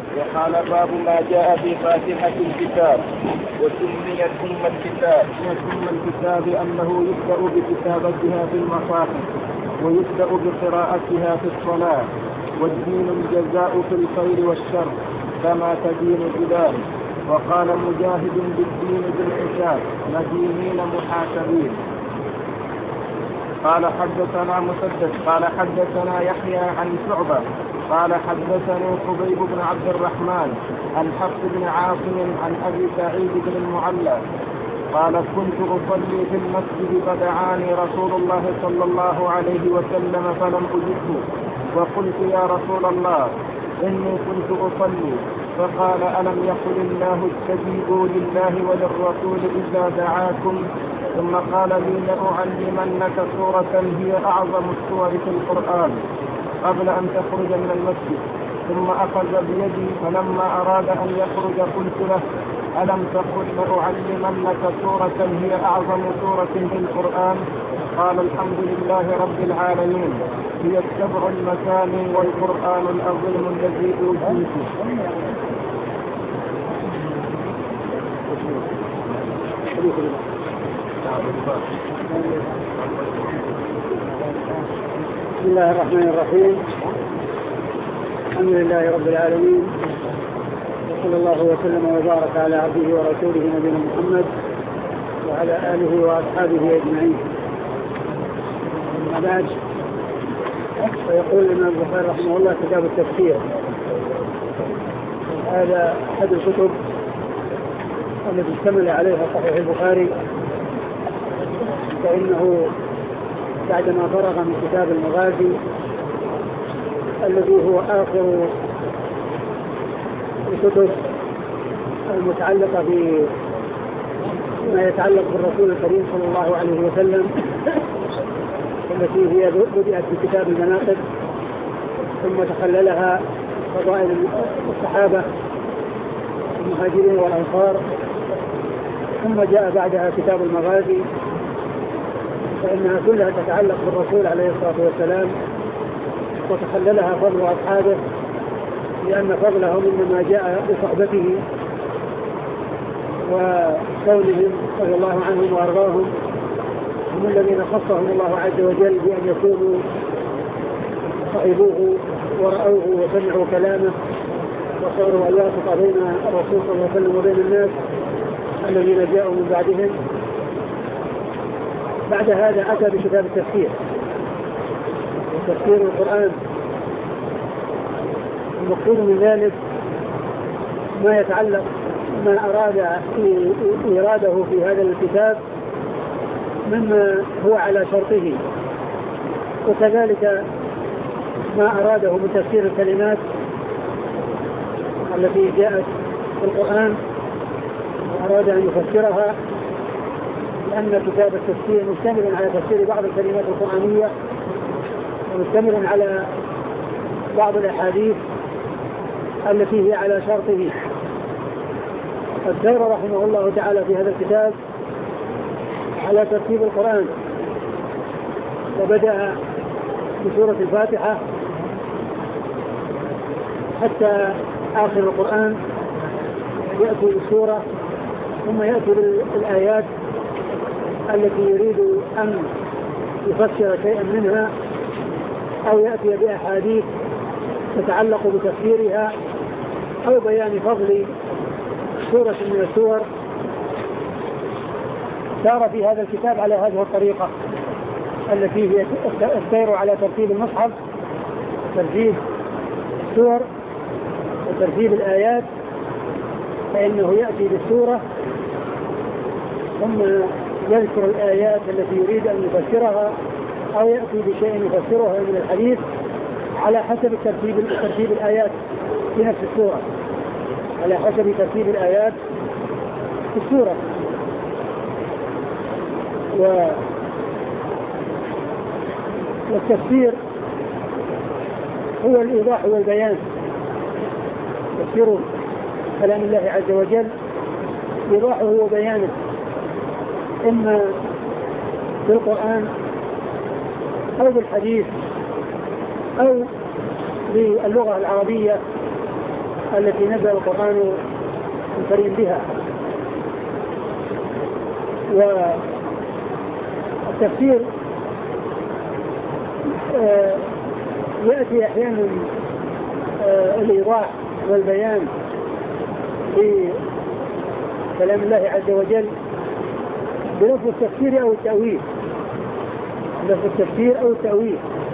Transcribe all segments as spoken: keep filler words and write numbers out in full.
وقال باب ما جاء في فاتحة الكتاب. وسميت أم الكتاب وسمى الكتاب أنه يبدأ بكتابتها في المصاحف ويبدأ بقراءتها في الصلاة. والدين الجزاء في الخير والشر كما تدين تدان. وقال مجاهد بالدين بالحساب مدينين محاسبين. قال حدثنا مسدد قال حدثنا يحيى عن شعبة قال حدثني خبيب بن عبد الرحمن عن حفص بن عاصم عن أبي سعيد بن المعلى قال كنت أصلي في المسجد فدعاني رسول الله صلى الله عليه وسلم فلم أجبه وقلت يا رسول الله إني كنت أصلي فقال ألم يقل الله استجيبوا لله وللرسول إذا دعاكم ثم قال لي لأعلمنك سورة هي أعظم السور في القرآن قبل أن تخرج من المسجد. ثم أخذ بيدي فلما أراد أن يخرج قلت له ألم تقل لأعلمنك سورة هي أعظم سورة في القرآن؟ قال الحمد لله رب العالمين هي السبع المثاني والقرآن العظيم الذي أوتيته. بسم الله الرحمن الرحيم. الحمد لله رب العالمين وصلى الله وسلم وبارك على عبده ورسوله نبينا محمد وعلى آله وأصحابه أجمعين. أما بعد، فيقول الإمام البخاري رحمه الله كتاب التفسير. هذا أحد الكتب التي اشتمل عليها صحيح البخاري، فإنه بعدما فرغ من كتاب المغازي الذي هو آخر الكتب المتعلقة بما يتعلق بالرسول الكريم صلى الله عليه وسلم، التي هي بدأت بكتاب المناقب ثم تخللها فضائل الصحابة المهاجرين والأنصار، ثم جاء بعدها كتاب المغازي، فإنها كلها تتعلق بالرسول عليه الصلاة والسلام، وتخللها فضل أصحابه لأن فضلهم إنما جاء بصحبته وكونهم رضي الله عنهم وأرضاهم هم الذين خصهم الله عز وجل بأن يكونوا صحبوه ورأوه وسمعوا كلامه وصاروا الواسطة بين الرسول صلى الله عليه وسلم وبين الناس الذين جاءوا من بعدهم. بعد هذا أتى بكتاب التفسير، تفسير القرآن. المقصود من ذلك ما يتعلق ما أراد إراده في هذا الكتاب مما هو على شرطه، وكذلك ما أراده من تفسير الكلمات التي جاءت في القرآن وأراد أن يفسرها، لأن كتاب التفسير مشتمل على تفسير بعض الكلمات القرآنية ومشتمل على بعض الأحاديث التي هي على شرطه. قد سير رحمه الله تعالى في هذا الكتاب على ترتيب القرآن، وبدأ بسورة الفاتحة حتى آخر القرآن، يأتي بالسورة ثم يأتي بالآيات التي يريد أن يفسر شيئا منها أو يأتي بأحاديث تتعلق بتفسيرها أو بيان فضل سورة من السور. سار في هذا الكتاب على هذه الطريقة التي هي السير على ترتيب المصحف، ترتيب السور وترتيب الآيات، فإنه يأتي بالسورة ثم يذكر الآيات التي يريد أن يفسرها أو يأتي بشيء يفسرها من الحديث على حسب ترتيب ترتيب الآيات في نفس السورة، على حسب ترتيب الآيات في السورة. والتفسير هو الإيضاح والبيان، تفسير كلام الله عز وجل إيضاحه وبيانه، إما بالقرآن أو بالحديث أو باللغة العربية التي نزل القرآن الكريم بها. والتفسير آه يأتي أحيانا آه الإيضاح والبيان في كلام الله عز وجل بلفظ التفسير أو التأويل، لفظ التفسير أو التأويل.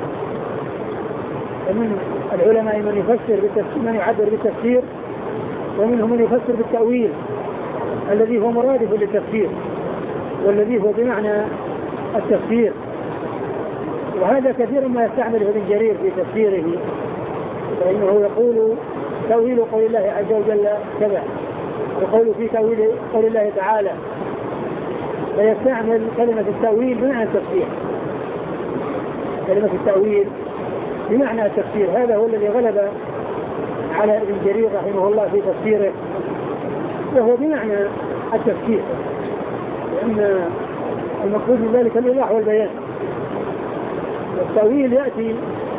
ومن العلماء من يفسر بالتفسير، من يعبر بالتفسير، ومنهم من يفسر بالتأويل الذي هو مرادف للتفسير والذي هو بمعنى التفسير. وهذا كثيرا ما يستعمله ابن جرير في تفسيره، فإنه يقول تأويل قول الله عز وجل كذا، وقول في تأويل قول الله تعالى، فيستعمل كلمة التأويل بمعنى التفسير. كلمة التأويل بمعنى التفسير، هذا هو الذي غلب على ابن جرير رحمه الله في تفسيره، وهو بمعنى التفسير، لأن المقصود من ذلك الإيضاح والبيان. والتأويل يأتي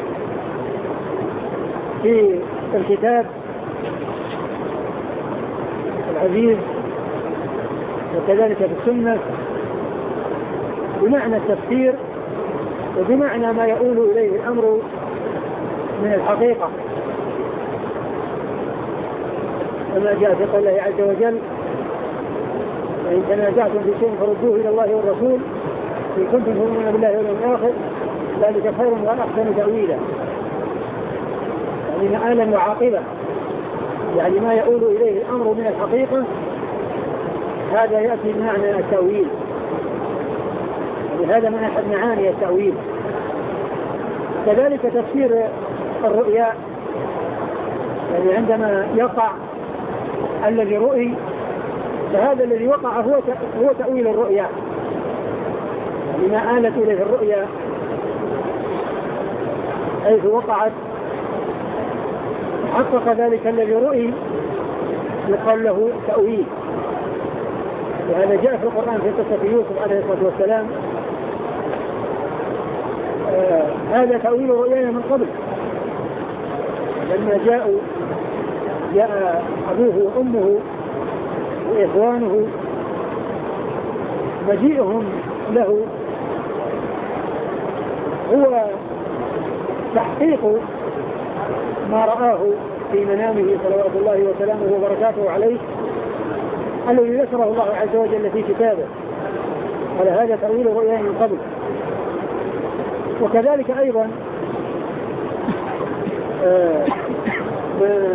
في الكتاب العزيز وكذلك في السنة بمعنى التفسير وبمعنى ما يؤول إليه الأمر من الحقيقة، كما جاء في قول الله عز وجل: وإن تنازعتم في شيء فردوه إلى الله والرسول إن كنتم تؤمنون بالله واليوم الآخر ذلك خير وأحسن تأويلا. يعني مآلا وعاقبة، يعني ما يؤول إليه الأمر من الحقيقة، هذا يأتي بمعنى التأويل. هذا من أحد معاني التأويل. كذلك تفسير الرؤيا، يعني عندما يقع الذي رؤي فهذا الذي وقع هو هو تأويل الرؤيا، يعني ما آلت إليه الرؤيا حيث وقعت حقق ذلك الذي رؤي يقال له تأويل. وهذا جاء في القرآن في قصة يوسف عليه الصلاة والسلام. آه هذا تأويل رؤيانا من قبل، لما جاءوا جاء أبوه وأمه وإخوانه، مجيئهم له هو تحقيق ما رآه في منامه صلوات الله وسلامه وبركاته عليه الذي ذكره الله عز وجل في كتابه. ولهذا تأويل الرؤيا من قبل. وكذلك أيضا آه ما,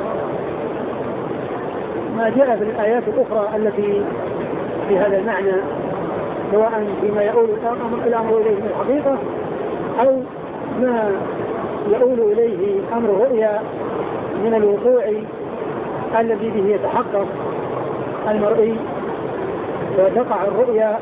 ما جاء في الآيات الأخرى التي في هذا المعنى، سواء فيما يؤول الأمر إليه من الحقيقة أو ما يؤول إليه أمر رؤيا من الوقوع الذي به يتحقق المرئي، وتقع الرؤيا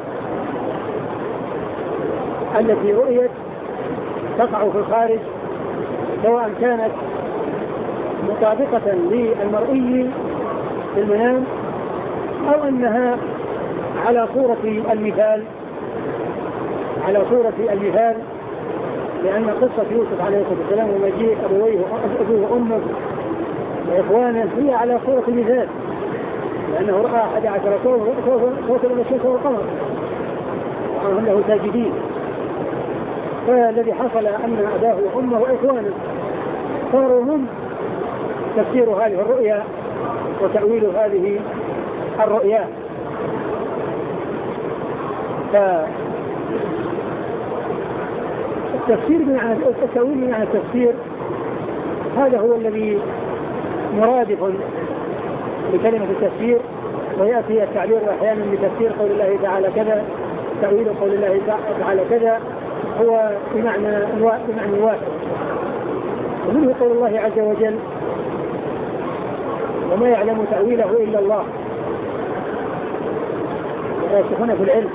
التي رؤيت تقع في الخارج، سواء كانت مطابقة للمرئي في المنام أو أنها على صورة المثال على صورة المثال لأن قصة يوسف عليه الصلاة والسلام ومجيء أبويه أبوه وأمه وإخوانه هي على صورة المثال، لأنه رأى أحد عشر كوكبا من الشمس والقمر وهم له ساجدين. فالذي حصل أن أباه وأمه وإخوانه صاروا هم تفسير هذه الرؤيا وتأويل هذه الرؤيا. فالتفسير بمعنى التأويل بمعنى التفسير هذا هو الذي مرادف لكلمة التفسير. ويأتي التعبير أحيانا بتفسير قول الله تعالى كذا، تأويل قول الله تعالى كذا، هو بمعنى بمعنى واحد. ومنه قول الله عز وجل: وما يعلم تأويله إلا الله. الراسخون في العلم،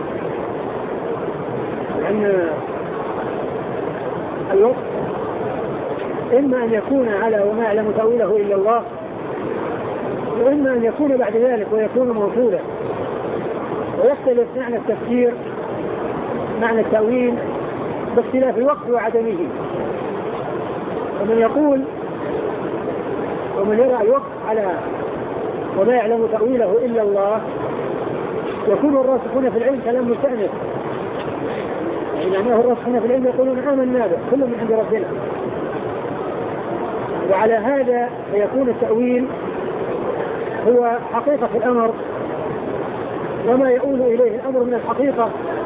لأن الوقت إما أن يكون على وما يعلم تأويله إلا الله، وإما أن يكون بعد ذلك ويكون موصولا. ويختلف معنى التفسير معنى التأويل باختلاف الوقت وعدمه. ومن يقول ومن يرى الوقف على وما يعلم تأويله إلا الله يكون الراسخون في العلم كلام مستأنف، يعني معناه الراسخون في العلم يقولون آمنا به كل من عند ربنا، وعلى هذا يكون التأويل هو حقيقة الأمر وما يؤول إليه الأمر من الحقيقة،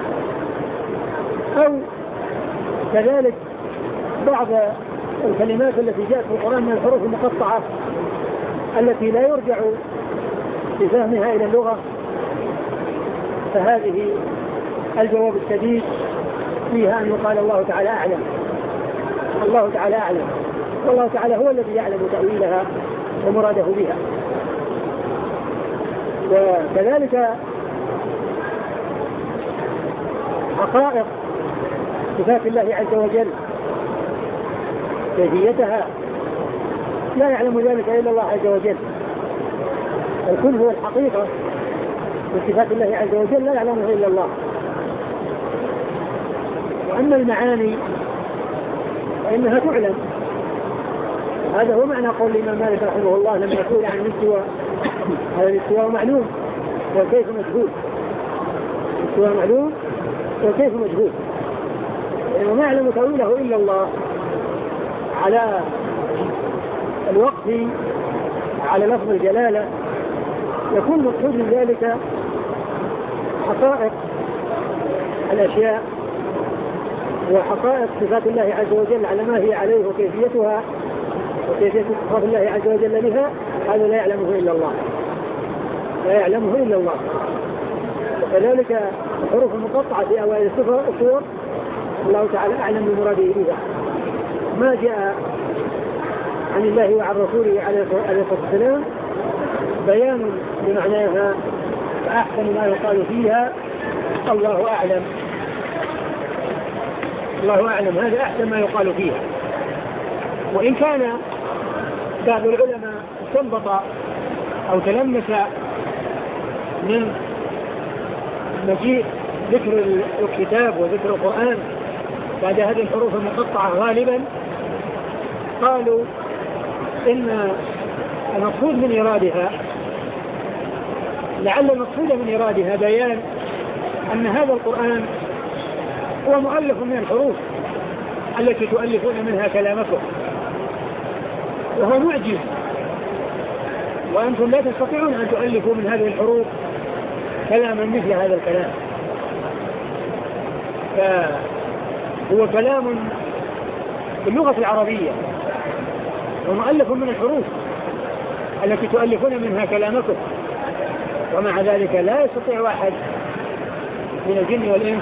أو كذلك بعض الكلمات التي جاءت في القرآن من الحروف المقطعة التي لا يرجع بفهمها إلى اللغة، فهذه الجواب السديد فيها أن يقال الله تعالى أعلم، الله تعالى أعلم، والله تعالى هو الذي يعلم تأويلها ومراده بها. وكذلك حقائق صفات الله عز وجل كيفيتها لا يعلم ذلك إلا الله عز وجل، الكل هو الحقيقة من صفات الله عز وجل لا يعلمها إلا الله. وأما المعاني فإنها تعلم، هذا هو معنى قول الإمام مالك رحمه الله لما يقول عن الاستواء، هذا الاستواء معلوم والكيف مجهول، الاستواء معلوم والكيف مجهول، لأنه ما يعلم تأويله إلا الله. على الوقف على لفظ الجلالة يكون مقصود من ذلك حقائق الأشياء وحقائق صفات الله عز وجل على ما هي عليه وكيفيتها وكيفية صفات الله عز وجل بها، هذا لا يعلمه إلا الله، لا يعلمه إلا الله. وكذلك الحروف المقطعة في أوائل السور الله تعالى أعلم بمراده بها. ما جاء عن الله وعن رسوله عليه الصلاة والسلام بيان بمعناها فأحسن ما يقال فيها الله أعلم، الله أعلم، هذا أحسن ما يقال فيها. وإن كان بعض العلماء استنبط أو تلمس من مجيء ذكر الكتاب وذكر القرآن بعد هذه الحروف المقطعة غالبا، قالوا إن المقصود من إرادها لعل المقصود من إرادها بيان أن هذا القرآن هو مؤلف من الحروف التي تؤلفون منها كلامكم، وهو معجز، وأنتم لا تستطيعون أن تؤلفوا من هذه الحروف كلاما مثل هذا الكلام، فهو كلام باللغة العربية ومؤلف من الحروف التي تؤلفون منها كلامكم، ومع ذلك لا يستطيع أحد من الجن والإنس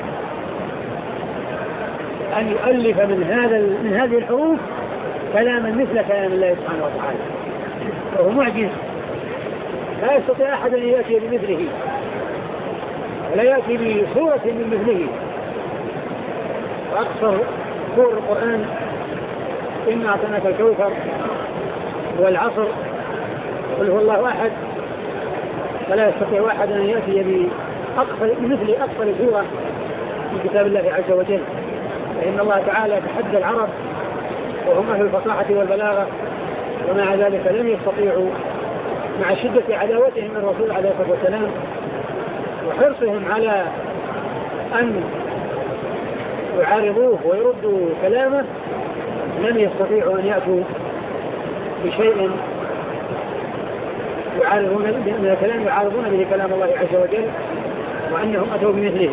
أن يؤلف من هذا من هذه الحروف كلاما مثل كلام الله سبحانه وتعالى، وهو معجز، لا يستطيع أحد أن يأتي بمثله ولا يأتي بصورة من مثله. وأكثر سور القرآن إنا أعطيناك الكوثر والعصر قل هو الله أحد، فلا يستطيع أحد أن يأتي بأقصر بمثل أقصر سورة في كتاب الله عز وجل، فإن الله تعالى تحدى العرب وهم أهل الفصاحة والبلاغة، ومع ذلك لم يستطيعوا مع شدة عداوتهم من الرسول عليه الصلاة والسلام وحرصهم على أن يعارضوه ويردوا كلامه، لم يستطيعوا أن يأتوا بشيء يعارضون من الكلام يعارضون به كلام الله عز وجل، وأنهم أتوا بمثله.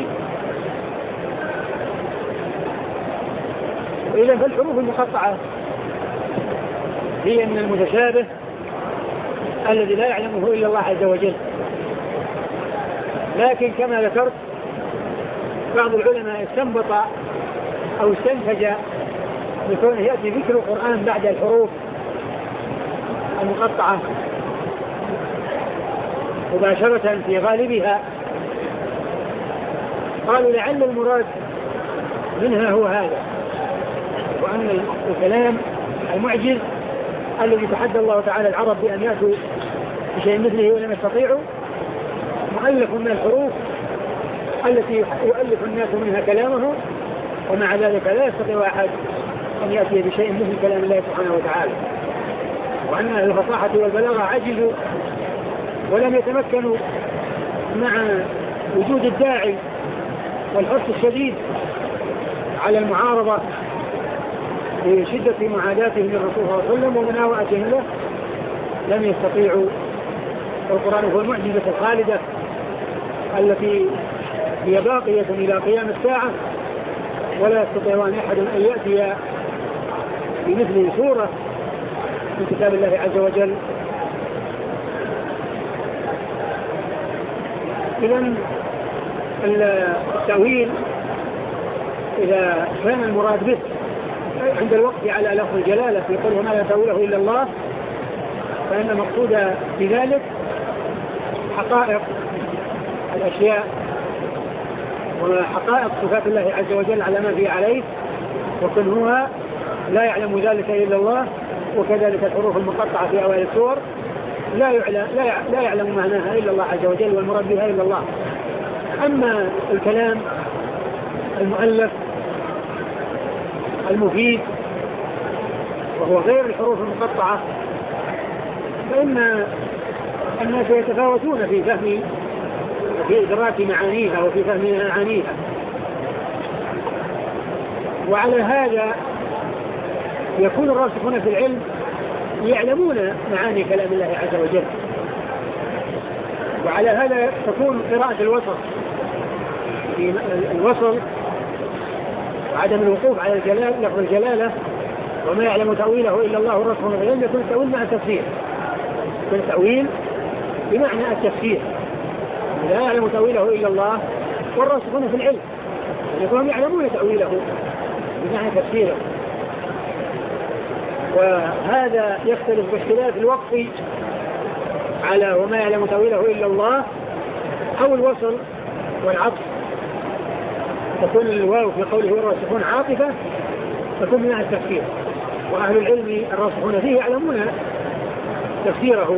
وإذا فالحروف المقطعة هي من المتشابه الذي لا يعلمه إلا الله عز وجل، لكن كما ذكرت بعض العلماء استنبط أو استنتج بكونه يأتي ذكر القرآن بعد الحروف المقطعة مباشرة في غالبها، قالوا لعل المراد منها هو هذا، وأن الكلام المعجز الذي تحدى الله تعالى العرب بأن يأتوا بشيء مثله ولم يستطيعوا مؤلف من الحروف التي يؤلف الناس منها كلامه، ومع ذلك لا يستطيع أحد أن يأتي بشيء مثل كلام الله سبحانه وتعالى. وأن أهل الفصاحة والبلاغة عجزوا ولم يتمكنوا مع وجود الداعي والحرص الشديد على المعارضة بشدة معاداتهم للرسول صلى الله عليه وسلم ومناوئتهم له، لم يستطيعوا. القرآن هو المعجزة الخالدة التي هي باقية إلى قيام الساعة، ولا يستطيعون أحد أن يأتي بمثل سورة من كتاب الله عز وجل. إذن التأويل إذا كان المراد به عند الوقت على لفظ الجلالة في قوله وما لا تأويله إلا الله، فإن المقصود بذلك حقائق الأشياء وحقائق صفات الله عز وجل على ما فيه عليه، وكنها لا يعلم ذلك إلا الله. وكذلك الحروف المقطعة في أوائل السور لا يعلم, لا يعلم معناها إلا الله عز وجل والمراد بها إلا الله. أما الكلام المؤلف المفيد وهو غير الحروف المقطعة فإن الناس يتفاوتون في فهم في إدراك معانيها وفي فهم معانيها، وعلى هذا يكون الراسخون في العلم يعلمون معاني كلام الله عز وجل، وعلى هذا تكون قراءة الوسط في الوصل وعدم الوقوف على الجلال لفظ الجلالة وما يعلم تأويله إلا الله الراسخون في العلم، يكون التأويل مع التفسير، يكون التأويل بمعنى التفسير، لا يعلم تأويله إلا الله والراسخون في العلم يكونوا يعلمون تأويله بمعنى تفسيره. وهذا يختلف باختلاف الوقف على وما يعلم تأويله إلا الله أو الوصل والعطف، تكون الواو في قوله والراسخون عاطفة تكون بمعنى التفسير، وأهل العلم الراسخون فيه يعلمون تفسيره.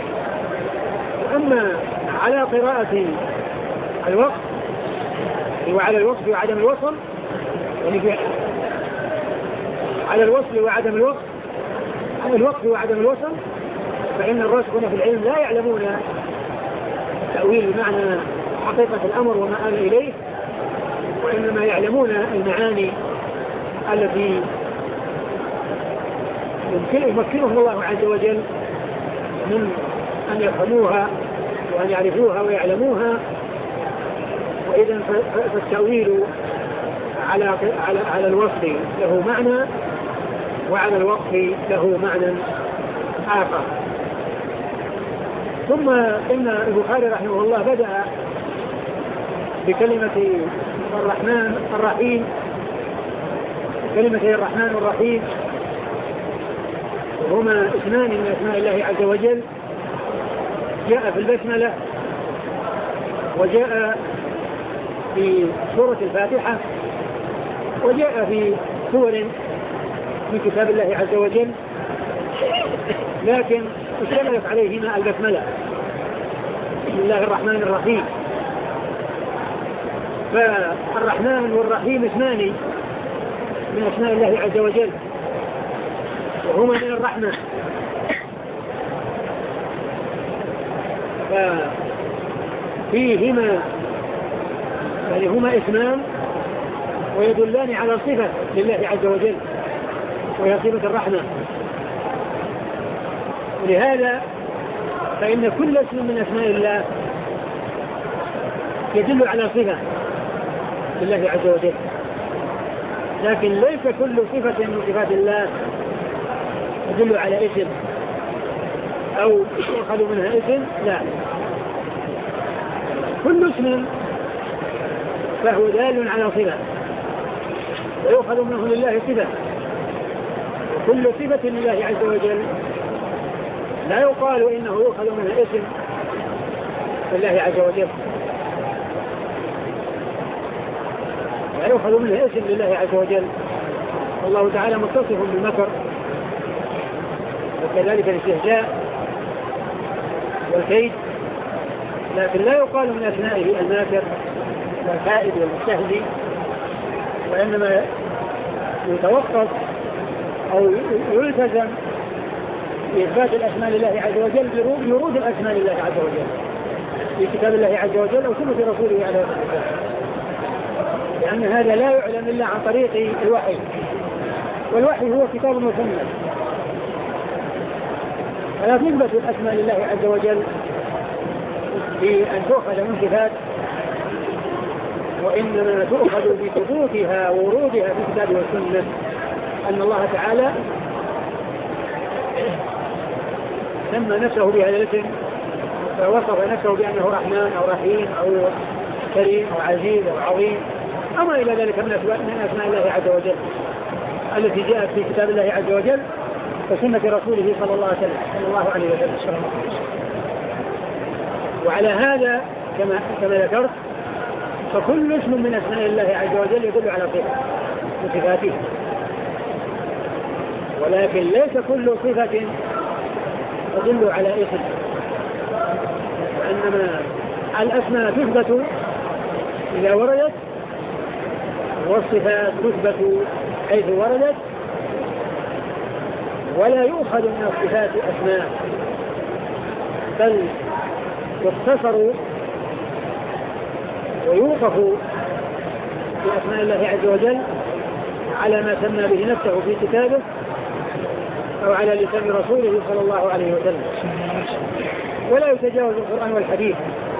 أما على قراءة الوقف وعلى الوصف وعدم الوصل، يعني في على الوصل وعدم الوصف على الوقف وعدم الوصل، فإن الراسخون في العلم لا يعلمون تأويل بمعنى حقيقة الأمر وما آل إليه، وإنما يعلمون المعاني التي يمكنهم الله عز وجل من أن يفهموها وأن يعرفوها ويعلموها. وإذا فالتأويل على على على الوصف له معنى وعلى الوقف له معنى آخر. ثم إن البخاري رحمه الله بدأ بكلمة الرحمن الرحيم، كلمة الرحمن الرحيم هما اسمان من أسماء الله عز وجل، جاء في البسملة وجاء في سورة الفاتحة وجاء في سور من كتاب الله عز وجل، لكن اشتملت عليهما البسملة بسم الله الرحمن الرحيم. فالرحمن والرحيم اسمان من أسماء الله عز وجل وهما من الرحمة، ففيهما يعني هما اسمان ويدلان على صفة لله عز وجل وهي صفة الرحمة. ولهذا فإن كل اسم من أسماء الله يدل على صفة لله عز وجل، لكن ليس كل صفة من صفات الله يدل على اسم أو يؤخذ منها اسم، لا، كل اسم فهو دال على صفة ويؤخذ منه لله صفة، كل صفة لله عز وجل لا يقال إنه يؤخذ منها اسم لله عز وجل، لا يؤخذ منها اسم لله عز وجل. والله تعالى متصف بالمكر وكذلك الاستهزاء والكيد، لكن لا يقال من أسمائه الماكر والكائد والمستهزئ، وإنما يتوقف أو يلتزم بإثبات الأسماء لله عز وجل بورود الأسماء لله عز وجل في كتاب الله عز وجل أو سنة رسوله عليه الصلاة والسلام، لأن هذا لا يعلم إلا عن طريق الوحي، والوحي هو كتاب وسنة. فلا تثبت الأسماء لله عز وجل بأن تؤخذ من صفات، وإنما تؤخذ بثبوتها وورودها في الكتاب والسنة، أن الله تعالى سمى نفسه بهذا الاسم، فوصف نفسه بأنه رحمن أو رحيم أو كريم أو عزيز أو عظيم أما إلى ذلك من أسماء الله عز وجل التي جاءت في كتاب الله عز وجل وسنة رسوله صلى الله عليه وسلم صلى الله عليه وسلم. وعلى هذا كما كما ذكرت فكل اسم من أسماء الله عز وجل يدل على صفة من صفاته، ولكن ليس كل صفة تدل على اسم، وإنما الأسماء تثبت إذا وردت، والصفات تثبت حيث وردت، ولا يؤخذ من الصفات أسماء، بل يختصر ويوقف في أسماء الله عز وجل على ما سمى به نفسه في كتابه أو على لسان رسوله صلى الله عليه وسلم، ولا يتجاوز القرآن والحديث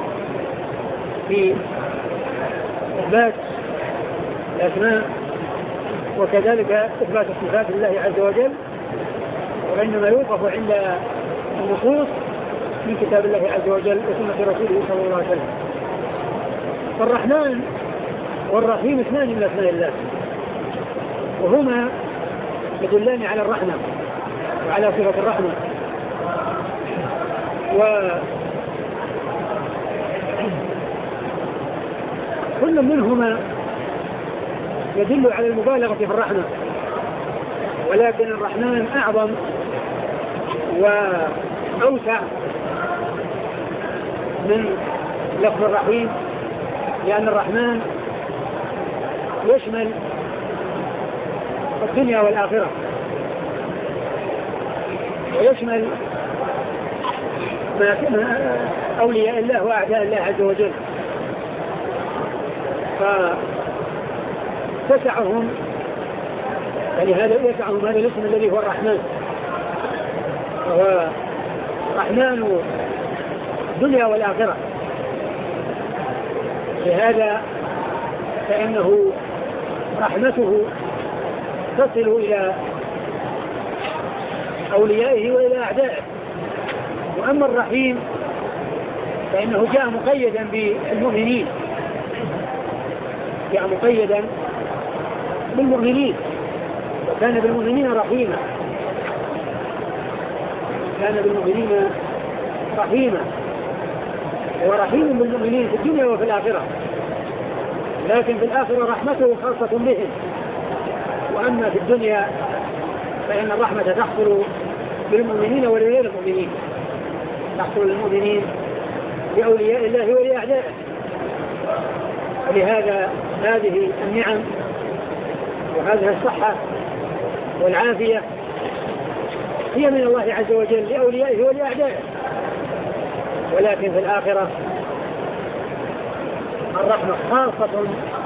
في إثبات الأسماء وكذلك إثبات الصفات لله عز وجل، وإنما يوقف عند النصوص من كتاب الله عز وجل وسنة رسوله صلى الله عليه وسلم. فالرحمن والرحيم اثنان من أسماء الله، وهما يدلان على الرحمة وعلى صفة الرحمة، وكل منهما يدل على المبالغة في الرحمة، ولكن الرحمن أعظم وأوسع من لفظ الرحيم، لأن الرحمن يشمل الدنيا والآخرة، ويشمل أولياء الله وأعداء الله عز وجل، فتسعهم، فلهذا يسعهم هذا الاسم الذي هو الرحمن، وهو رحمن الدنيا والآخرة. لهذا فإنه رحمته تصل إلى أوليائه وإلى أعدائه، وأما الرحيم فإنه جاء مقيدا بالمؤمنين، جاء مقيدا بالمؤمنين، وكان بالمؤمنين رحيما، كان بالمؤمنين رحيما، ورحيم بالمؤمنين في الدنيا وفي الآخرة، لكن في الآخرة رحمته خاصة بهم، وأما في الدنيا فإن الرحمة تحصل بالمؤمنين ولغير المؤمنين، تحصل للمؤمنين بأولياء الله ولأعدائه. ولهذا هذه النعم وهذه الصحة والعافية هي من الله عز وجل لأوليائه ولأعدائه، ولكن في الآخرة الرحمة خاصة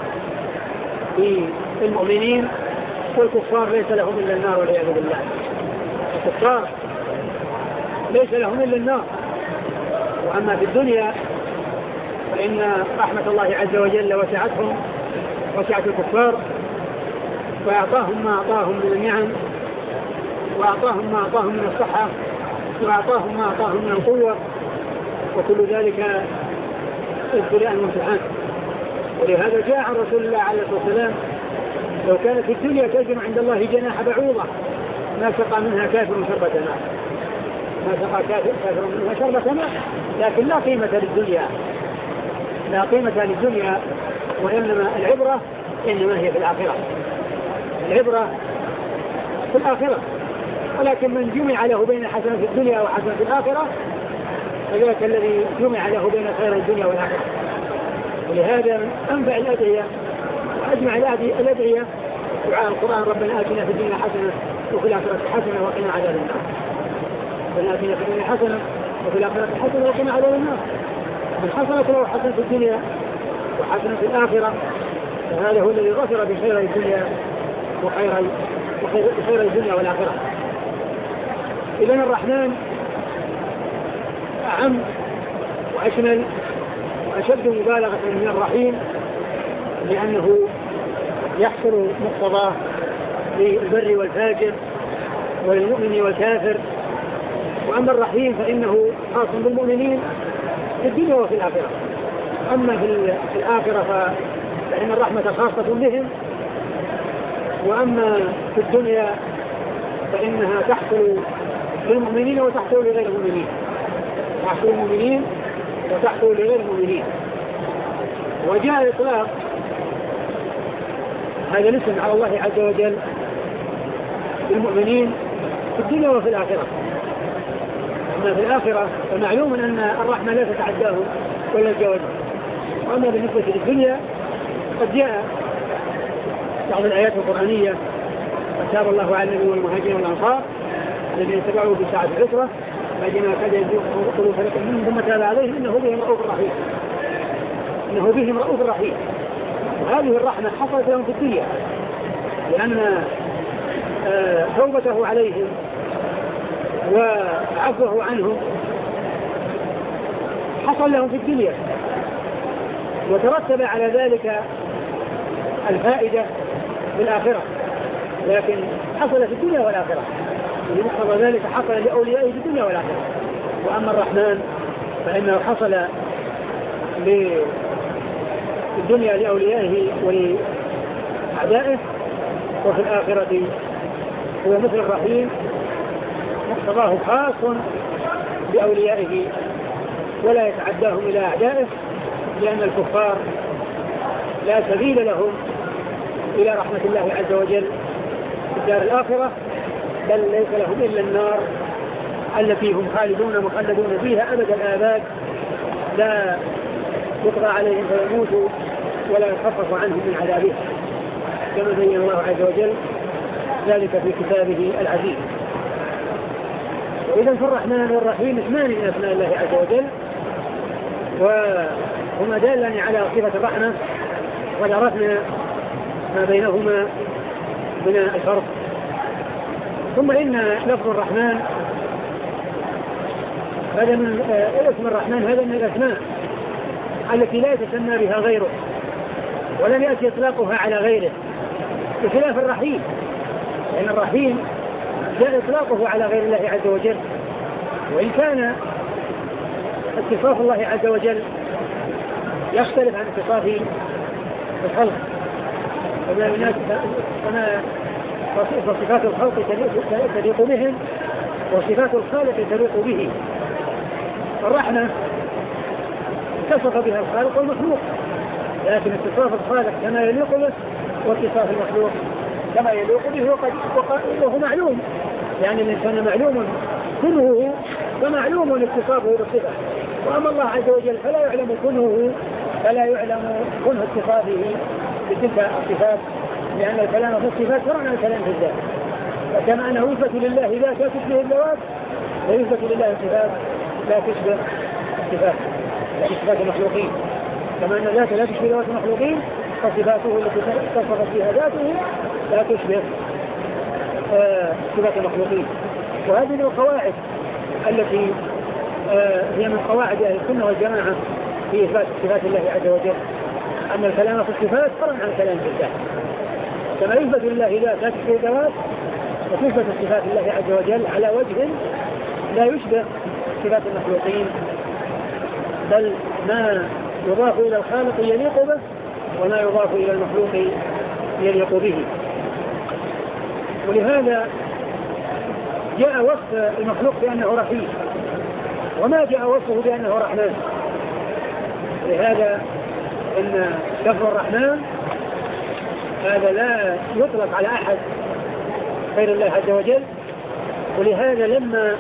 بالمؤمنين، والكفار ليس لهم إلا النار والعياذ بالله. الكفار ليس لهم إلا النار، وأما في الدنيا فإن رحمة الله عز وجل وسعتهم وسعت الكفار، وأعطاهم ما أعطاهم من النعم، وأعطاهم ما أعطاهم من الصحة، وأعطاهم ما أعطاهم من القوة، وكل ذلك ابتلاء وامتحان. ولهذا جاء عن رسول الله عليه الصلاة والسلام لو كانت في الدنيا تجمع عند الله جناح بعوضة ما سقى منها كافر شربة ماء، ما سقى كافر منها شربة ماء، لكن لا قيمة للدنيا، لا قيمة للدنيا، وإنما العبرة إنما هي في الآخرة، العبرة في الآخرة. ولكن من جمع له بين حسنة في الدنيا وحسنة في الآخرة فذلك الذي جمع له بين خير الدنيا والآخرة. ولهذا من أنفع الأدعية وأجمع الأدعية دعاء القرآن ربنا آتنا في الدنيا حسنة وفي الآخرة حسنة وقنا عذاب النار. ربنا آتنا في الدنيا حسنة وفي الآخرة حسنة وقنا عذاب النار. من حصلت له حسنة في الدنيا وحسنة في الآخرة فهذا هو الذي ظفر بخير الدنيا وخير وخير الدنيا والآخرة. إذن الرحمن أعم وأشمل وأشد مبالغة من الرحيم، لأنه يحصل مقتضاه للبر والفاجر وللمؤمن والكافر. وأما الرحيم فإنه خاص بالمؤمنين في الدنيا وفي الآخرة. أما في الآخرة فإن الرحمة خاصة بهم، وأما في الدنيا فإنها تحصل للمؤمنين وتحصل لغير المؤمنين، تحصل للمؤمنين وتحصل لغير المؤمنين. وجاء إطلاق هذا الاسم على الله عز وجل للمؤمنين في الدنيا وفي الآخرة. أما في الآخرة فمعلوم أن الرحمة لا تتعداهم ولا تجاوزهم. وأما بالنسبة للدنيا قد جاء بعض الآيات القرآنية وتاب الله على النبي والمهاجرين والأنصار الذين اتبعوه في ساعة العسرة فإنما كاد يزيغ قلوب فريق منهم ثم تاب عليهم إنه بهم رؤوف رحيم، إنه بهم رؤوف رحيم. وهذه الرحمة حصلت لهم في الدنيا لأن آه توبته عليهم وعفوه عنهم حصل لهم في الدنيا، وترتب على ذلك الفائدة في الآخرة، لكن حصل في الدنيا والآخرة. لمقتضى ذلك حصل لأوليائه في الدنيا والآخرة. وأما الرحمن فإنه حصل في الدنيا لأوليائه ولأعدائه، وفي الآخرة هو مثل الرحيم مقتضاه خاص بأوليائه ولا يتعداهم إلى أعدائه، لأن الكفار لا سبيل لهم إلى رحمة الله عز وجل في الدار الآخرة، بل ليس لهم إلا النار التي هم خالدون مخلدون فيها أبد الآباد، لا يقضى عليهم فيموتوا ولا يخفف عنهم من عذابه، كما بين الله عز وجل ذلك في كتابه العزيز. وإذا في الرحمن والرحيم اسمان من أسماء الله عز وجل، وهما دالان على صفة الرحمة، وعرفنا ما بينهما من الفرق. ثم إن لفظ الرحمن هذا من اسم الرحمن هذا من الأسماء التي لا يتسمى بها غيره، ولم يأتي إطلاقها على غيره، بخلاف الرحيم، لأن الرحيم جاء إطلاقه على غير الله عز وجل. وإن كان اتصاف الله عز وجل يختلف عن اتصاف الخلق، فما يناسب فما وصفات الخلق تليق بهم وصفات الخالق تليق به. الرحمة اتصف بها الخالق والمخلوق، لكن اتصاف الخالق كما يليق به واتصاف المخلوق كما يليق به وهو معلوم، يعني الإنسان معلوم كنهه ومعلوم اتصافه بالصفة. وأما الله عز وجل فلا يعلم كنهه فلا يعلم كنه اتصافه بتلك الصفات، لأن الكلام في الصفات فرع عن الكلام في الذات. فكما أنه يثبت لله ذات لا تشبه الذوات، ويثبت لله صفات لا تشبه الصفات، يعني صفات المخلوقين. كما أن ذات لا تشبه ذوات المخلوقين، فصفاته التي اتصفت فيها ذاته لا تشبه آه صفات المخلوقين. وهذه من القواعد التي آه هي من قواعد أهل السنة والجماعة في إثبات صفات الله عز وجل، أن الكلام في الصفات فرع عن الكلام في الذات. كما يثبت لله ذات لا تشبه الذوات، وتثبت صفات الله عز وجل على وجه لا يشبه صفات المخلوقين، بل ما يضاف إلى الخالق يليق به، وما يضاف إلى المخلوق يليق به. ولهذا جاء وصف المخلوق بأنه رحيم، وما جاء وصفه بأنه رحمن. لهذا إن لفظ الرحمن هذا لا يطلق على أحد غير الله عز وجل. ولهذا لما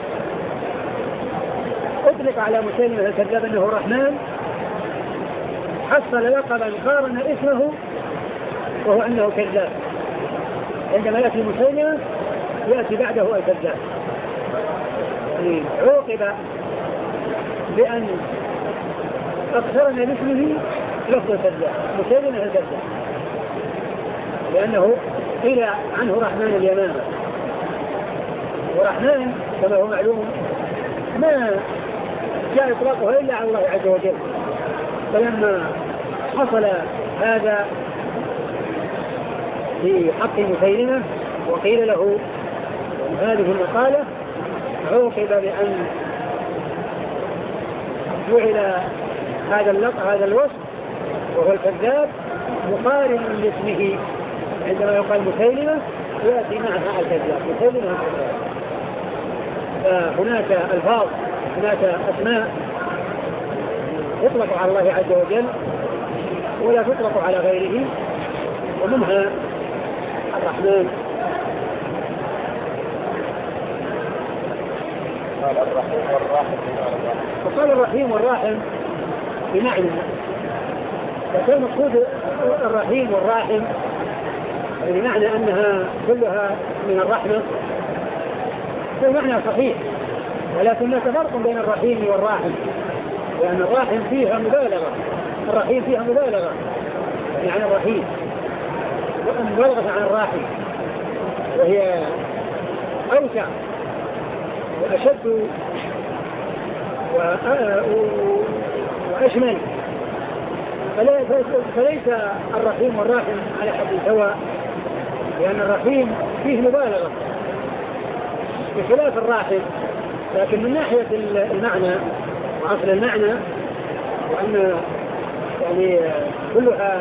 أطلق على مسيلمة الكذاب أنه رحمن حصل لقبا قارن اسمه وهو أنه كذاب. عندما يأتي مسيلمة يأتي بعده الكذاب، يعني عوقب بأن اقترن باسمه لفظ الكذاب مسيلمة الكذاب، لأنه قيل عنه رحمن اليمامة، ورحمن كما هو معلوم ما جاء إطلاقها إلا على الله عز وجل. فلما حصل هذا في حق مسيلمة وقيل له هذه المقالة عوقب بأن جعل هذا اللقب هذا الوصف وهو الكذاب مقارن لاسمه، عندما يقال مسيلمة يأتي معها الكذاب مسيلمة الكذاب. فهناك ألفاظ هناك أسماء تطلق على الله عز وجل ولا تطلق على غيره، ومنها الرحمن. قال الرحيم والراحم. وقال الرحيم والراحم بمعنى، فكان مقصود الرحيم والراحم بمعنى أنها كلها من الرحمة، فالمعنى صحيح، ولكن هناك فرق بين الرحيم والراحم، لأن الراحم فيها مبالغة، الرحيم فيها مبالغة يعني الرحيم مبالغة عن الراحم، وهي أوسع وأشد وأشمل، فليس الرحيم والراحم على حد سواء، لأن الرحيم فيه مبالغة بخلاف الراحم. لكن من ناحية المعنى وأصل المعنى، وأن يعني كلها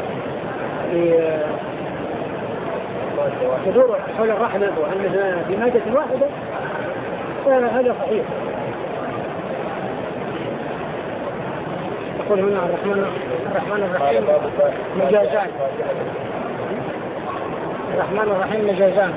تدور حول الرحمة وأنها في مادة واحدة، فهذا صحيح. يقول هنا الرحمن الرحمن الرحيم مجازان، الرحمن الرحيم مجازان.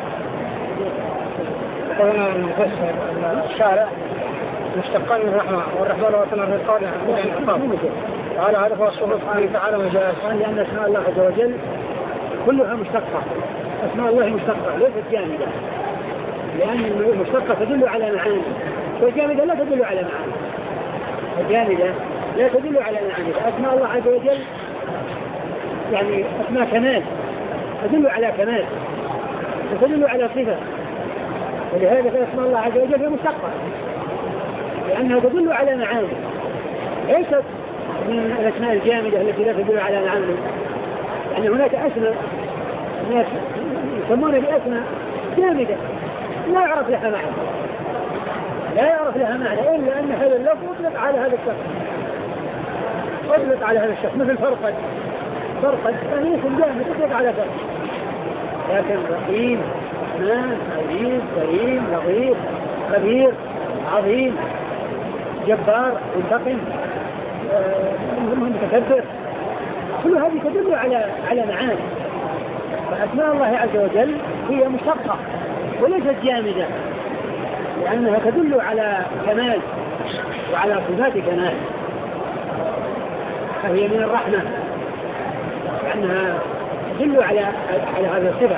يقول هنا المفسر الشارع مشتقان من الرحمة، والرحمن وطن الرقاب قال هذا هو الصفة سبحانه وتعالى مجاز، لأن اسماء الله عز وجل كلها مشتقة، اسماء الله مشتقة ليست جامدة، لأن المشتقة تدل على معاني والجامدة لا تدل على معاني، الجامدة لا تدل على معاني. اسماء الله عز وجل يعني اسماء كمال تدل على كمال وتدل على صفة، ولهذا فاسماء الله عز وجل هي مشتقة لأنها تدل على معاني، ليست من الأسماء الجامدة التي لا تدل على معاني. يعني هناك أسماء الناس يسمون بأسماء جامدة لا يعرف لها معنى، لا يعرف لها معنى إلا أن هذا اللفظ يطلق على هذا الشخص، يطلق على هذا الشخص، مثل فرقد، فرقد يعني اسم جامد يطلق على فرقد. لكن رحيم، رحمن، عزيز، كريم، لطيف، خبير، عظيم، جبار، منتقم، متكبر، كل هذه تدل على على معاني. فأسماء الله عز وجل هي مشتقة وليست جامدة، لأنها تدل على كمال وعلى صفات كمال، فهي من الرحمة لأنها تدل على على هذا الصفة.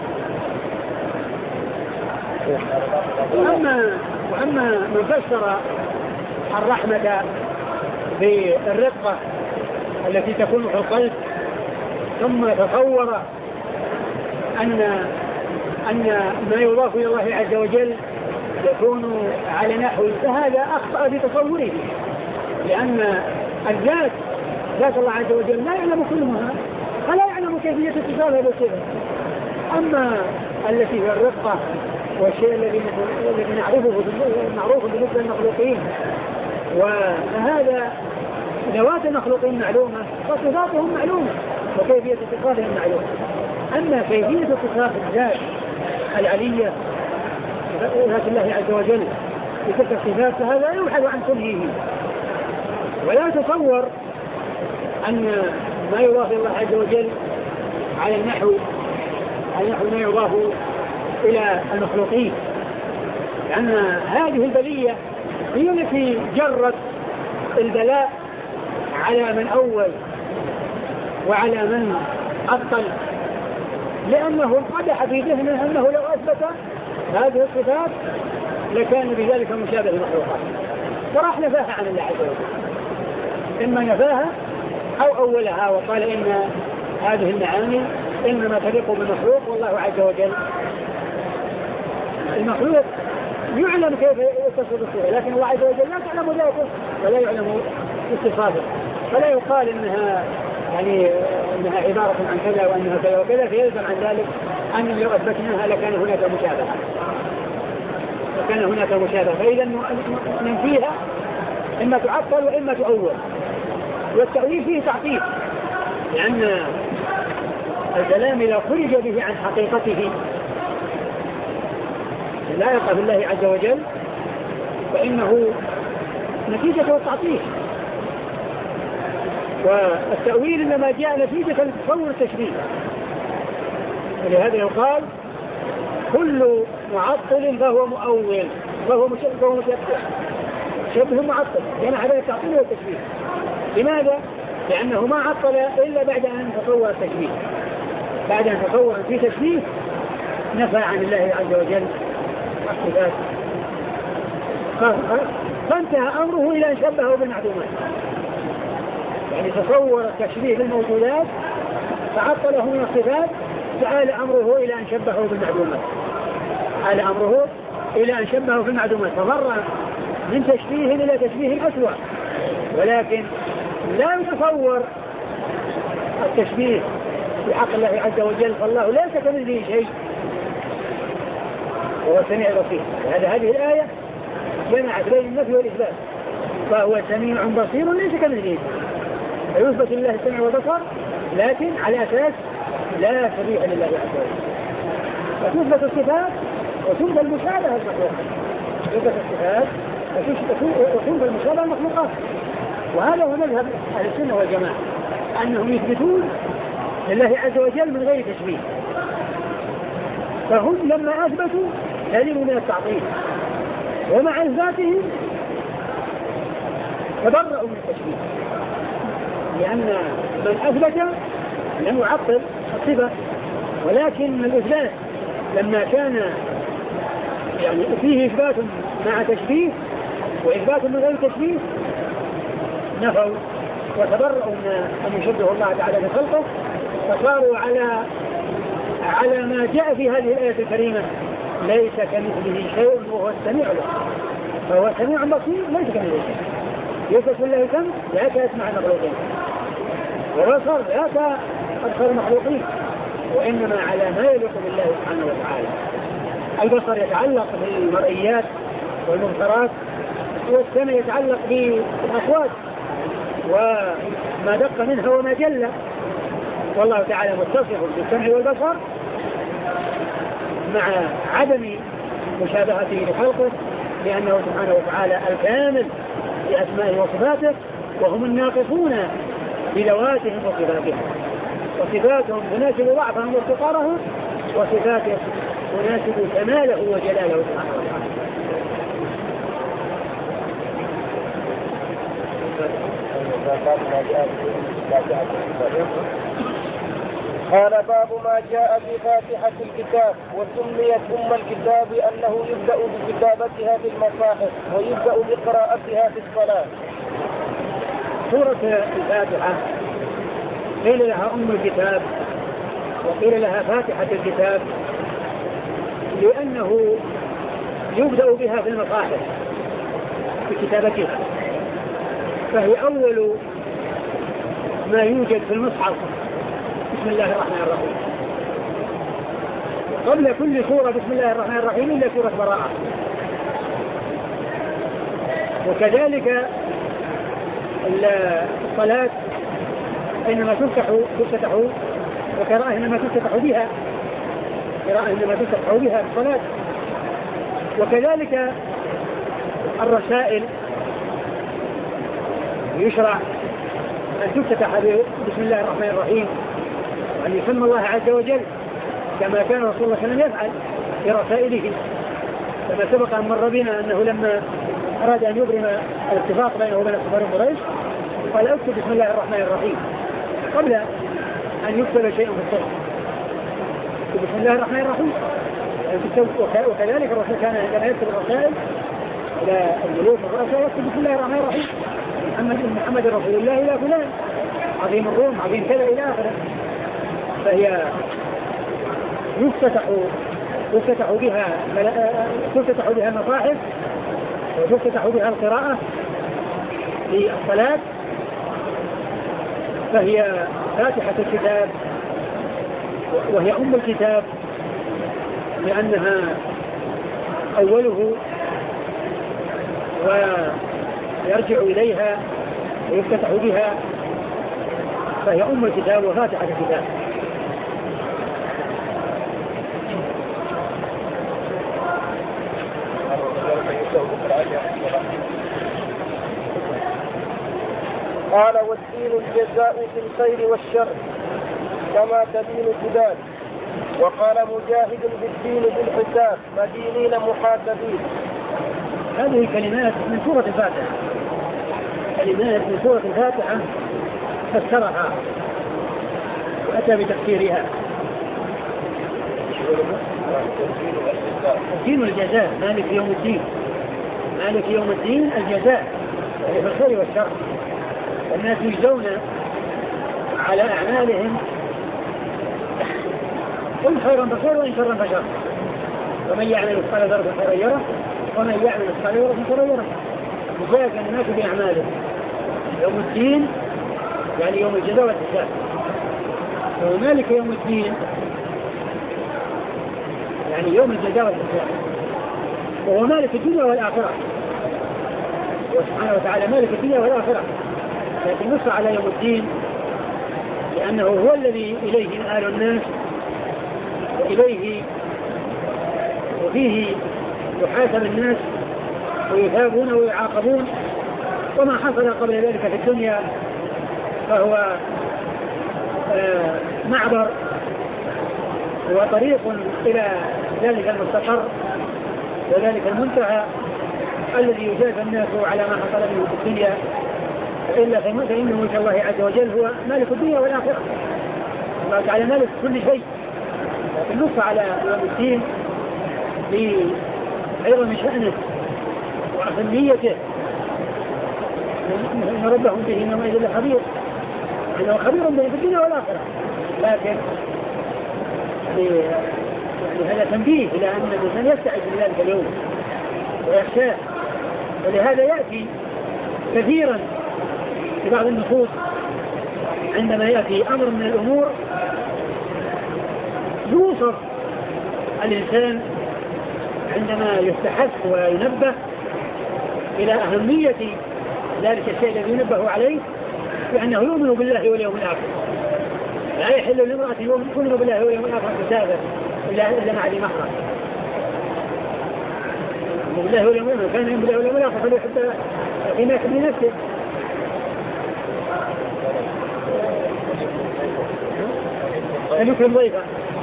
وأما وأما من فسر الرحمة بالرقة التي تكون في القلب ثم تصور أن أن ما يضاف إلى الله عز وجل يكون على نحو، فهذا أخطأ في تصوره، لأن الذات ذات الله عز وجل لا يعلم كلها، فلا يعلم كيفية اتصالها بالصفة. أما التي هي الرقة والشيء الذي الذي نعرفه معروف بالنسبة للمخلوقين، وهذا ذوات المخلوقين معلومة وصفاتهم معلومة وكيفية اتصالهم معلومة. أما كيفية اتصال الذات العلية ذات الله عز وجل بتلك الصفات فهذا يبحث عن كنهه، ولا تصور أن ما يضاف الله عز وجل على النحو على نحو ما يضاف إلى المخلوقين، لأن هذه البلية هي التي جرت البلاء على من أول وعلى من أبطل، لأنه انقدح في ذهنه أنه لو أثبت هذه الصفات لكان بذلك مشابه للمخلوقات، وراح نفاها عن الله عز وجل، إما نفاها أو أولها وقال إن هذه المعاني إنما تليق بالمخلوق، والله عز وجل المخلوق يعلم كيف يتصف بالصورة، لكن الله عز وجل لا تعلم ذاته ولا يعلم اتصافه، فلا يقال إنها يعني إنها عبارة عن كذا وأنها كذا وكذا، فيلزم عن ذلك أن لو أثبتناها لكان هناك مشابهة لكان هناك مشابهة فإذا ننفيها إما تعطل وإما تؤول، والتأويل فيه تعطيل، لأن الكلام إذا خرج به عن حقيقته لا يقع بالله عز وجل فإنه نتيجة التعطيل، والتأويل إنما جاء نتيجة تصور التشبيه، ولهذا يقال كل معطل فهو مؤول فهو مشبه شبه معطل، لأن هذا التعطيل والتشبيه. لماذا؟ لأنه ما عطل إلا بعد أن تصور التشبيه، بعد أن تصور في تشبيه نفى عن الله عز وجل الصفات، فانتهى أمره إلى أن شبهه بالمعدومات، يعني تصور التشبيه بالموجودات فعطله من الصفات، فآل أمره إلى أن شبهه بالمعدومات آل أمره إلى أن شبهه بالمعدومات فمر من تشبيه إلى تشبيه أسوأ، ولكن لا يتصور التشبيه بحق الله عز وجل، فالله ليس كمثله شيء وهو السميع البصير. هذا هذه الآية جمعت بين النفي والإثبات، فهو سميع بصير ليس كمثله شيء، فيثبت لله السمع والبصر لكن على أساس لا شبيه لله عز وجل، وتثبت الصفات وتثبت المشابهة المخلوقات، تثبت الصفات وتثبت المشابهة المخلوقات. وهذا هو مذهب أهل السنة والجماعة، أنهم يثبتون لله عز وجل من غير تشبيه، فهم لما أثبتوا سلموا من التعطيل، ومع إثباتهم تبرأوا من التشبيه، لأن من أثبت لم يعطل الصفة، ولكن الإثبات لما كان يعني فيه إثبات مع تشبيه وإثبات من غير تشبيه نفوا وتبرأوا من أن يشبه الله تعالى بخلقه، فصاروا على على ما جاء في هذه الآية الكريمة ليس كمثله شيء وهو السميع البصير، فهو سميع بصير ليس كمثله شيء، يثبت له سمع لا كأسمع المخلوقين، وبصر لا كأبصر المخلوقين، وإنما على ما يليق بالله سبحانه وتعالى. البصر يتعلق بالمرئيات والمبصرات، والسمع يتعلق بالأصوات وما دق منها وما جل، والله تعالى متصف بالسمع والبصر مع عدم مشابهته لخلقه، لأنه سبحانه وتعالى الكامل بأسمائه وصفاته، وهم الناقصون بذواتهم وصفاتهم، وصفاتهم تناسب ضعفهم وافتقارهم، وصفاته تناسب كماله وجلاله سبحانه وتعالى. قال باب ما جاء في فاتحة الكتاب، وسميت أم الكتاب أنه يبدأ بكتابتها في المصاحف ويبدأ بقراءتها في الصلاة. سورة الفاتحة قيل لها أم الكتاب وقيل لها فاتحة الكتاب لأنه يبدأ بها في المصاحف في كتابتها، فهي أول ما يوجد في المصحف بسم الله الرحمن الرحيم، قبل كل سورة بسم الله الرحمن الرحيم إلا سورة براءة. وكذلك الصلاة إنما تفتح تفتح وقراءة إنما تفتح بها قراءة إنما تفتح بها الصلاة. وكذلك الرسائل يشرع أن تفتح بسم الله الرحمن الرحيم، وأن يسمى الله عز وجل كما كان رسول الله صلى الله عليه وسلم يفعل في رسائله، كما سبق أن مر بنا أنه لما أراد أن يبرم الاتفاق بينه وبين كفار قريش قال اكتب بسم الله الرحمن الرحيم قبل أن يكتب شيء في الصحف، بسم الله الرحمن الرحيم، وكذلك الرسول كان عندما يكتب الرسائل إلى الملوك والرؤساء يكتب بسم الله الرحمن الرحيم محمد محمد رسول الله إلى فلان عظيم الروم عظيم كذا إلى آخره. فهي يفتتح يفتتح بها تفتتح بها المصاحف وتفتتح بها القراءة في الصلاة، فهي فاتحة الكتاب وهي أم الكتاب لأنها أوله ويرجع إليها ويفتتح بها، فهي أم الكتاب وفاتحة الكتاب. قال والدين الجزاء في الخير والشر كما تدين تدان. وقال مجاهد بالدين بالحساب مدينين محاسبين. هذه كلمات من سورة الفاتحة، كلمات من سورة الفاتحة فسرها وأتى بتفسيرها. الدين الجزاء مالك يوم الدين، مالك يوم الدين الجزاء في الخير والشر. الناس يجزون على أعمالهم إن خيرا فخير وإن شرا فشر، ومن يعمل مثقال ذرة خيرا يره ومن يعمل مثقال ذرة شرا يره. يجازى الناس بأعمالهم. يوم الدين يعني يوم الجزاء والحساب، ومالك يوم الدين يعني يوم الجزاء والحساب، وهو مالك الدنيا والآخرة، وسبحانه وتعالى مالك الدنيا والآخرة، لكن نص على يوم الدين لأنه هو الذي إليه مآل الناس وإليه وفيه يحاسب الناس ويثابون ويعاقبون. وما حصل قبل ذلك في الدنيا فهو آه معبر وطريق إلى ذلك المستقر وذلك المنتهى الذي يجازى الناس على ما حصل منه في الدنيا، إلا فإن ملك الله عز وجل هو مالك الدنيا والآخرة. الله تعالى مالك كل شيء، لكن نص على يوم الدين بعظم شأنه وأهميته، إن ربهم به يومئذ لخبير، إنه خبير به في الدنيا والآخرة. لكن يعني هذا تنبيه إلى أن الإنسان يستعد لذلك اليوم ويخشاه، ولهذا يأتي كثيرا في بعض النصوص عندما يأتي أمر من الأمور يوصف الإنسان عندما يستحث وينبه إلى أهمية ذلك الشيء الذي ينبه عليه بأنه يؤمن بالله واليوم الآخر. لا يحل لامرأة يؤمن بالله واليوم الآخر تسافر إلا إلا مع ذي محرم. يؤمن بالله واليوم الآخر، كان يؤمن بالله واليوم الآخر فليحب فيما يحب لنفسه. أن يكرم ضيفه،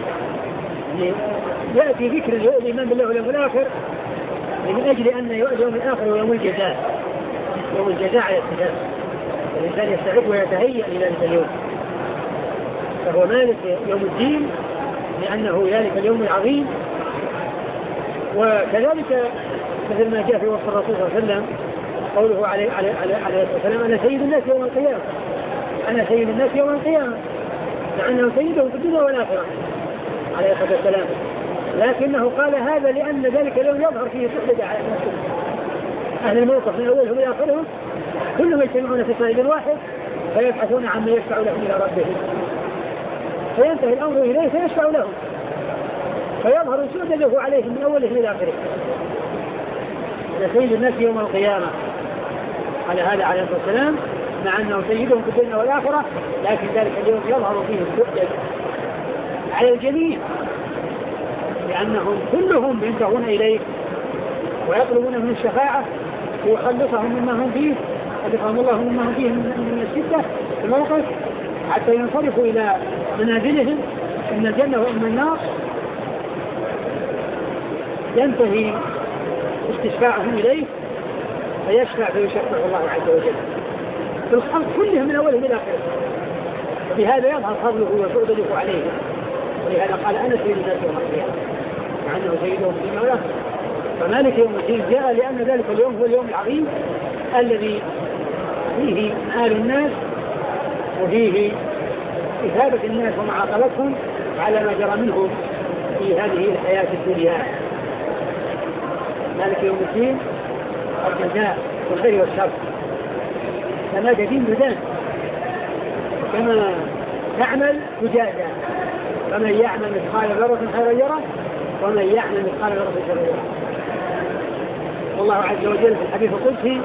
يأتي ذكر الإيمان بالله واليوم الآخر من أجل أن اليوم الآخر هو يوم الجزاء، يوم الجزاء على الاتفاق. الإنسان يستعد ويتهيأ لذلك اليوم، فهو مالك يوم الدين لأنه ذلك اليوم العظيم. وكذلك مثل ما جاء في وصف الرسول صلى الله عليه وسلم قوله عليه عليه عليه السلام: أنا سيد الناس يوم القيامة، أنا سيد الناس يوم القيامة، لأنه سيده في الدنيا والآخرة عليه الصلاة والسلام. لكنه قال هذا لأن ذلك اليوم يظهر فيه سحلة على نفسه. أهل الموقف من أولهم إلى آخرهم كلهم يجتمعون في صعيد واحد فيبحثون عن من يشفع لهم إلى ربهم، فينتهي الأمر إليه فيشفع لهم، فيظهر سؤدده عليهم من أولهم إلى آخرهم. هذا سيد الناس يوم القيامة على هذا عليه الصلاة والسلام، مع أنه سيدهم في الدنيا والآخرة، لكن ذلك اليوم يظهر فيه السؤدد على الجميع، لأنهم كلهم ينتهون إليه ويطلبون من الشفاعة ويخلصهم مما هم فيه، خلصهم الله مما هم فيه من الشدة في الموقف، حتى ينصرفوا إلى منازلهم إن الجنة وإما النار. ينتهي استشفاعهم إليه فيشفع فيشفع الله عز وجل في الخلق كلهم من أولهم إلى آخره، وبهذا يظهر فضله وسؤدده عليهم. ولهذا قال: أنا سيد الناس يوم القيامة، عنه سيدهم في الدنيا والآخرة. فمالك يوم الدين جاء لأن ذلك اليوم هو اليوم العظيم الذي فيه مآل الناس وفيه إثابة الناس ومعاقبتهم على ما جرى منهم في هذه الحياة الدنيا. مالك يوم الدين الجزاء والخير والشر، فما دين بدان كما تعمل تجازى، فمن يعمل مثقال ذرة خيرا يره ومن يعمل مثقال ذرة شرا يره. والله عز وجل في الحديث القدسي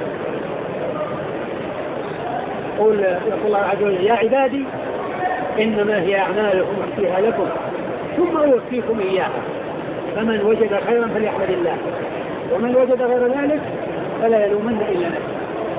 يقول يقول الله عز وجل يا عبادي إنما هي أعمالكم أحصيها لكم ثم أوفيكم إياها فمن وجد خيرا فليحمد الله ومن وجد غير ذلك فلا يلومن إلا نفسه.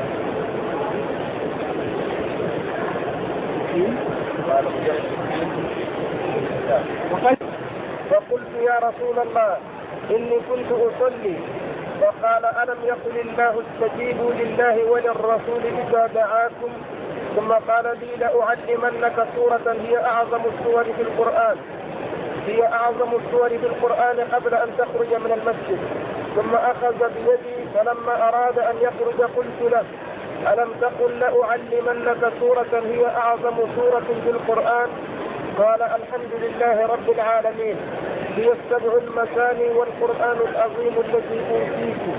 وقال فقلت يا رسول الله إني كنت أصلي فقال ألم يقل الله استجيبوا لله وللرسول إذا دعاكم ثم قال لي لأعلمنك سورة هي أعظم السور في القرآن هي أعظم السور في القرآن قبل أن تخرج من المسجد. ثم أخذ بيدي فلما أراد أن يخرج قلت له ألم تقل لأعلمنك سورة هي أعظم سورة في القرآن؟ قال الحمد لله رب العالمين هي السبع المثاني والقرآن العظيم الذي أوتيته.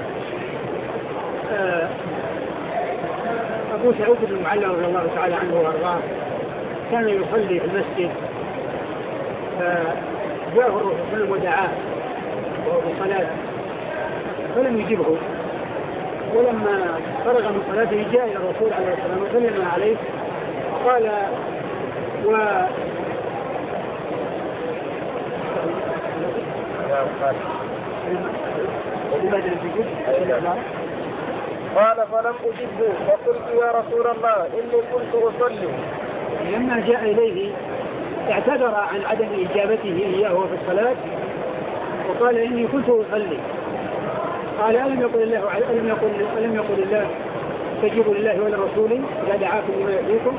أبو سعود بن المعلى رضي الله تعالى عنه وأرضاه كان يصلي في المسجد فجاءه الرسول صلى الله عليه وسلم ودعاه وهو في صلاة فلم يجبه، ولما فرغ من صلاته جاء إلى الرسول عليه الصلاة والسلام وسلم عليه قال و قال فلم أجبه فقلت يا رسول الله إني كنت أصلي. لما جاء إليه اعتذر عن عدم إجابته إياه في الصلاة وقال إني كنت أصلي. قال ألم يقل الله ألم يقل ألم يقل الله استجيبوا لله وللرسول إذا دعاكم لما يحييكم.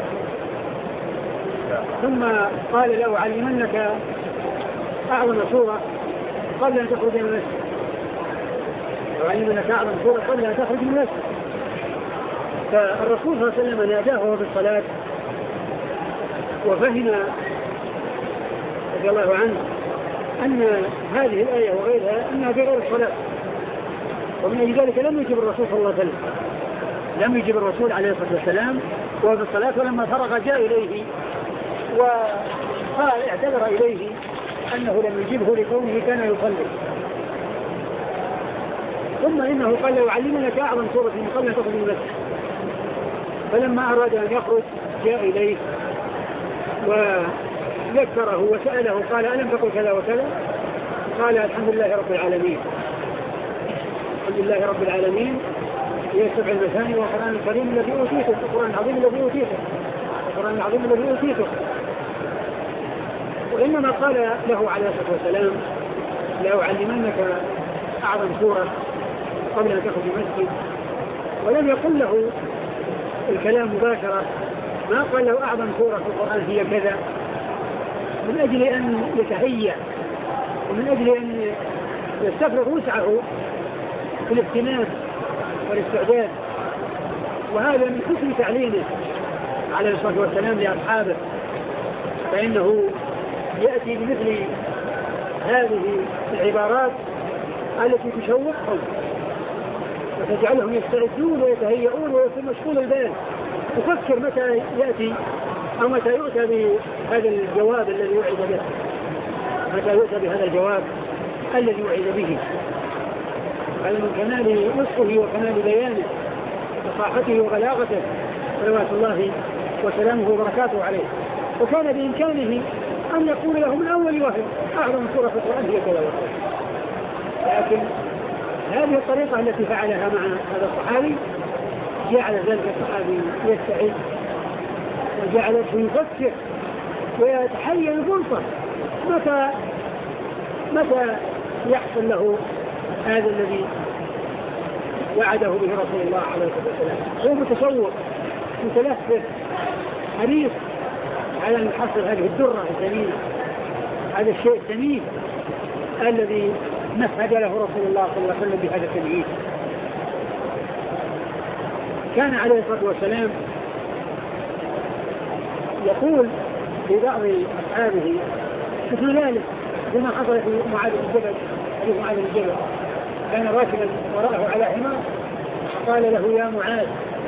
ثم قال له أعلمنك أعظم سورة قبل أن تخرج من المسجد. وعلمنك أعظم سورة قبل أن تخرج من المسجد. فالرسول صلى الله عليه وسلم ناداه وهو في الصلاة وفهم رضي الله عنه أن هذه الآية وغيرها أنها في غير الصلاة، ومن أجل ذلك لم يجب الرسول صلى الله عليه وسلم لم يجب الرسول عليه الصلاة والسلام وهو في الصلاة. ولما فرغ جاء إليه وقال اعتذر إليه أنه لم يجبه لكونه كان يصلي. ثم إنه قال له أعلمنك أعظم سورة من قبل أن تخرج من المسجد. فلما أراد أن يخرج جاء إليه وذكره وسأله قال ألم تقل كذا وكذا؟ قال الحمد لله رب العالمين الحمد لله رب العالمين هي السبع المثاني والقرآن الكريم الذي أوتيته القرآن العظيم الذي أوتيته القرآن العظيم الذي أوتيته. وإنما قال له عليه الصلاة والسلام لأعلمنك أعظم سورة قبل أن تخرج المسجد، ولم يقل له الكلام مباشرة، ما قال له أعظم سورة في القرآن هي كذا، من أجل أن يتهيأ ومن أجل أن يستفرغ وسعه في الاهتمام والاستعداد. وهذا من حسن تعليمه عليه الصلاة والسلام لأصحابه، فإنه يأتي بمثل هذه العبارات التي تشوقهم وتجعلهم يستعدون ويتهيئون ويكون مشغول البال تفكر متى يأتي أو متى يؤتى بهذا الجواب الذي وعد به متى يؤتى بهذا الجواب الذي وعد به. هذا من كمال نصحه وكمال بيانه وفصاحته وبلاغته صلوات الله وسلامه وبركاته عليه. وكان بإمكانه أن يقول له من أول وهي أعظم سورة في القرآن هي كذا وكذا، لكن هذه الطريقة التي فعلها مع هذا الصحابي جعل ذلك الصحابي يستعد وجعلته يفكر ويتحير الفرصة متى متى يحصل له هذا الذي وعده به رسول الله عليه الصلاة والسلام. هو متشوق متلهف حريص على أن يحصل هذه الدرة الثمينة، هذا الشيء الثمين الذي مهد له رسول الله صلى الله عليه وسلم بهذا التمهيد. كان عليه الصلاة والسلام يقول في بعض أصحابه مثل ذلك كما حصل في معاذ بن جبل، حديث معاذ بن جبل كان راكبا وراءه على حمار قال له يا معاذ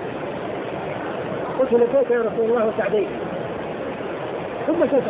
قلت لبيك يا رسول الله وسعديك، ثم سكت،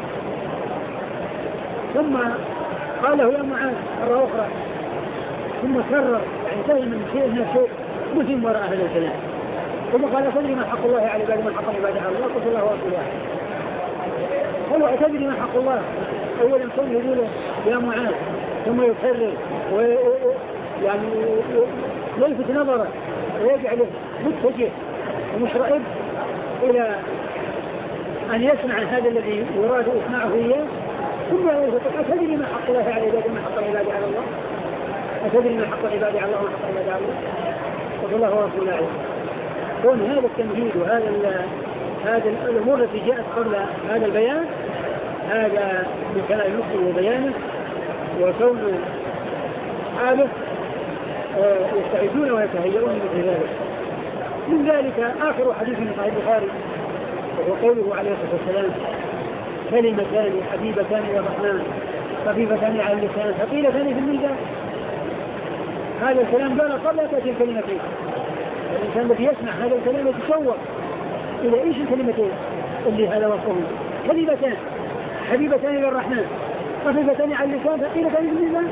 ثم قال له يا معاذ مرة أخرى، ثم كرر يعني دائما شيء من الشيء مهم وراء هذا الكلام، ثم قال تدري ما حق الله على عباده من حق عباده على الله؟ قلت الله ورسوله. قالوا أتدري ما حق الله؟ أولا كون يقول يا معاذ ثم يكرر ويعني يلفت نظره ويجعله متجه ومشرئب إلى أن يسمع هذا الذي يراد إسماعه إياه، ثم يقول أتدري ما حق الله على عباده من حق عباده على الله؟ أتدري ما حق عباده على الله ومن حق عباده على الله؟ قلت الله ورسوله أعلم. كون هذا التمهيد وهذا هذا الأمور التي جاءت قبل هذا البيان هذا من كلام المخبر وبيانه، وكون أصحابه يستعدون ويتهيئون مثل ذلك. من ذلك آخر حديث من صحيح البخاري وهو قوله عليه الصلاة والسلام كلمتان حبيبتان إلى الرحمن خفيفتان على اللسان ثقيلتان في الميزان. هذا الكلام قال قبل تأتي الكلمتين. الإنسان الذي يسمع هذا الكلام يتشوق إلى إيش الكلمتين اللي هذا وصفه كلمتان حبيبتان إلى الرحمن خفيفتان على اللسان ثقيلتان في الميزان.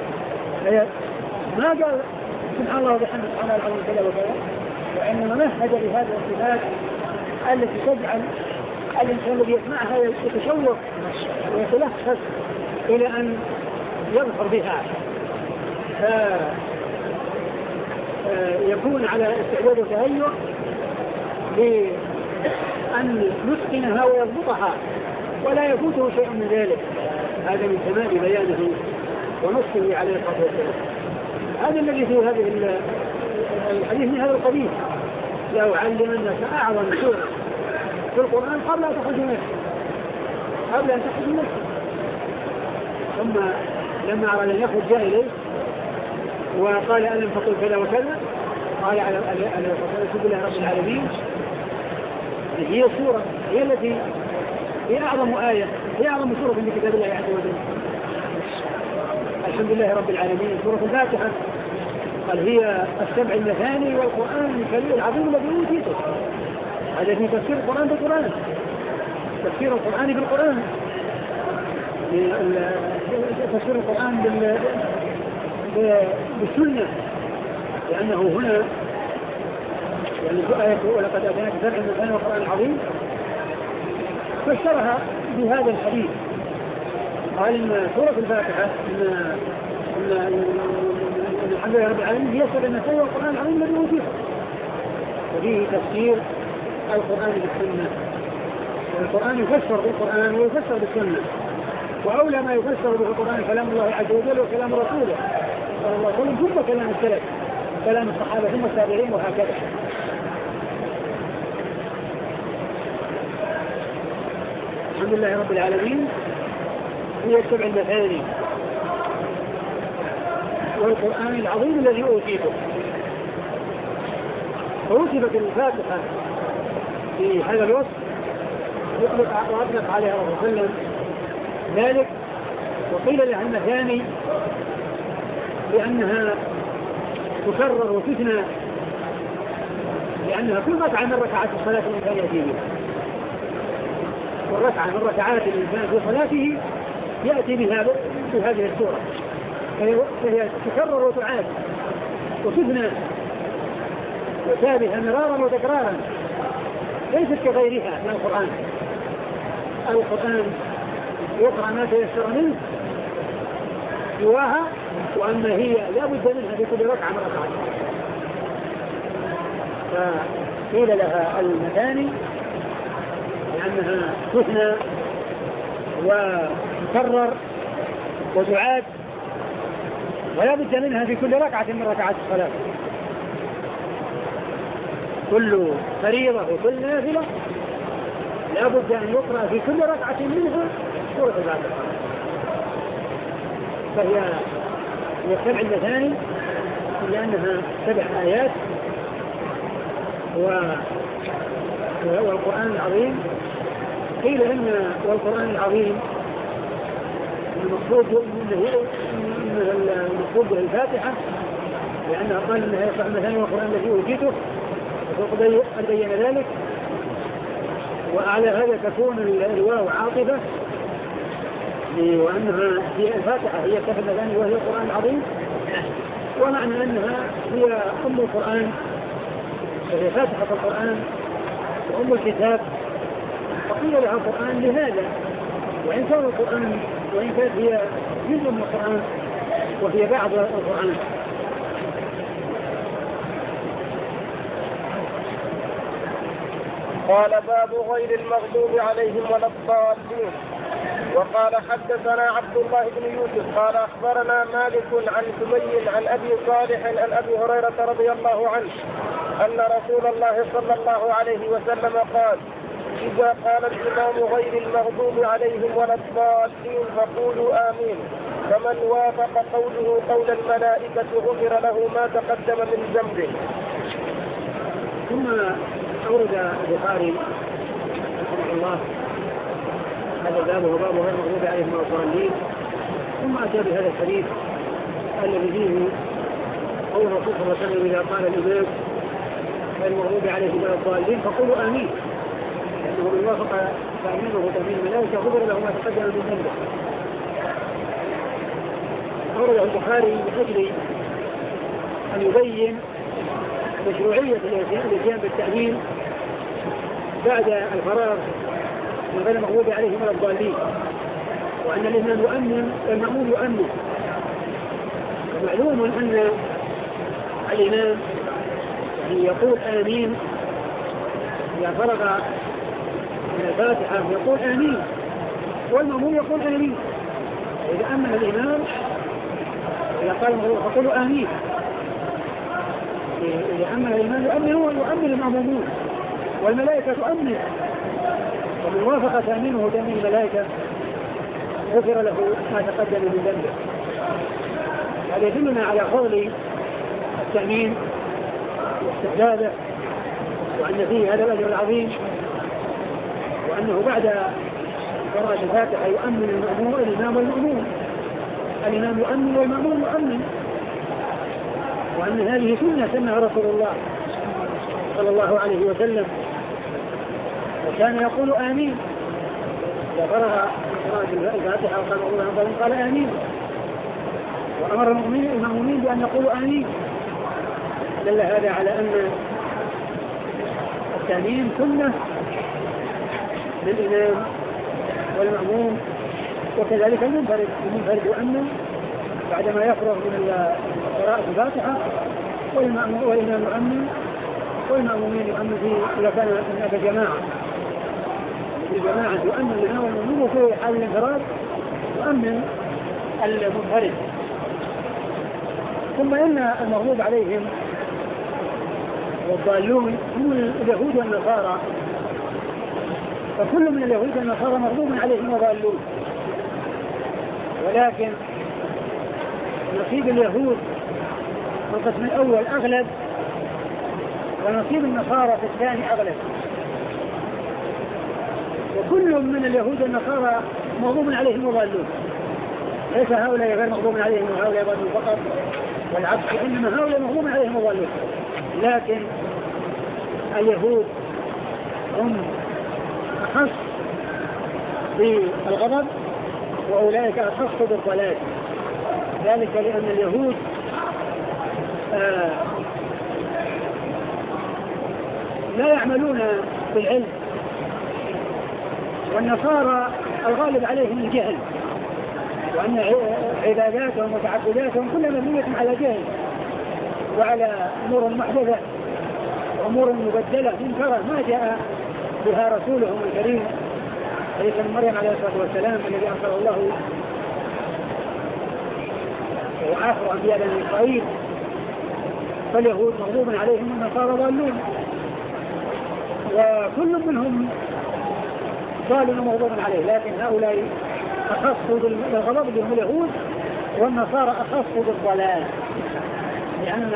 ما قال سبحان الله وبحمده سبحان الله العظيم كذا وكذا، وإنما مهد لهذه الصفات التي تجعل الإنسان الذي يسمعها يتشوق ويتلخص إلى أن يظفر بها، فيكون على استعداد وتهيؤ لأن يتقنها ويضبطها ولا يفوته شيء من ذلك. هذا من كمال بيانه ونصه عليه الصلاة والسلام. هذا الذي في هذه الحديث من هذا القبيل، لو علمنك أعظم سورة في القرآن قبل أن تخرج منه قبل أن تخرج منه ثم لما أراد أن يخرج جاء إليه وقال ألم تقل كذا وكذا، قال على سبيل الله رب العالمين. هي السورة هي التي هي أعظم آية هي أعظم سورة في كتاب الله عز وجل. الحمد لله رب العالمين. سورة الفاتحة قال هي السبع المثاني والقرآن الكريم العظيم الذي أوتيته. هذا في تفسير القرآن بالقرآن، تفسير القرآن بالقرآن، تفسير القرآن بالسنة، لأنه هنا يعني آية ولقد آتيناك سبع المثاني والقرآن العظيم فسرها بهذا الحديث. قال إن سورة الفاتحة إن الحمد لله رب العالمين هي سبع المثاني والقرآن العظيم الذي أوتيته، وفيه تفسير القرآن بالسنة. والقرآن يفسر بالقرآن ويفسر بالسنة، وأولى ما يفسر به القرآن كلام الله عز وجل وكلام رسوله صلى الله عليه وسلم ثم كلام السلف كلام الصحابة ثم التابعين وهكذا. الحمد لله رب العالمين هي السبع المثاني والقرآن العظيم الذي أوتيته. فوصفت الفاتحة في هذا الوصف وأطلق عليها الرسول صلى الله عليه وسلم ذلك، وقيل لها المثاني لأنها تكرر وتثنى، لأنها كل ركعة من ركعات الصلاة الإنسان يأتي بها، والركعة من ركعات الإنسان في صلاته يأتي بها في هذه السورة، فهي تكرر وتعاد وتثنى وتابها مرارا وتكرارا، ليست كغيرها من القرآن. القرآن يقرأ ما تيسر منه سواها، وأما هي لا بد منها في كل ركعة من ركعات. فقيل لها المثاني لأنها تثنى وتكرر وتعاد ولا بد منها في كل ركعة من ركعات الصلاة. كل فريضة وكل نافلة لا بد أن يقرأ في كل ركعة منها سورة الفاتحة. فهي هي سبع المثاني لأنها سبع آيات والقرآن العظيم. قيل إن والقرآن العظيم المقصود المقصود به الفاتحة لأنها قال إنها يسبع المثاني والقرآن الذي أوتيته وقد بين ذلك. وأعلى هذا تكون الواو عاطفة وأنها هي الفاتحة هي سبع المثاني وهي القرآن العظيم، ومعنى أنها هي أم القرآن وهي فاتحة القرآن وأم الكتاب، فقيل لها القرآن لهذا، وإن كان القرآن وإن كانت هي جزء من القرآن وهي بعض القرآن. قال باب غير المغضوب عليهم ولا الضالين. وقال حدثنا عبد الله بن يوسف قال أخبرنا مالك عن سمي عن أبي صالح عن أبي هريرة رضي الله عنه أن رسول الله صلى الله عليه وسلم قال: إذا قال الإمام غير المغضوب عليهم ولا الضالين فقولوا آمين، فمن وافق قوله قول الملائكة غفر له ما تقدم من ذنبه. ثم أورد البخاري رحمه الله هذا الباب وهو باب غير المغضوب عليهم ولا الضالين، ثم أتى بهذا الحديث الذي فيه قول الرسول صلى الله عليه وسلم: إذا قال الإمام غير المغضوب عليهم ولا الضالين فقولوا آمين، لأنه من وافق تأمينه تأمين الملائكة غفر له ما تقدم من ذنبه. أورده البخاري بأجل أن يبين مشروعية الاتيان بالتأمين بعد الفراغ من غير المغضوب عليهم ولا الضالين، وأن الإمام يؤمن والمأموم يؤمن. ومعلوم أن الإمام يعني يقول آمين إذا فرغ من الفاتحة يقول آمين، والمأموم يقول آمين. إذا أمن الإمام إذا قال المغضوب فقولوا آمين، إذا أمن الإمام يؤمن ويؤمن المأمومون والملائكة تؤمن، ومن وافق تأمينه تأمين الملائكة غفر له ما تقدم من ذنبه. هذا يدلنا على فضل التأمين واستحبابه، وأن فيه هذا الأجر العظيم، وأنه بعد قراءة الفاتحة يؤمن المأموم الإمام والمأموم، الإمام يؤمن والمأموم يؤمن، وأن هذه سنة سنها رسول الله صلى الله عليه وسلم، وكان يقول آمين إذا فرغ قراءة الفاتحة وقال الله قال آمين، وأمر المؤمنين بأن يقولوا آمين. دل هذا على أن التأمين سنة للإمام والمأموم، وكذلك المنفرد المنفرد يؤمن بعدما يفرغ من قراءة الفاتحة، والإمام يؤمن والمأمومين يؤمن فيه إذا كان هناك جماعة الجماعة يؤمن الإمام والمأموم، وفي حال الانفراد يؤمن المنفرد. ثم إن المغضوب عليهم والضالون هم اليهود والنصارى، فكل من اليهود والنصارى مغضوب عليهم وضالون، ولكن نصيب اليهود في القسم الأول أغلب، ونصيب النصارى في الثاني أغلب. وكل من اليهود والنصارى مغضوب عليهم وضالون، ليس هؤلاء غير مغضوب عليهم وهؤلاء ضالون فقط، والعكس، إنما هؤلاء مغضوب عليهم وضالون. لكن اليهود هم أخص بالغضب وأولئك أخص بالضلال، ذلك لأن اليهود آه لا يعملون بالعلم، والنصارى الغالب عليهم الجهل، وأن عباداتهم وتعبداتهم كلها مبنية على جهل وعلى أمور محدثة وأمور مبدلة منكرة ما جاء بها رسولهم الكريم عيسى بن مريم عليه الصلاة والسلام الذي أرسله الله وآخر أنبياء بني إسرائيل. فاليهود مغضوب عليهم والنصارى ضالون، وكل منهم ضال ومغضوب عليه، لكن هؤلاء أخصوا بالغضب بهم اليهود والنصارى أخص بالضلال، لأن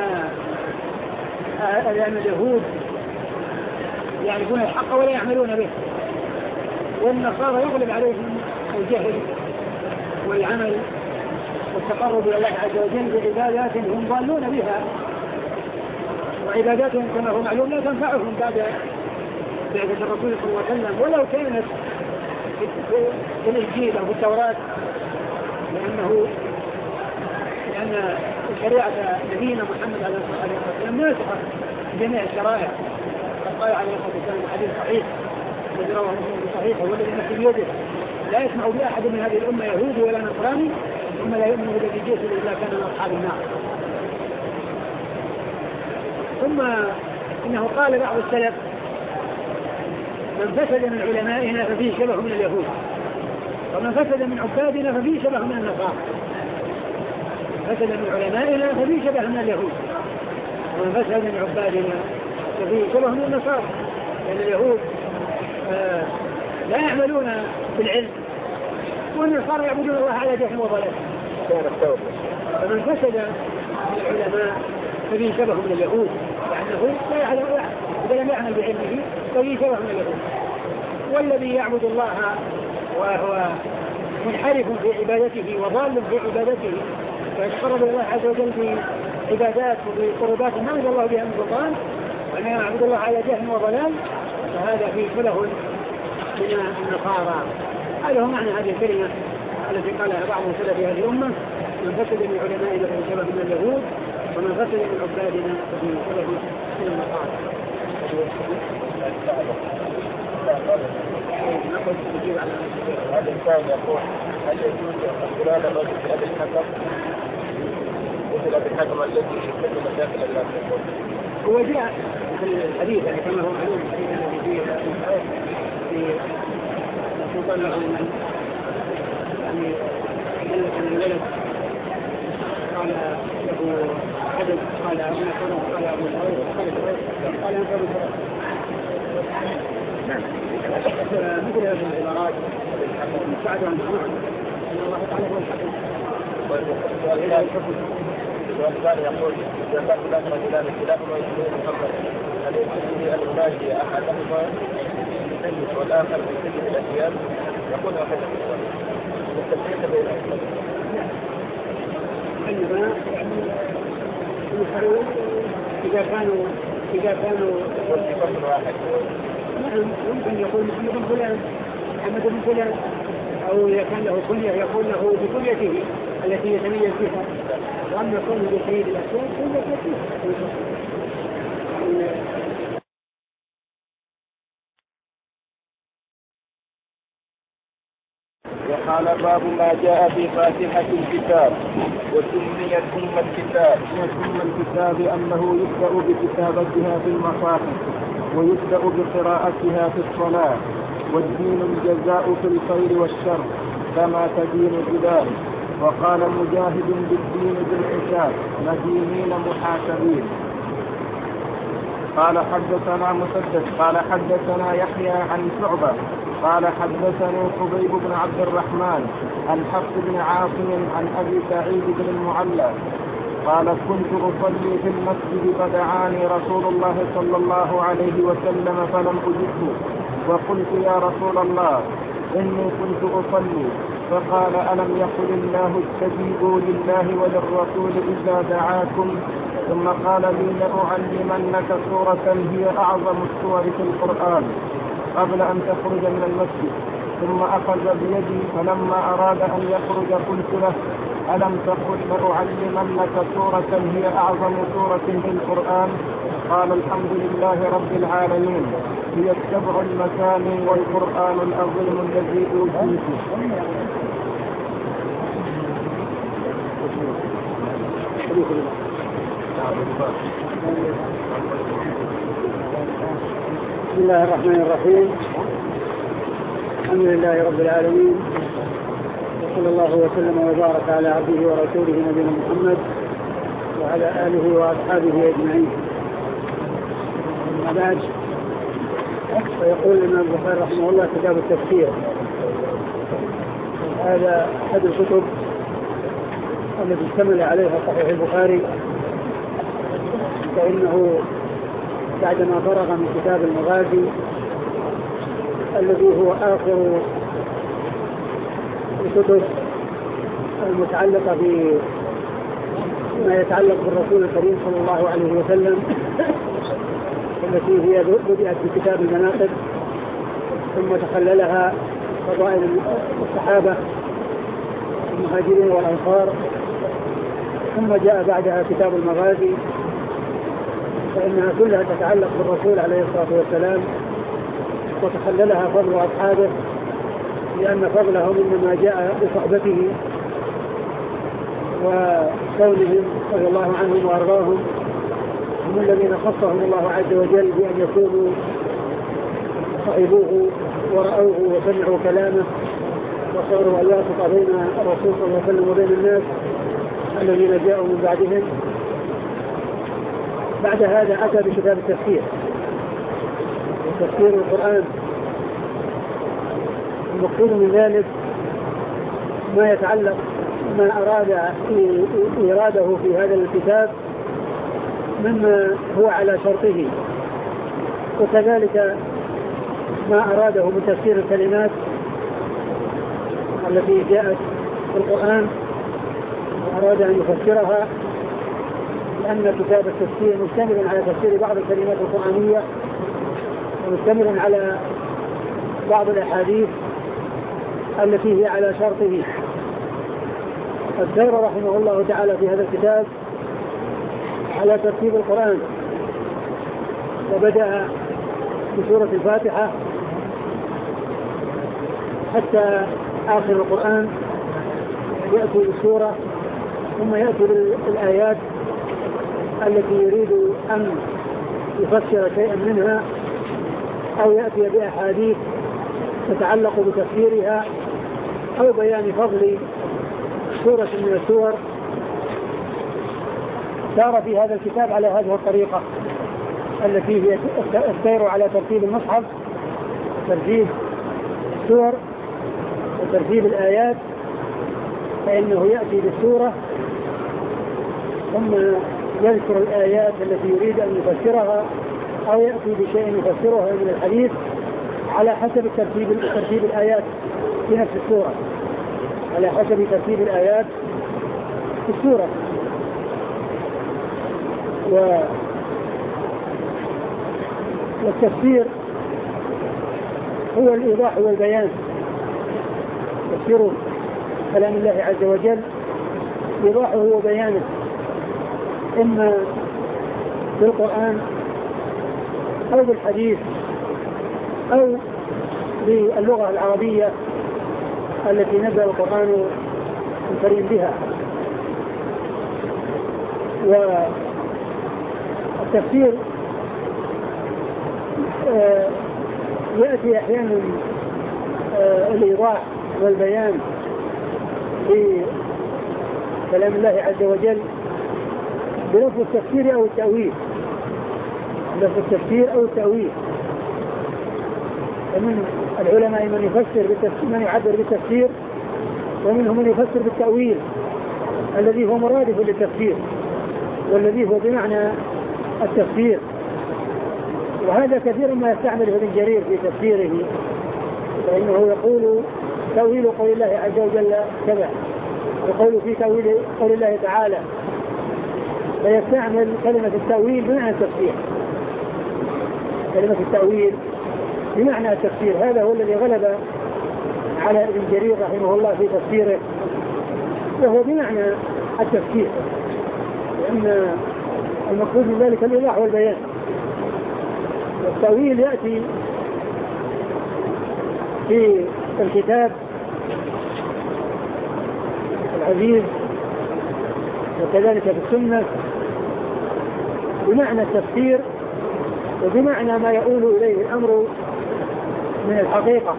لأن اليهود يعرفون الحق ولا يعملون به، والنصارى يغلب عليهم الجهل والعمل والتقرب إلى الله عز وجل بعبادات هم ضالون بها، وعباداتهم كما هو معلوم لا تنفعهم بعد بعد الرسول صلى الله عليه وسلم ولو كانت في الإنجيل أو في التوراة، لأنه لأن شريعة نبينا محمد عليه الصلاة والسلام ناسخة جميع الشرائع. قال عليه الصلاة والسلام حديث صحيح الذي رواه مسلم صحيح والذي نفسي بيده لا يسمع بأحد من هذه الأمة يهودي ولا نصراني ثم لا يؤمن بالذي جئت إلا كان من أصحاب النار. ثم إنه قال بعض السلف من فسد من علمائنا ففيه شبه من اليهود، ومن فسد من عبادنا ففيه شبه من النصارى. فسد من علمائنا ففيه شبه من اليهود، ومن فسد من عبادنا ففيه شبه من النصارى، لأن اليهود آه لا يعملون بالعلم، والنصارى يعبدون الله على جهل وضلال. فمن فسد من العلماء ففيه شبه من اليهود، لأنه لا يعلم إذا لم يعمل بعلمه ففيه شبه من اليهود. والذي يعبد الله وهو منحرف في عبادته وضال في عبادته فيتقرب إلى الله عز وجل بعبادات وبقربات ما أنزل الله بها من سلطان، وأن يعبد الله على جهل وضلال، فهذا فيه شبه من النصارى. هذا هو معنى هذه الكلمة التي قالها بعض سلف هذه الأمة: من فسد من علمائنا ففيه شبه من اليهود، ومن فسد من عبادنا ففيه شبه من النصارى. نقول نجيب على هذا الإنسان يقول: هل يجوز فلان الرجل في أبي الحكم مثل أبي الحكم الذي يحل مشاكل الناس؟ هو جاء في الحديث يعني كما هو معلوم في في مطلع من يعني كان الولد قال له حدث قال أبو نصر قال أبو الأول قال أنت أبو الأول. مثل هذه العبارات مساعدة عن الحكم أن الله تعالى هو الحكم. السؤال الثاني يقول: إذا كان هناك رجلان كلاهما يسلمون محمد هل يمكن أن يناجي أحدهما بالسيد والآخر بالسيد الأشياء؟ يقول هكذا والتفريق بينهما. عندما يسألون إذا كانوا إذا كانوا والصفات واحد. نعم يمكن يقول محمد بن فلان محمد بن فلان، أو إذا كان له كنية يقول له بكنيته التي يتميز بها، وأما يكون بسيد الأشياء كنية فيه. وقال: باب ما جاء في فاتحة الكتاب. وسميت أم الكتاب وسمى الكتاب أنه يبدأ بكتابتها في المصاحف ويبدأ بقراءتها في الصلاة، والدين الجزاء في الخير والشر كما تدين بذلك. وقال مجاهد: بالدين بالحساب مدينين محاسبين. قال حدثنا مسدد قال حدثنا يحيى عن شعبة قال حدثني حبيب بن عبد الرحمن عن حفص بن عاصم عن أبي سعيد بن المعلى قال: كنت أصلي في المسجد فدعاني رسول الله صلى الله عليه وسلم فلم أجبه، وقلت: يا رسول الله إني كنت أصلي. فقال: ألم يقل الله استجيبوا لله وللرسول إذا دعاكم؟ ثم قال لي: لأعلمنك سورة هي أعظم السور في القرآن قبل أن تخرج من المسجد. ثم أخذ بيدي فلما أراد أن يخرج قلت له: ألم تقل لأعلمنك سورة هي أعظم سورة في القرآن؟ قال: الحمد لله رب العالمين، هي السبع المثاني والقرآن العظيم الذي أوتيته. بسم الله الرحمن الرحيم. الحمد لله رب العالمين، وصلى الله وسلم وبارك على عبده ورسوله نبينا محمد وعلى آله وأصحابه أجمعين. أما بعد، فيقول الإمام البخاري رحمه الله: كتاب التفسير. هذا أحد الكتب التي اشتمل عليها صحيح البخاري، فإنه بعدما فرغ من كتاب المغازي الذي هو آخر الكتب المتعلقة بما يتعلق بالرسول الكريم صلى الله عليه وسلم، التي هي بدأت بكتاب المناقب ثم تخللها فضائل الصحابة المهاجرين والأنصار، ثم جاء بعدها كتاب المغازي، فإنها كلها تتعلق بالرسول عليه الصلاة والسلام، وتخللها فضل أصحابه لأن فضلهم إنما جاء بصحبته وكونهم رضي الله عنهم وأرضاهم هم الذين خصهم الله عز وجل بأن يكونوا صحبوه ورأوه وسمعوا كلامه وصاروا أن يرفق بين الرسول صلى الله عليه وسلم وبين الناس الذين جاءوا من بعدهم. بعد هذا أتى بكتاب التفسير، تفسير القرآن. المقصود من ذلك ما يتعلق ما أراد إراده في هذا الكتاب مما هو على شرطه، وكذلك ما أراده من تفسير الكلمات التي جاءت في القرآن وأراد أن يفسرها، لأن كتاب التفسير مشتمل على تفسير بعض الكلمات القرآنية ومشتمل على بعض الأحاديث التي هي على شرطه. الدار رحمه الله تعالى في هذا الكتاب على ترتيب القرآن، وبدأ بسورة الفاتحة حتى آخر القرآن، يأتي بالسورة ثم يأتي بالآيات التي يريد أن يفسر شيئا منها أو يأتي بأحاديث تتعلق بتفسيرها أو بيان فضل سورة من السور. سار في هذا الكتاب على هذه الطريقة التي هي السير على ترتيب المصحف، ترتيب السور وترتيب الآيات، فإنه يأتي بالسورة ثم يذكر الآيات التي يريد أن يفسرها أو يأتي بشيء يفسرها من الحديث على حسب ترتيب ترتيب الآيات في نفس السورة، على حسب ترتيب الآيات في السورة. والتفسير هو الإيضاح والبيان، تفسير كلام الله عز وجل إيضاحه وبيانه إما بالقرآن أو بالحديث أو باللغة العربية التي نزل القرآن الكريم بها. والتفسير آه يأتي أحيانا آه الإيضاح والبيان في كلام الله عز وجل بلفظ التفسير أو التأويل، لفظ التفسير أو التأويل. ومن العلماء من يفسر بالتفسير، من يعبر بالتفسير، ومنهم من يفسر بالتأويل الذي هو مرادف للتفسير والذي هو بمعنى التفسير. وهذا كثيرا ما يستعمله ابن جرير في تفسيره، فإنه يقول تأويل قول الله عز وجل كذا، وقول في تأويل قول الله تعالى، فيستعمل كلمة التأويل بمعنى التفسير، كلمة التأويل بمعنى التفسير. هذا هو الذي غلب على ابن جرير رحمه الله في تفسيره، وهو بمعنى التفسير، لأن المقصود من ذلك الإيضاح والبيان. والتأويل يأتي في الكتاب العزيز وكذلك في السنة بمعنى التفسير وبمعنى ما يؤول إليه الأمر من الحقيقة،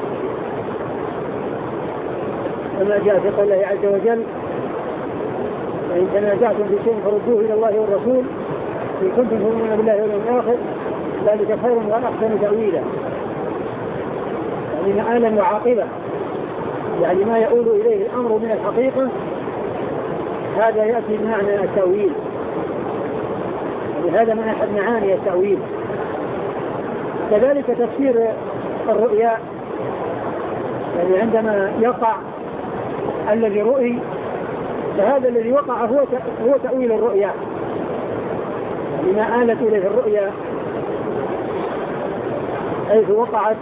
كما جاء في قول الله عز وجل: فإن تنازعتم في شيء فردوه إلى الله والرسول إن كنتم تؤمنون بالله واليوم الآخر ذلك خير وأحسن تأويلا، يعني مآلا وعاقبة، يعني ما يؤول إليه الأمر من الحقيقة هذا يأتي بمعنى التأويل، هذا من أحد معاني التأويل. كذلك تفسير الرؤيا، يعني عندما يقع الذي رؤي فهذا الذي وقع هو هو تأويل الرؤيا، لما آلت إليه الرؤيا حيث وقعت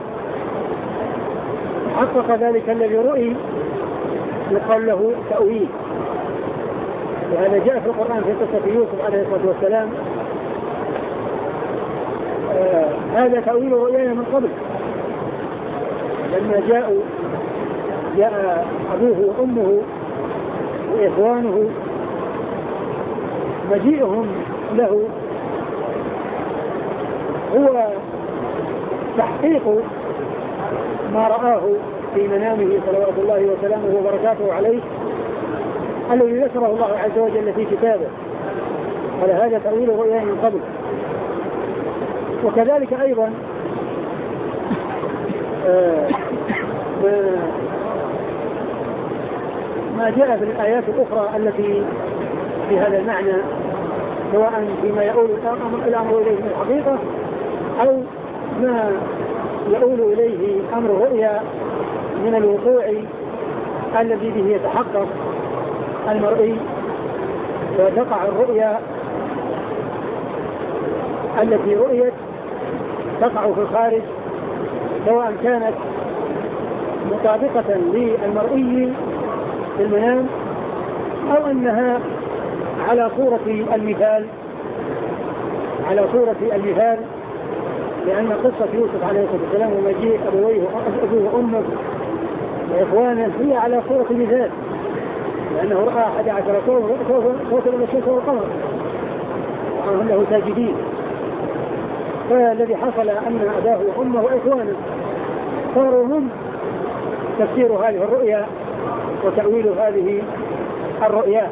حقق ذلك الذي رؤي يقال له تأويل. وهذا جاء في القرآن في قصة يوسف عليه الصلاة والسلام، آه هذا تأويل رؤيانا من قبل. لما جاءوا جاء أبوه وأمه وإخوانه مجيئهم له هو تحقيق ما رآه في منامه صلوات الله وسلامه وبركاته عليه الذي ذكره الله عز وجل في كتابه، ولهذا تأويل رؤيا من قبل. وكذلك أيضا آه ما جاء في الآيات الأخرى التي في هذا المعنى، سواء فيما يؤول الأمر إليه من الحقيقة أو ما يؤول إليه أمر الرؤيا من الوقوع الذي به يتحقق المرئي، وتقع الرؤيا التي رؤيت تقع في الخارج، سواء كانت مطابقة للمرئي في المنام أو أنها على صورة المثال على صورة المثال لأن قصة يوسف عليه الصلاة والسلام ومجيء أبويه أبوه وأمه وإخوانه هي على صورة مثال، لأنه رأى أحد عشر كوكبا الشمس والقمر وهم له ساجدين. فالذي حصل أن أباه وأمه وإخوانه صاروا هم تفسير هذه الرؤيا وتأويل هذه الرؤيا.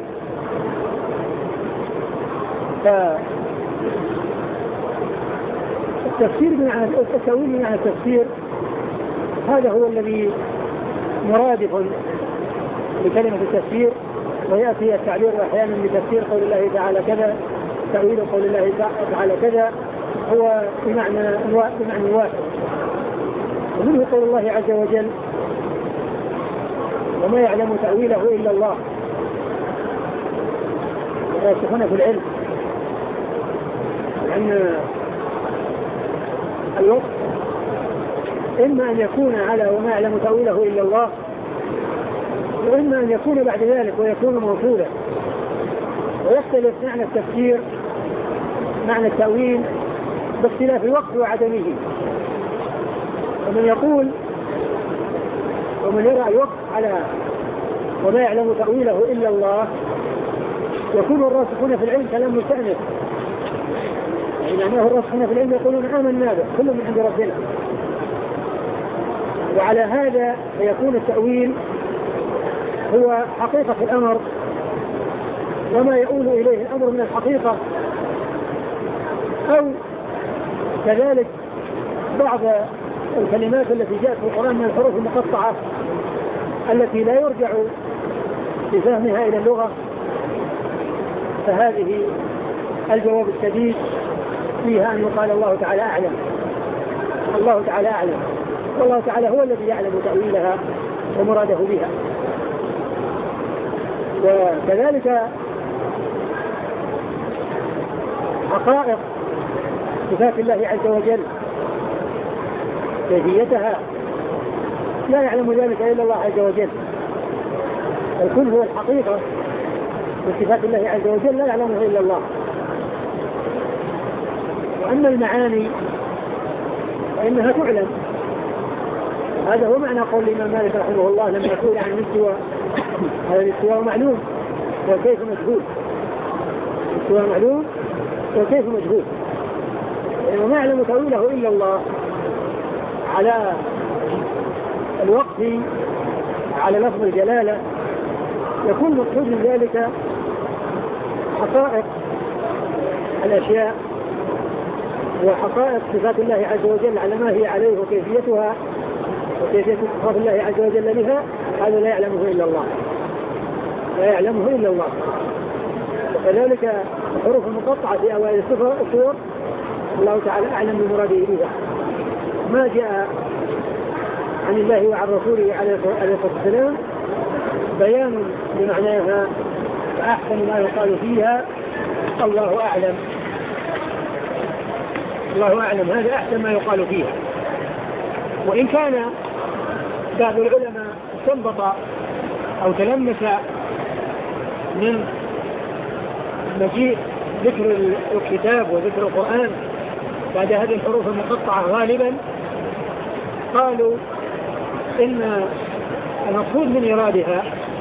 فالتفسير بمعنى التأويل بمعنى التفسير هذا هو الذي مرادف لكلمة التفسير، ويأتي التعبير أحيانا بتفسير قول الله تعالى كذا، تأويل قول الله تعالى كذا، هو بمعنى بمعنى واحد. ومنه قول الله عز وجل وما يعلم تأويله إلا الله، الراسخون في العلم، لأن الوقت إما أن يكون على وما يعلم تأويله إلا الله، وإما أن يكون بعد ذلك ويكون موصولا. ويختلف معنى التفسير معنى التأويل باختلاف الوقت وعدمه. ومن يقول ومن يرى الوقت على وما يعلم تأويله إلا الله يكون الراسخون في العلم كلام مستأنف، يعني معناه الراسخون في العلم يقولون آمنا به كل من عند ربنا. وعلى هذا فيكون التأويل هو حقيقة الأمر وما يؤول إليه الأمر من الحقيقة، أو كذلك بعض الكلمات التي جاءت في القرآن من الحروف المقطعة التي لا يرجع بفهمها إلى اللغة، فهذه الجواب السديد فيها أن يقال الله تعالى أعلم، الله تعالى أعلم، والله تعالى هو الذي يعلم تأويلها ومراده بها. وكذلك حقائق صفات الله عز وجل كيفيتها لا يعلم ذلك إلا الله عز وجل، الكل هو الحقيقة وصفات الله عز وجل لا يعلمها إلا الله. وأما المعاني فإنها تعلم، هذا هو معنى قول الإمام مالك رحمه الله لما يقول عن الاستواء، هذا الاستواء معلوم وكيف مجهول، الاستواء معلوم وكيف مجهول، وما يعلم تأويله إلا الله. على الوقت على لفظ الجلالة يكون مقصود من ذلك حقائق الأشياء وحقائق صفات الله عز وجل على ما هي عليه وكيفيتها وكيفية صفات الله عز وجل بها، هذا لا يعلمه إلا الله. لا يعلمه إلا الله. وكذلك الحروف المقطعة في أوائل السور الله تعالى أعلم بمراده بها. ما جاء عن الله وعن رسوله عليه الصلاة والسلام بيان بمعناها فأحسن ما يقال فيها الله أعلم. الله أعلم هذا أحسن ما يقال فيها. وإن كان بعض العلماء استنبط أو تلمس من مجيء ذكر الكتاب وذكر القرآن بعد هذه الحروف المقطعة غالبا قالوا إن المقصود من إرادها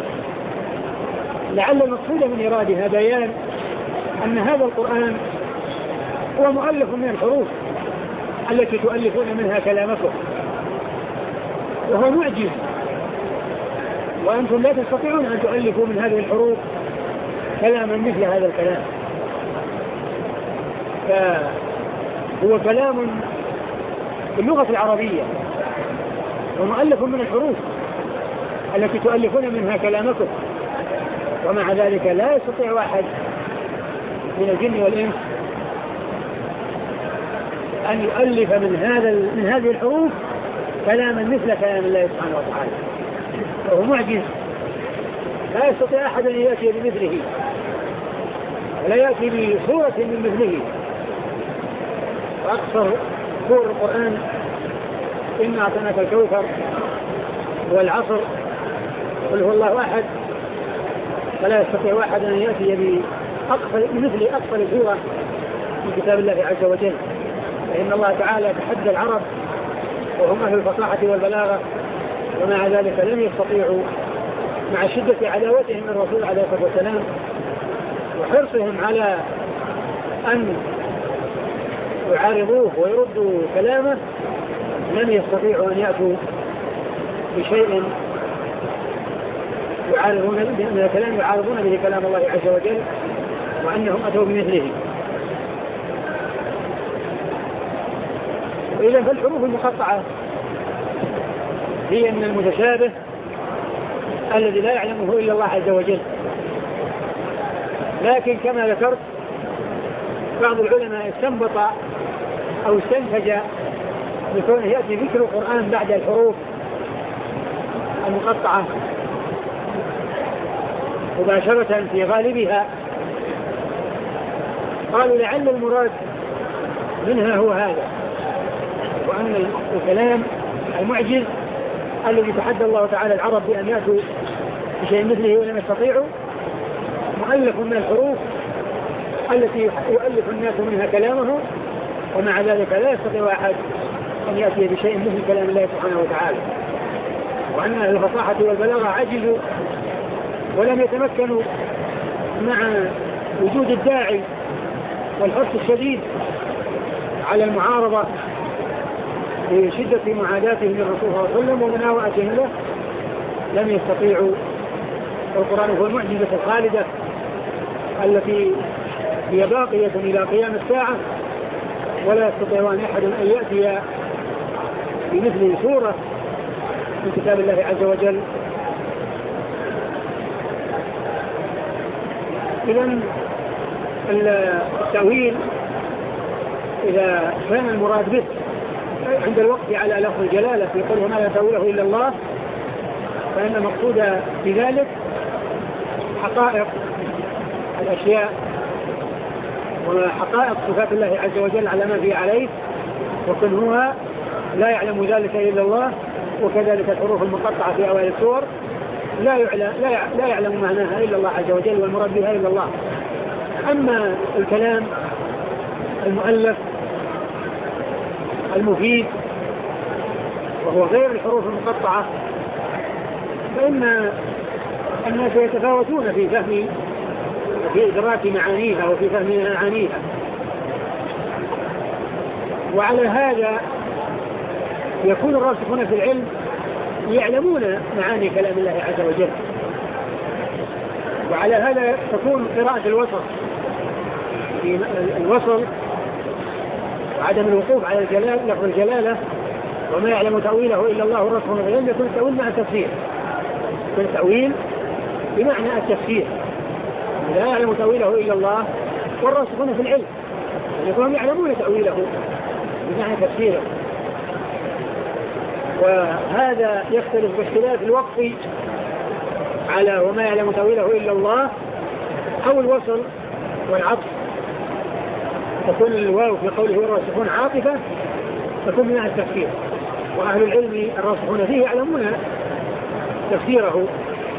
لعل المقصود من إرادها بيان أن هذا القرآن هو مؤلف من الحروف التي تؤلفون منها كلامكم، وهو معجز، وأنتم لا تستطيعون أن تؤلفوا من هذه الحروف كلاما مثل هذا الكلام. فهو كلام باللغة العربية ومؤلف من الحروف التي تؤلفون منها كلامكم، ومع ذلك لا يستطيع أحد من الجن والإنس أن يؤلف من هذا من هذه الحروف كلاما مثل كلام الله سبحانه وتعالى، وهو معجز لا يستطيع أحد أن يأتي بمثله ولا يأتي بصورة من مثله. وأكثر سور القرآن إنا أعطيناك الكوثر والعصر قل هو الله أحد، فلا يستطيع أحد أن يأتي بمثل أكثر سورة في كتاب الله عز وجل. فإن الله تعالى تحدى العرب وهم أهل الفصاحة والبلاغة، ومع ذلك لم يستطيعوا مع شدة عداوتهم من الرسول عليه الصلاة والسلام وحرصهم على أن يعارضوه ويردوا كلامه، لم يستطيعوا أن يأتوا بشيء يعارضون من الكلام يعارضون به كلام الله عز وجل، وأنهم أتوا بمثله. وإذا فالحروف المقطعة هي من المتشابه الذي لا يعلمه إلا الله عز وجل. لكن كما ذكرت بعض العلماء استنبط أو استنتج بكونه يأتي ذكر القرآن بعد الحروف المقطعة مباشرة في غالبها، قالوا لعل المراد منها هو هذا، وأن الكلام المعجز الذي تحدى الله تعالى العرب بأن يأتوا بشيء مثله ولم يستطيعوا مؤلف من الحروف التي يؤلف الناس منها كلامه، ومع ذلك لا يستطيع أحد أن يأتي بشيء مثل كلام الله سبحانه وتعالى. وأن أهل الفصاحة والبلاغة عجزوا ولم يتمكنوا مع وجود الداعي والحرص الشديد على المعارضة بشدة معاداتهم للرسول صلى الله عليه وسلم ومناوئتهم له، لم يستطيعوا. القرآن هو المعجزة الخالدة التي هي باقية إلى قيام الساعة، ولا يستطيع أحد أن يأتي بمثل سورة من كتاب الله عز وجل. إذن التأويل إذا كان المراد به عند الوقت على لفظ الجلالة في قوله ما لا تأويله إلا الله، فإن المقصود بذلك حقائق الأشياء وحقائق صفات الله عز وجل على ما فيه عليه، وكنها لا يعلم ذلك إلا الله. وكذلك الحروف المقطعة في أوائل السور لا يعلم, لا يعلم معناها إلا الله عز وجل والمراد بها إلا الله. أما الكلام المؤلف المفيد وهو غير الحروف المقطعة فإن الناس يتفاوتون في فهم وفي إدراك معانيها وفي فهم معانيها، وعلى هذا يكون الراسخون في العلم يعلمون معاني كلام الله عز وجل، وعلى هذا تكون قراءة الوسط في الوصل وعدم الوقوف على الجلال لفظ الجلالة وما يعلم تأويله إلا الله الرسول في العلم، يكون التأويل مع التفسير، يكون التأويل بمعنى التفسير، لا يعلم تأويله إلا الله والراسخون في العلم يكونوا يعلمون تأويله بمعنى تفسيره. وهذا يختلف باختلاف الوقف على وما يعلم تأويله إلا الله أو الوصل والعطف، تكون الواو في قوله والراسخون عاطفة تكون بمعنى التفسير، وأهل العلم الراسخون فيه يعلمون تفسيره.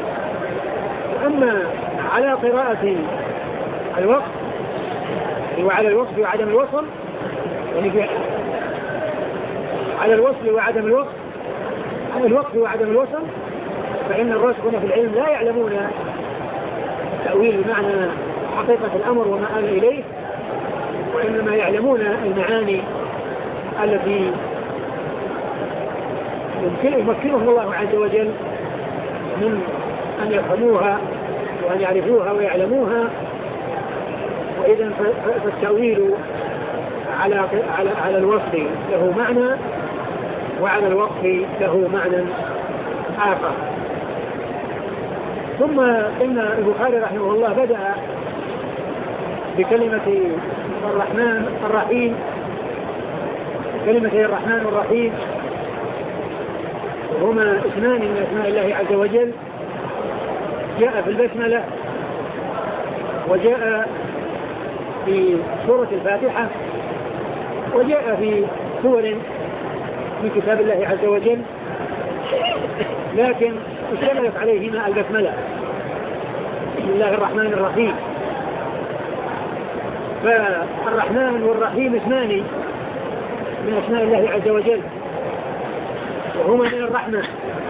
أما على قراءة الوقف وعلى الوصف وعدم الوصل، يعني في على الوصل وعدم الوصف على الوقف وعدم الوصل، فإن الراسخون في العلم لا يعلمون التأويل بمعنى حقيقة الأمر وما آل إليه، وإنما يعلمون المعاني التي يمكنهم الله عز وجل من أن يفهموها وأن يعرفوها ويعلموها. وإذا فالتأويل على على على الوصف له معنى وعلى الوقف له معنى آخر. ثم إن البخاري رحمه الله بدأ بكلمة الرحمن الرحيم، كلمة الرحمن والرحيم هما اسمان من أسماء الله عز وجل، جاء في البسملة وجاء في سورة الفاتحة وجاء في سور من كتاب الله عز وجل، لكن اشتملت عليهما البسملة بسم الله الرحمن الرحيم. فالرحمن والرحيم اسمان من أسماء الله عز وجل وهما من الرحمة،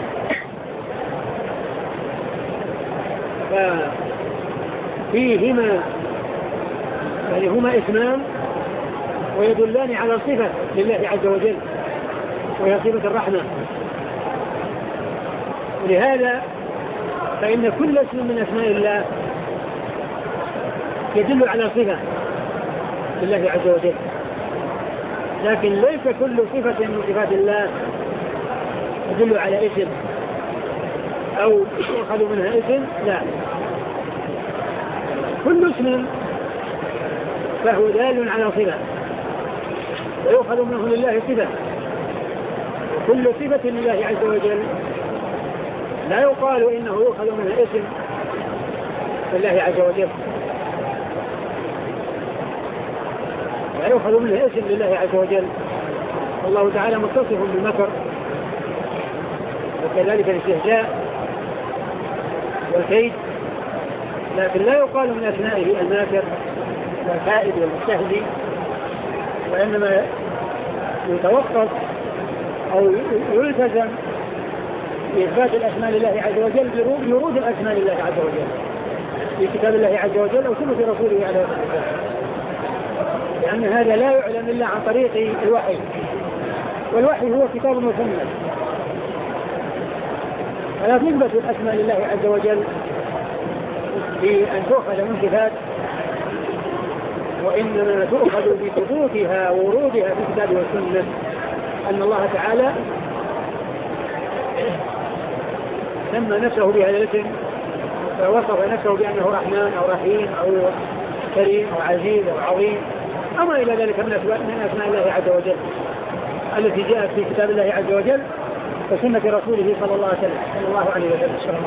ففيهما يعني هما اسمان ويدلان على صفة لله عز وجل وهي صفة الرحمة. ولهذا فإن كل اسم من أسماء الله يدل على صفة لله عز وجل، لكن ليس كل صفة من صفات الله يدل على اسم أو يؤخذ منها اسم، لا، كل اسم فهو دال على صفة ويؤخذ منه لله صفة، وكل صفة لله عز وجل لا يقال إنه يؤخذ منها اسم لله عز وجل، لا يؤخذ منها اسم لله عز وجل. الله تعالى متصف بالمكر وكذلك الاستهزاء والكيد، لكن لا يقال من أسمائه الماكر والكائد والمستهزئ، وإنما يتوقف أو يلتزم بإثبات الأسماء لله عز وجل بورود الأسماء لله عز وجل في كتاب الله عز وجل أو سنة رسوله عليه الصلاة والسلام، لأن هذا لا يعلم إلا عن طريق الوحي، والوحي هو كتاب وسنة، فلا تثبت الأسماء لله عز وجل بأن تؤخذ من صفات، وإنما تؤخذ بثبوتها وورودها في الكتاب والسنة، أن الله تعالى سمى نفسه بهذا الاسم ووصف نفسه بأنه رحمن أو رحيم أو كريم أو عزيز أو عظيم أما إلى ذلك من أسماء الله عز وجل التي جاءت في كتاب الله عز وجل وسنة رسوله صلى الله عليه وسلم صلى الله عليه وسلم.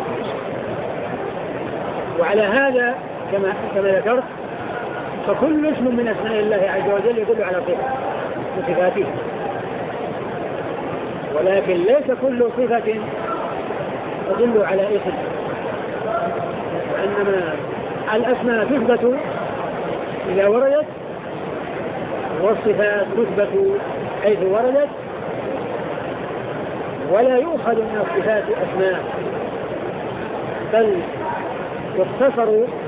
وعلى هذا كما كما ذكرت فكل اسم من أسماء الله عز وجل يدل على صفة من صفاته، ولكن ليس كل صفة تدل على اسم، وإنما الأسماء تثبت إذا وردت والصفات تثبت حيث وردت، ولا يؤخذ من الصفات أسماء، بل يقتصر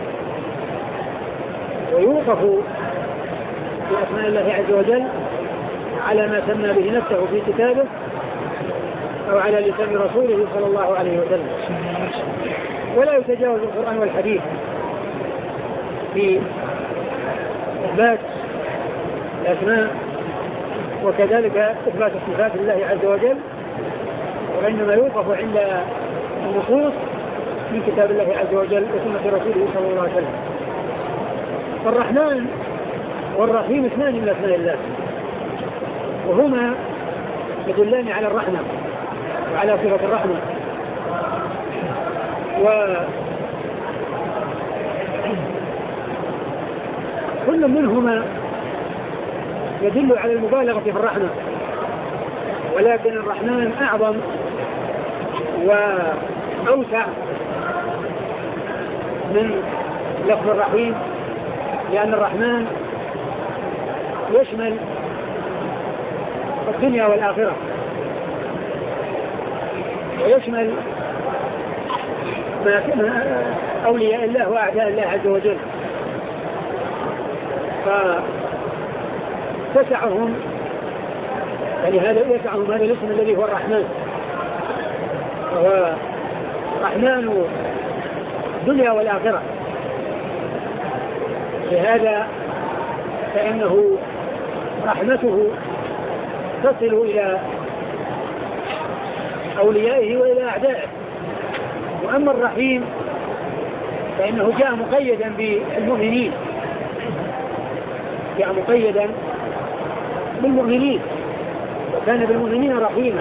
ويوقف في أسماء الله عز وجل على ما سمى به نفسه في كتابه أو على لسان رسوله صلى الله عليه وسلم، ولا يتجاوز القرآن والحديث في إثبات الأسماء وكذلك إثبات الصفات لله عز وجل، وإنما يوقف عند النصوص من كتاب الله عز وجل وسنة رسوله صلى الله عليه وسلم. فالرحمن والرحيم اثنان من أسماء الله، وهما يدلان على الرحمة وعلى صفة الرحمة، وكل منهما يدل على المبالغة في الرحمة، ولكن الرحمن أعظم وأوسع من لفظ الرحيم، لأن الرحمن يشمل الدنيا والآخرة، ويشمل أولياء الله وأعداء الله عز وجل، فتسعهم، يعني هذا يسعهم هذا الاسم الذي هو الرحمن، وهو رحمن الدنيا والآخرة. لهذا فإنه رحمته تصل إلى أوليائه وإلى أعدائه. وأما الرحيم فإنه جاء مقيدا بالمؤمنين، جاء مقيدا بالمؤمنين، وكان بالمؤمنين رحيما،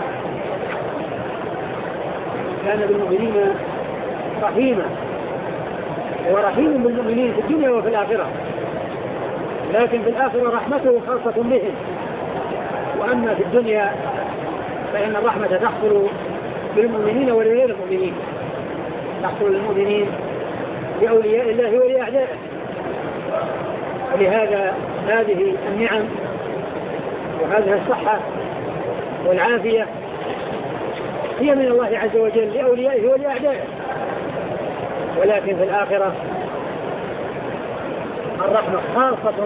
كان بالمؤمنين رحيما، ورحيم بالمؤمنين في الدنيا وفي الآخرة، لكن في الآخرة رحمته خاصة بهم. وأما في الدنيا فإن الرحمة تحصل بالمؤمنين ولغير المؤمنين، تحصل للمؤمنين لأولياء الله ولأعدائه. ولهذا هذه النعم وهذه الصحة والعافية هي من الله عز وجل لأوليائه ولأعدائه. ولكن في الآخرة الرحمة خاصة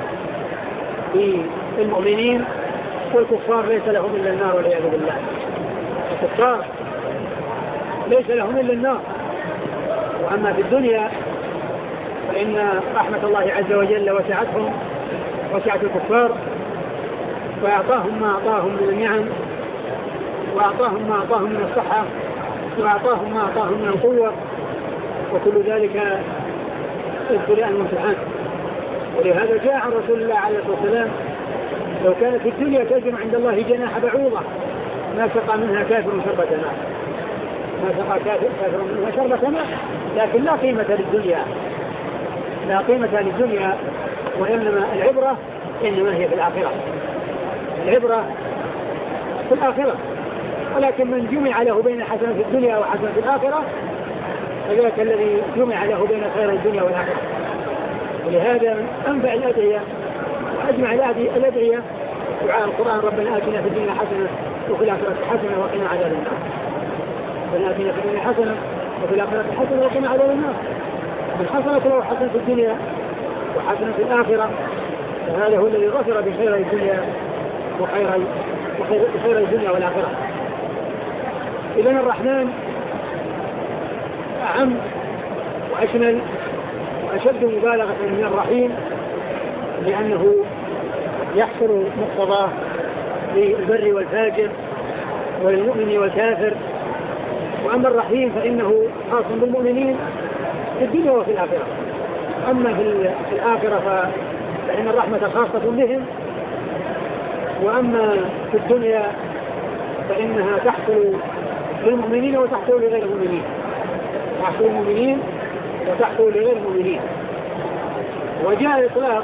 بالمؤمنين، والكفار ليس لهم إلا النار والعياذ بالله. الكفار ليس لهم إلا النار. وأما في الدنيا فإن رحمة الله عز وجل وسعتهم وسعت الكفار، وأعطاهم ما أعطاهم من النعم، وأعطاهم ما أعطاهم من الصحة، وأعطاهم ما أعطاهم من القوة، وكل ذلك ابتلاء وامتحان. ولهذا جاء عن رسول الله عليه الصلاة والسلام: لو كانت في الدنيا تجمع عند الله جناح بعوضة ما سقى منها كافر شربة ماء، ما سقى كافر كافر منها شربة ماء. لكن لا قيمة للدنيا، لا قيمة للدنيا، وإنما العبرة إنما هي في الآخرة، العبرة في الآخرة. ولكن من جمع له بين حسنة في الدنيا وحسنة في الآخرة فذاك الذي جمع له بين خير الدنيا والآخرة. ولهذا أنفع الأدعية وأجمع الأدعية دعاء القرآن: ربنا آتنا في الدنيا حسنة وفي الآخرة حسنة وقنا عذاب النار. ربنا آتنا في الدنيا حسنة وفي الآخرة حسنة وقنا عذاب النار. من حسنة له حسنة في الدنيا وحسنة في الآخرة، فهذا هو الذي ظفر بخير الدنيا وخير بخير الدنيا والآخرة. إذن الرحمن أعم وأشمل وأشد مبالغة من الرحيم، لأنه يحصل مقتضاه للبر والفاجر وللمؤمن والكافر. وأما الرحيم فإنه خاص بالمؤمنين في الدنيا وفي الآخرة. أما في الآخرة فإن الرحمة خاصة بهم، وأما في الدنيا فإنها تحصل للمؤمنين وتحصل لغير المؤمنين، تحصل للمؤمنين وتحصل لغير المؤمنين. وجاء إطلاق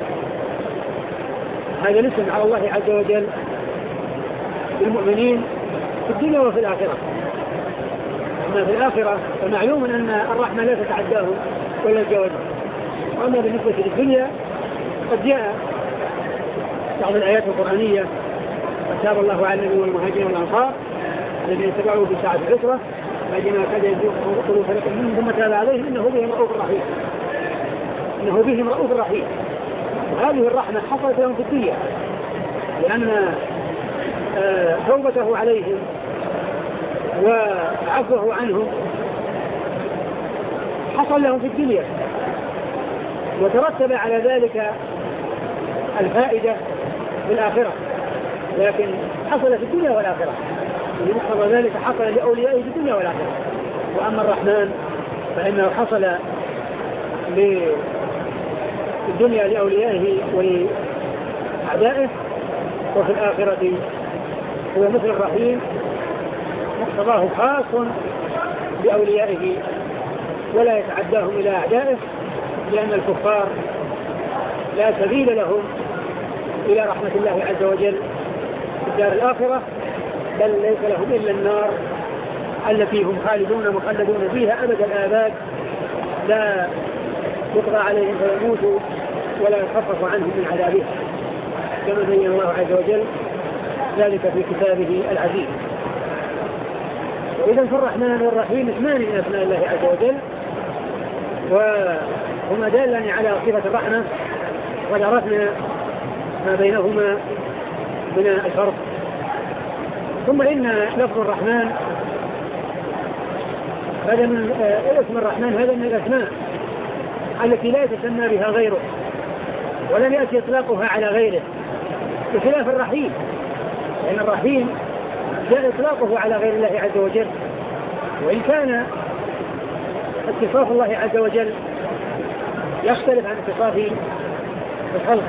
هذا الاسم على الله عز وجل للمؤمنين في الدنيا وفي الآخرة. أما في الآخرة فمعلوم أن الرحمة لا تتعداهم ولا تجاوزهم. وأما بالنسبة للدنيا قد جاء بعض الآيات القرآنية: وتاب الله على النبي والمهاجرين والأنصار الذين اتبعوه في ساعة العسرة فإنما كاد يزيغ قلوب فريق منهم ثم تاب عليهم إنه بهم رؤوف رحيم، إنه بهم رؤوف رحيم. وهذه الرحمة حصلت لهم في الدنيا، لأن توبته عليهم وعفوه عنهم حصل لهم في الدنيا، وترتب على ذلك الفائدة في الآخرة، لكن حصل في الدنيا والآخرة. لمقتضى ذلك حصل لأوليائه في الدنيا والآخرة. وأما الرحمن فإنه حصل للدنيا لأوليائه ولأعدائه، وفي الآخرة هو مثل الرحيم مقتضاه خاص بأوليائه ولا يتعداهم إلى أعدائه، لأن الكفار لا سبيل لهم إلى رحمة الله عز وجل في الدار الآخرة، بل ليس لهم إلا النار التي هم خالدون مخلدون فيها أبد الآباد، لا يقضى عليهم فيموتوا ولا يخفف عنهم من عذابها، كما بين الله عز وجل ذلك في كتابه العزيز. وإذا فالرحمن والرحيم اسمان من أسماء الله عز وجل، وهما دالان على صفة الرحمة، وعرفنا ما بينهما من الفرق. ثم إن لفظ الرحمن هذا من اسم الرحمن هذا من الأسماء التي لا يتسمى بها غيره، ولم يأتي إطلاقها على غيره، بخلاف الرحيم، لأن الرحيم جاء إطلاقه على غير الله عز وجل، وإن كان اتصاف الله عز وجل يختلف عن اتصاف الخلق،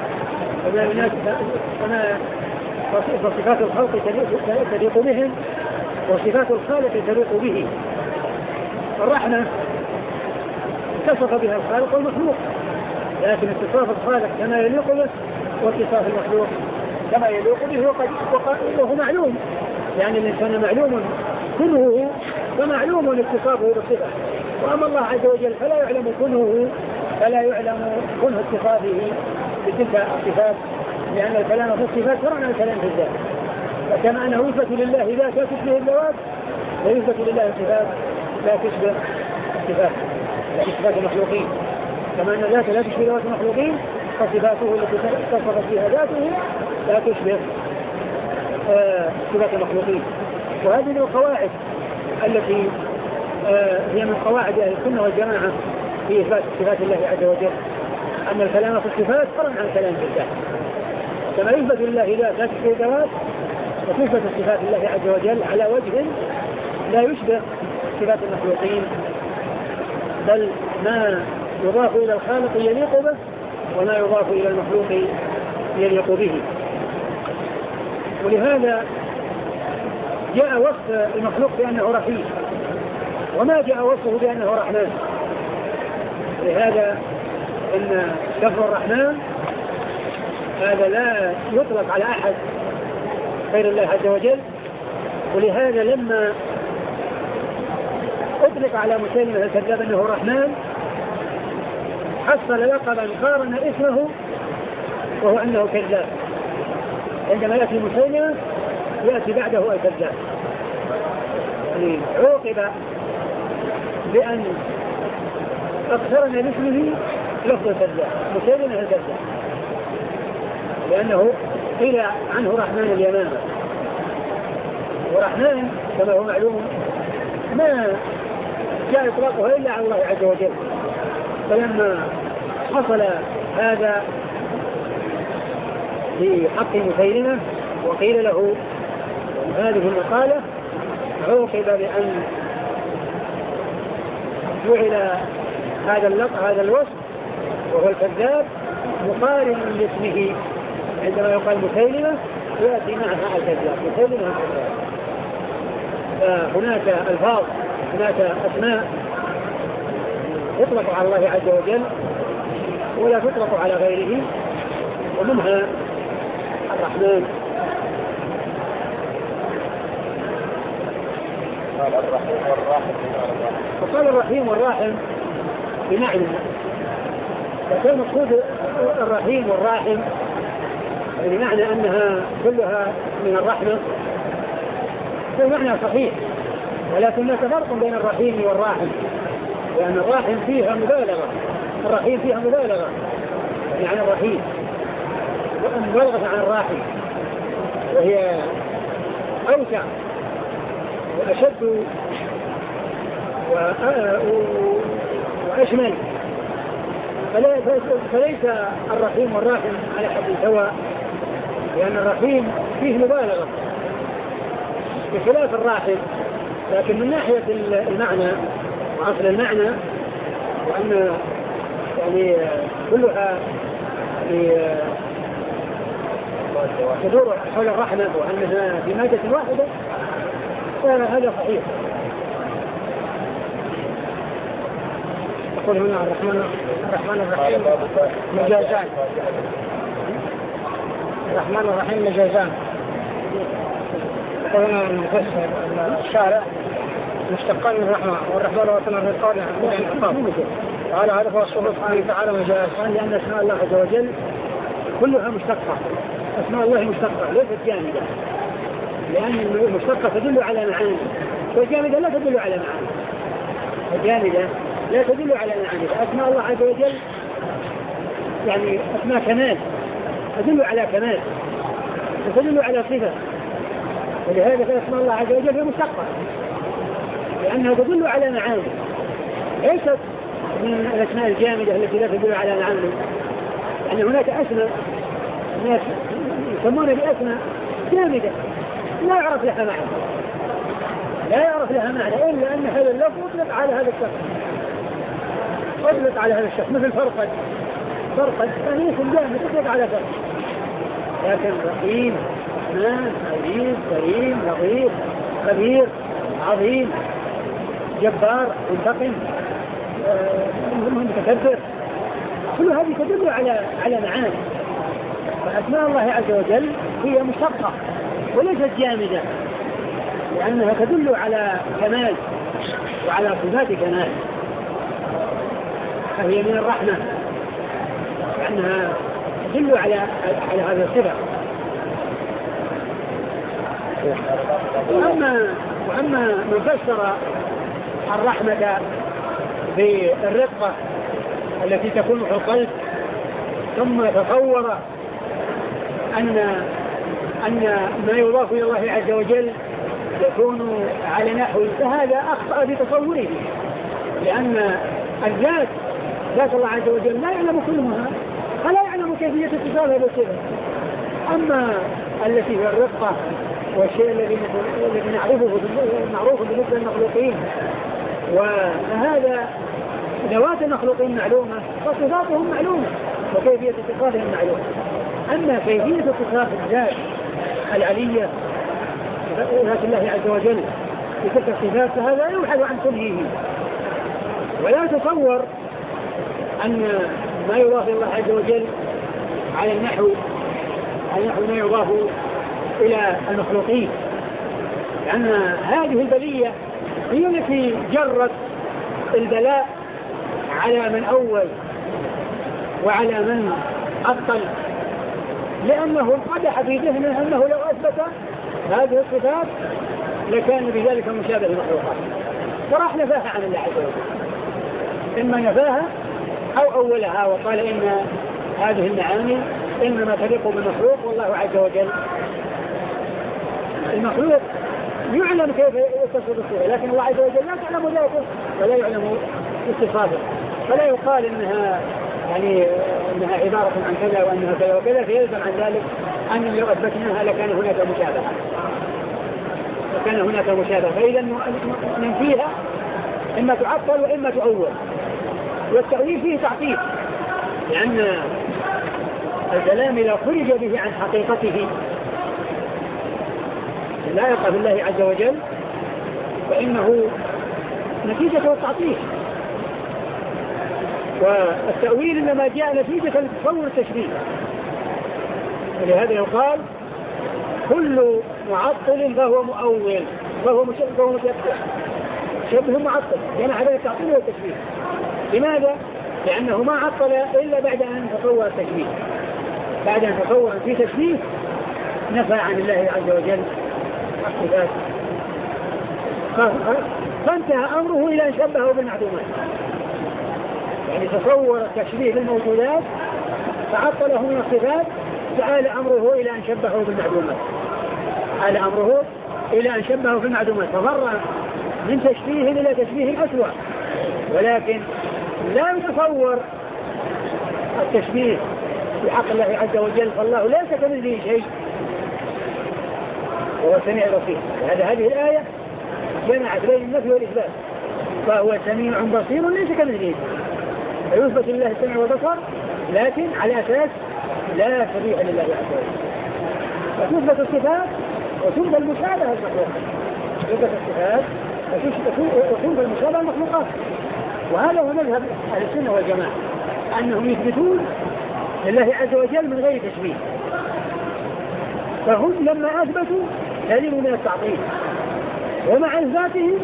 كما فصفات الخلق تليق بهم وصفات الخالق تليق به. الرحمة اتصف بها الخالق والمخلوق، لكن اتصاف الخالق كما يليق به واتصاف المخلوق كما يليق به وهو معلوم، يعني الإنسان معلوم كنهه ومعلوم اتصافه بالصفة، وأما الله عز وجل فلا يعلم كنهه فلا يعلم كنه اتصافه بتلك الصفات، لأن الكلام في الصفات فرع عن الكلام في الذات، فكما أنه يثبت لله ذات لا تشبه الذوات، ويثبت لله صفات لا تشبه صفات صفات المخلوقين، كما أن ذاته لا تشبه ذوات المخلوقين فصفاته التي اتصفت بها ذاته لا تشبه آه صفات المخلوقين. وهذه من القواعد التي آه هي من قواعد أهل السنة والجماعة في إثبات صفات الله عز وجل، أن الكلام في الصفات فرع عن الكلام في الذات، كما يثبت لله ذات لا تشبه الذوات، وتثبت صفات الله عز وجل على وجه لا يشبه صفات المخلوقين، بل ما يضاف إلى الخالق يليق به وما يضاف إلى المخلوق يليق به. ولهذا جاء وصف المخلوق بأنه رحيم، وما جاء وصفه بأنه رحمن. لهذا إن لفظ الرحمن هذا لا يطلق على أحد غير الله عز وجل، ولهذا لما أطلق على مسيلمة الكذاب أنه رحمن حصل لقبا قارن اسمه وهو أنه كذاب. عندما يأتي مسيلمة يأتي بعده الكذاب، يعني عوقب بأن أقترن باسمه لفظ الكذاب، مسيلمة الكذاب، لأنه قيل عنه رحمن اليمامة، ورحمن كما هو معلوم ما جاء إطلاقها إلا على الله عز وجل. فلما حصل هذا في حق مسيلمة وقيل له هذه المقالة عوقب بأن جعل هذا اللقب هذا الوصف وهو الكذاب مقارن لاسمه، عندما يقال مسيلمة يأتي معها الكذاب، مسيلمة الكذاب. فهناك ألفاظ هناك أسماء تطلق على الله عز وجل ولا تطلق على غيره، ومنها الرحمن. قال الرحيم والراحم، وقال الرحيم والراحم بمعنى، وكان مقصود الرحيم والراحم بمعنى أنها كلها من الرحمة، فالمعنى صحيح، ولكن هناك فرق بين الرحيم والراحم، لأن الراحم فيها مبالغة، الرحيم فيها مبالغة يعني الرحيم مبالغة عن الراحم، وهي أوسع وأشد وأشمل، فليس الرحيم والراحم على حد سواء، لأن الرحيم فيه مبالغة بخلاف الراحم، لكن من ناحية المعنى وأصل المعنى وأن يعني كلها تدور حول الرحمة وأنها في مادة واحدة فهذا صحيح. يقول هنا الرحمن الرحمن الرحيم مجازان الرحمن الرحيم مجازان. يقول هنا المفسر الشارع مشتقان من الرحمة والرحمن وطن الرقاب قال هذا هو الصفة سبحانه وتعالى مجاز لأن اسماء الله عز وجل كلها مشتقة. اسماء الله مشتقة ليست جامدة لأن المشتقة تدل على معاني والجامدة لا تدل على معاني. الجامدة لا تدل على معاني. اسماء الله عز وجل يعني اسماء كمال تدل على كمال وتدل على صفة ولهذا فاسماء الله عز وجل هي مشتقة لأنها تدل على معاني ليست من الأسماء الجامدة التي لا تدل على معاني. يعني هناك أسماء الناس يسمون بأسماء جامدة لا يعرف لها معنى لا يعرف لها معنى إلا أن هذا اللفظ أطلق على هذا الشخص أطلق على هذا الشخص مثل فرقد فرقد يعني اسم جامد أطلق على فرقد. لكن رحيم رحمن عزيز كريم لطيف خبير عظيم جبار منتقم متكبر كل هذه تدل على على معاني. فأسماء الله عز وجل هي مشتقة وليست جامدة لأنها تدل على كمال وعلى صفات كمال. فهي من الرحمة لأنها تدل على على هذا الصفة. وأما وأما من فسر الرحمة بالرقة التي تكون في القلب ثم تصور أن أن ما يضاف إلى الله عز وجل يكون على نحو فهذا أخطأ في تصوره لأن الذات ذات الله عز وجل لا يعلم كلها فلا يعلم كيفية اتصالها بالصفة. أما التي هي الرقة والشيء الذي الذي نعرفه معروف بالنسبة للمخلوقين وهذا ذوات المخلوقين معلومة وصفاتهم معلومة وكيفية اتصالهم معلومة. أما كيفية اتصال الذات العلية ذات الله عز وجل بتلك الصفات فهذا يبحث عن كله ولا تصور أن ما يضاف الله عز وجل على النحو على النحو ما يضاف إلى المخلوقين لأن هذه البلية هي التي جرت البلاء على من أول وعلى من أبطل لأنه انقدح في ذهنه أنه لو أثبت هذه الصفات لكان بذلك مشابه المخلوقات وراح نفاها عن الله عز وجل إما نفاها أو أولها وقال إن هذه المعاني إنما تليق بالمخلوق والله عز وجل المخلوق يعلم كيف يتصف بالصفة لكن الله عز وجل لا تعلم ذاته ولا يعلم اتصافه فلا يقال إنها يعني إنها عبارة عن كذا وأنها كذا وكذا فيلزم عن ذلك أن لو أثبتناها لكان هناك مشابهة لكان هناك مشابهة فإذا ننفيها إما تعطل وإما تؤول والتأويل فيه تعطيل لأن الكلام إذا خرج به عن حقيقته لا يقع بالله عز وجل فإنه نتيجة التعطيل والتأويل إنما جاء نتيجة لتصور التشبيه ولهذا يقال كل معطل فهو مؤول فهو مشبه شبه معطل يعني هذا التعطيل والتشبيه. لماذا؟ لأنه ما عطل إلا بعد أن تصور التشبيه بعد أن تصور في تشبيه نفى عن الله عز وجل الصفات فانتهى أمره إلى أن شبهه بالمعدومات يعني تصور التشبيه بالموجودات فعطله من الصفات فآل أمره إلى أن شبهه بالمعدومات آل أمره إلى أن شبهه بالمعدومات فمر من تشبيه إلى تشبيه أسوأ ولكن لا يتصور التشبيه بحق الله عز وجل فالله ليس كمثله شيء وهو السميع البصير. هذا هذه الآية جمعت بين النفي والإثبات، فهو سميع بصير ليس كمثله، فيثبت لله السمع والبصر لكن على أساس لا شبيه لله عز وجل، فتثبت الصفات وتنفى المشابهة المخلوقات، تثبت الصفات وتنفى المشابهة المخلوقات. وهذا هو مذهب أهل السنة والجماعة، أنهم يثبتون لله عز وجل من غير تشبيه، فهم لما أثبتوا سلموا من التعطيل، ومع إثباتهم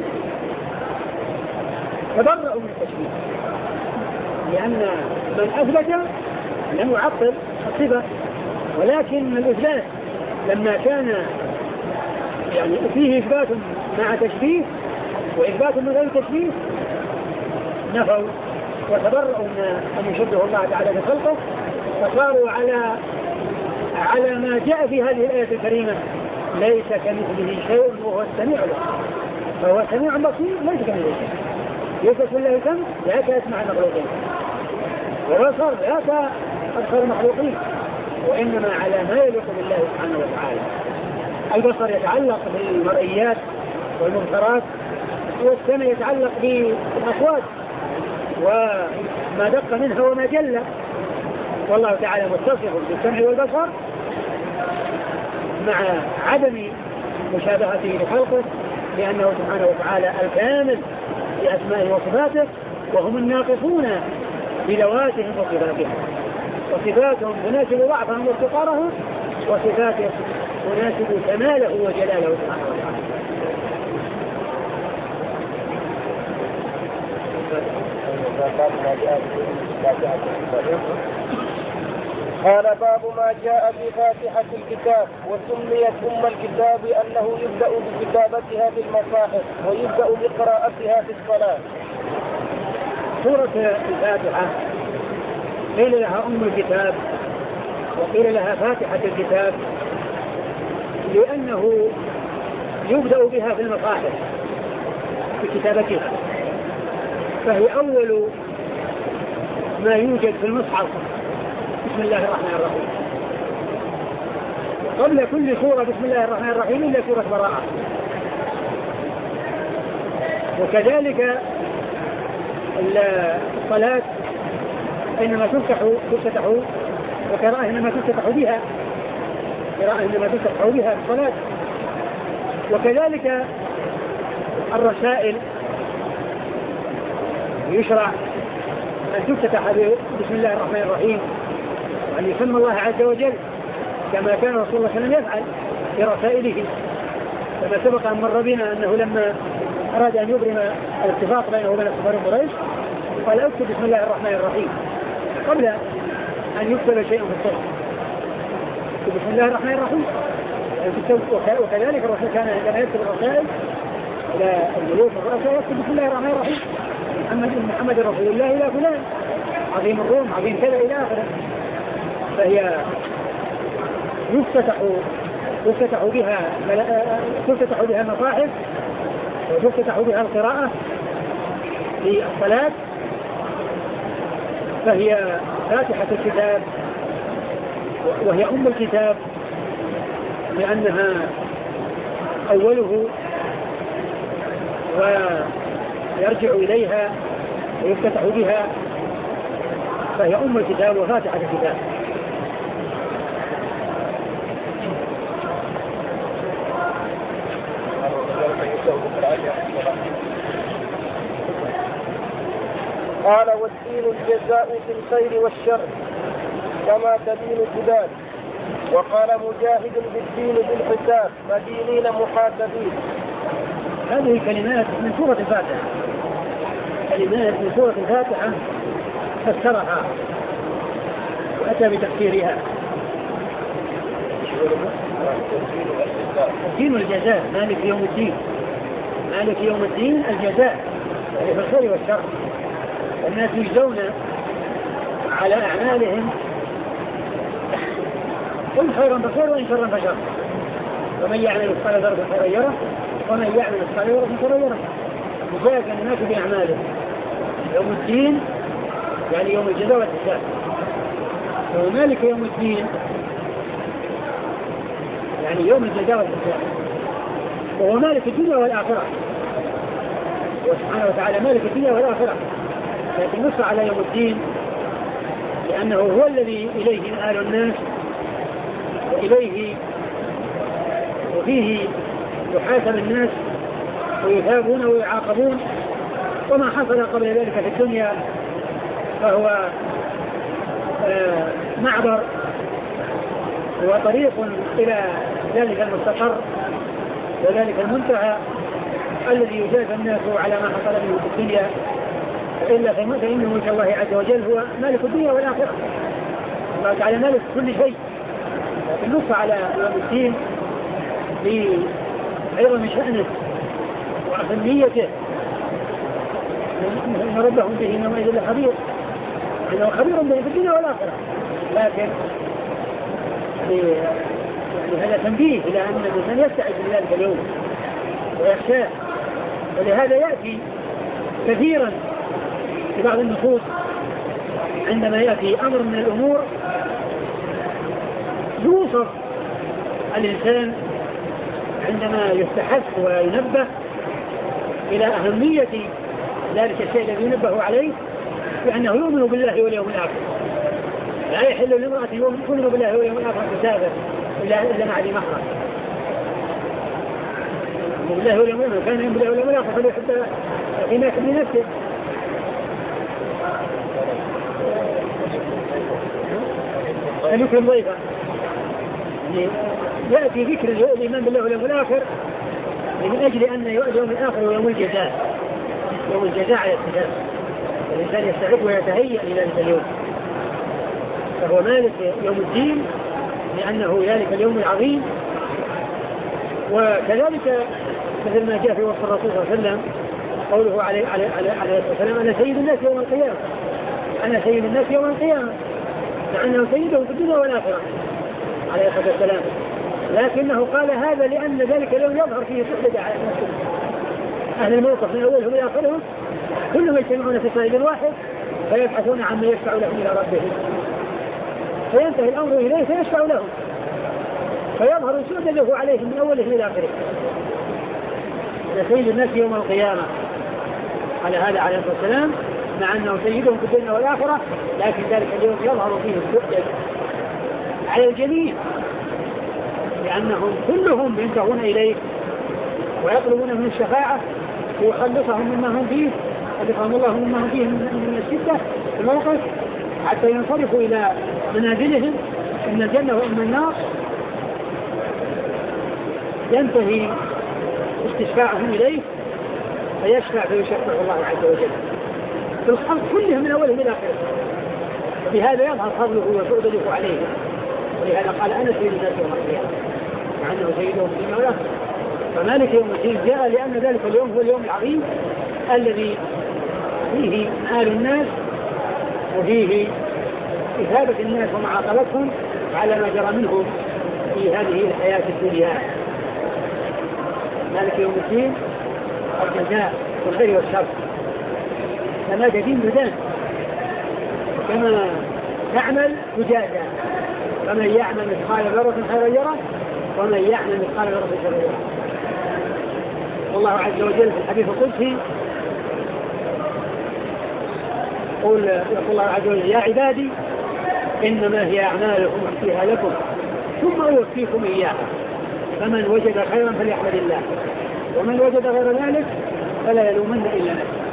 تبرأوا من التشبيه، لأن من أثبت لم يعطل الصفة، ولكن الإثبات لما كان يعني فيه إثبات مع تشبيه وإثبات من غير تشبيه نفوا وتبرأوا من أن يشبه الله تعالى بخلقه، فصاروا على على ما جاء في هذه الآية الكريمة ليس كمثله شيء وهو السميع البصير، فهو سميع بصير ليس كمثله شيء، يثبت لله سمع لا كأسمع المخلوقين، وبصر لا كأبصر المخلوقين، وإنما على ما يليق بالله سبحانه وتعالى. البصر يتعلق بالمرئيات والمنكرات، والسمع يتعلق بالأصوات وما دق منها وما جل، والله تعالى متصف بالسمع والبصر مع عدم مشابهته لخلقه، لأنه سبحانه وتعالى الكامل بأسمائه وصفاته، وهم الناقصون بذواتهم وصفاتهم، وصفاتهم تناسب ضعفهم وافتقارهم، وصفاته تناسب كماله وجلاله سبحانه وتعالى. قال باب ما جاء في فاتحة الكتاب، وسميت أم الكتاب أنه يبدأ بكتابتها في المصاحف ويبدأ بقراءتها في الصلاة. سورة الفاتحة قيل لها أم الكتاب وقيل لها فاتحة الكتاب لأنه يبدأ بها في المصاحف في كتابتها، فهي أول ما يوجد في المصحف بسم الله الرحمن الرحيم، قبل كل سورة بسم الله الرحمن الرحيم إلا سورة براءة. وكذلك الصلاة إنما تفتح تفتح وقراءة إنما تفتح بها قراءة إنما تفتح بها الصلاة. وكذلك الرسائل يشرع أن تفتح بسم الله الرحمن الرحيم، وأن يسمى الله عز وجل كما كان رسول الله صلى الله عليه وسلم يفعل في رسائله، كما سبق أن مر بنا أنه لما أراد أن يبرم الاتفاق بينه وبين كفار قريش قال اكتب بسم الله الرحمن الرحيم قبل أن يكتب شيء في الصحف، بسم الله الرحمن الرحيم. وكذلك الرسول كان لما يكتب الرسائل إلى الملوك والرؤساء يكتب بسم الله الرحمن الرحيم محمد محمد رسول الله إلى فلان عظيم الروم عظيم كذا إلى آخره. فهي يفتتح يفتتح بها تفتتح بها المصاحف وتفتتح بها القراءة في الصلاة، فهي فاتحة الكتاب وهي أم الكتاب لأنها أوله ويرجع إليها ويفتتح بها، فهي أم الكتاب وفاتحة الكتاب. قال والدين الجزاء في الخير والشر كما تدين تدان. وقال مجاهد بالدين بالحساب مدينين محاسبين. هذه كلمات من سورة الفاتحة، كلمات من سورة الفاتحة فسرها وأتى بتفسيرها. الدين الجزاء مالك يوم الدين، مالك يوم الدين الجزاء يعني في الخير والشر، الناس يجزون على أعمالهم كل خيرا بخير وإن شرا فشر، ومن يعمل مثقال ذرة خيرا يره ومن يعمل مثقال ذرة شرا يره. يجازى الناس بأعمالهم. يوم الدين يعني يوم الجزاء والحساب، ومالك يوم الدين يعني يوم الجزاء والحساب، وهو مالك الدنيا والآخرة سبحانه وتعالى مالك الدنيا والآخرة، لكن نص على يوم الدين لأنه هو الذي إليه مآل الناس وإليه وفيه يحاسب الناس ويثابون ويعاقبون، وما حصل قبل ذلك في الدنيا فهو آه معبر وطريق إلى ذلك المستقر وذلك المنتهى الذي يجازى الناس على ما حصل منه في الدنيا، إلا فإن ملك الله عز وجل هو مالك الدنيا والآخرة، الله تعالى مالك كل شيء. لكن نص على يوم الدين بعظم شأنه وأهميته، إن ربهم به يومئذ لخبير، إنه خبير به في الدنيا والآخرة، لكن يعني هذا تنبيه إلى أن الإنسان يستعد لذلك اليوم ويخشاه، ولهذا يأتي كثيرا في بعض النصوص عندما يأتي أمر من الأمور يوصف الإنسان عندما يستحث وينبه إلى أهمية ذلك الشيء الذي ينبه عليه، لأنه يؤمن بالله واليوم الآخر. لا يحل لامرأة يؤمن بالله واليوم الآخر تسافر إلا إلا مع ذي محرم. بالله واليوم الآخر كان يؤمن بالله واليوم الآخر فليحب فيما يحب لنفسه. أن يكرم ضيفه، يعني يأتي ذكر الإيمان بالله واليوم الآخر من أجل أن اليوم الآخر هو يوم الجزاء، يوم الجزاء على الاتفاق، الإنسان يستعد ويتهيأ لذلك اليوم، فهو مالك يوم الدين لأنه ذلك اليوم العظيم. وكذلك مثل ما جاء في وصف الرسول صلى الله عليه وسلم قوله عليه عليه عليه السلام: أنا سيد الناس يوم القيامة، أنا سيد الناس يوم القيامة، لأنه سيده في الدنيا والآخرة عليه الصلاة والسلام. لكنه قال هذا لأن ذلك اليوم يظهر فيه سحلة على الناس، أهل الموقف من أولهم إلى آخرهم كلهم يجتمعون في صعيد واحد فيبحثون عما يشفع لهم إلى ربهم، فينتهي الأمر إليه فيشفع لهم فيظهر سؤدده عليهم من أولهم إلى آخرهم. سيد الناس يوم القيامة على هذا عليه الصلاة والسلام، مع أنه سيدهم في الدنيا والآخرة، لكن ذلك اليوم يظهر فيه السؤدد على الجميع، لأنهم كلهم ينتهون إليه ويطلبون من الشفاعة ليخلصهم مما هم فيه، خلصهم الله مما هم فيه من الشدة في الموقف حتى ينصرفوا إلى منازلهم إن الجنة وإما النار. ينتهي استشفاعهم إليه فيشفع فيشفع الله عز وجل في الخلق كلهم من أولهم إلى آخره، وبهذا يظهر فضله وسؤدده عليه. ولهذا قال: أنا سيد الناس يوم القيامة، مع أنه سيدهم في الدنيا والآخرة. فمالك يوم الدين جاء لأن ذلك اليوم هو اليوم العظيم الذي فيه مآل الناس وفيه إثابة الناس ومعاقبتهم على ما جرى منهم في هذه الحياة الدنيا. مالك يوم الدين الجزاء والخير والشر، كما تدين تدان، كما تعمل تجازى، فمن يعمل مثقال ذرة خيرا يره ومن يعمل مثقال ذرة شرا يره. والله عز وجل في الحديث القدسي يقول يقول الله عز وجل: يا عبادي إنما هي أعمالكم أحصيها لكم ثم أوفيكم إياها، فمن وجد خيرا فليحمد الله ومن وجد غير ذلك فلا يلومن إلا نفسه.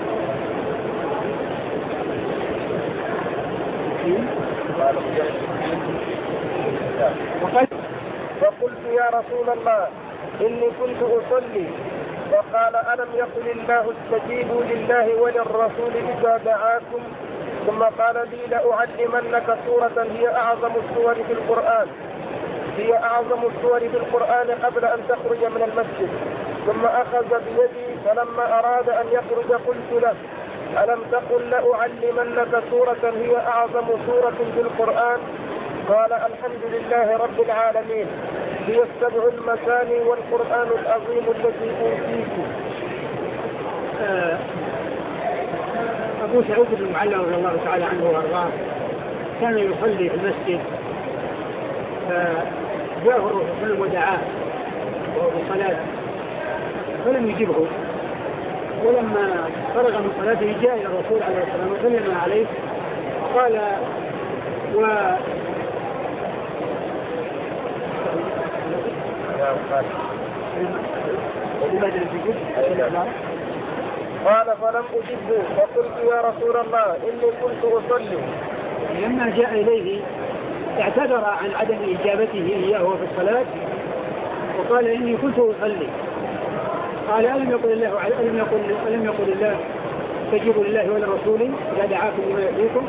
وقلت: يا رسول الله إني كنت أصلي، وقال: ألم يقل الله استجيبوا لله وللرسول إذا دعاكم؟ ثم قال لي: لأعلمنك سورة هي أعظم السور في القرآن هي أعظم السور في القرآن قبل أن تخرج من المسجد. ثم أخذ بيدي فلما أراد أن يخرج قلت له: ألم تقل لأعلمنك سورة هي أعظم سورة في القرآن؟ قال: الحمد لله رب العالمين، هي السبع المثاني والقرآن العظيم الذي أوتيته. أبو سعود بن المعلى رضي الله تعالى عنه وأرضاه كان يصلي في المسجد، فجاءه الرسول صلى الله عليه وسلم ودعاه وهو في الصلاة فلم يجبه، ولما فرغ من صلاته جاء إلى الرسول عليه السلام وسلم عليه قال و قال فلم أجبه فقلت يا رسول الله إني كنت أصلي. لما جاء إليه اعتذر عن عدم إجابته إياه في الصلاة وقال إني كنت أصلي. قال ألم يقل الله ألم يقل ألم يقل الله استجيبوا لله وللرسول إذا دعاكم لما يحييكم.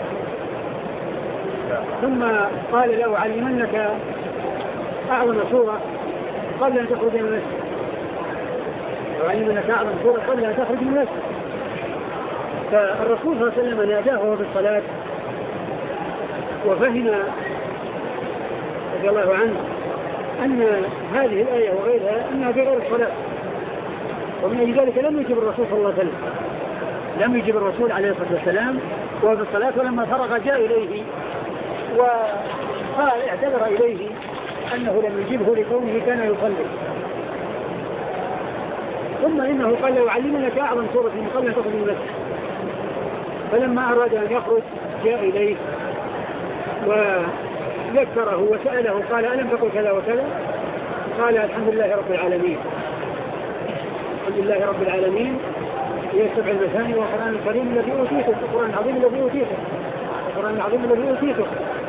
ثم قال له علمنك أعظم سورة قبل أن تخرج من المسجد. وعلمنك أعظم سورة قبل أن تخرج من المسجد. فالرسول صلى الله عليه وسلم ناداه وهو في الصلاة وفهم رضي الله عنه أن هذه الآية وغيرها أنها في غير الصلاة. ومن أجل ذلك لم يجب الرسول صلى الله عليه وسلم لم يجب الرسول عليه الصلاة والسلام وهو في الصلاة. ولما فرغ جاء إليه وقال اعتذر إليه أنه لم يجبه لكونه كان يصلي. ثم إنه قال له علمنك أعظم سورة من قبل أن تخرج من المسجد. فلما أراد أن يخرج جاء إليه وذكره وسأله قال ألم تقل كذا وكذا؟ قال الحمد لله رب العالمين. الحمد لله رب العالمين هي السبع المثاني والقرآن الكريم الذي أوتيته القرآن العظيم الذي أوتيته القرآن العظيم الذي أوتيته.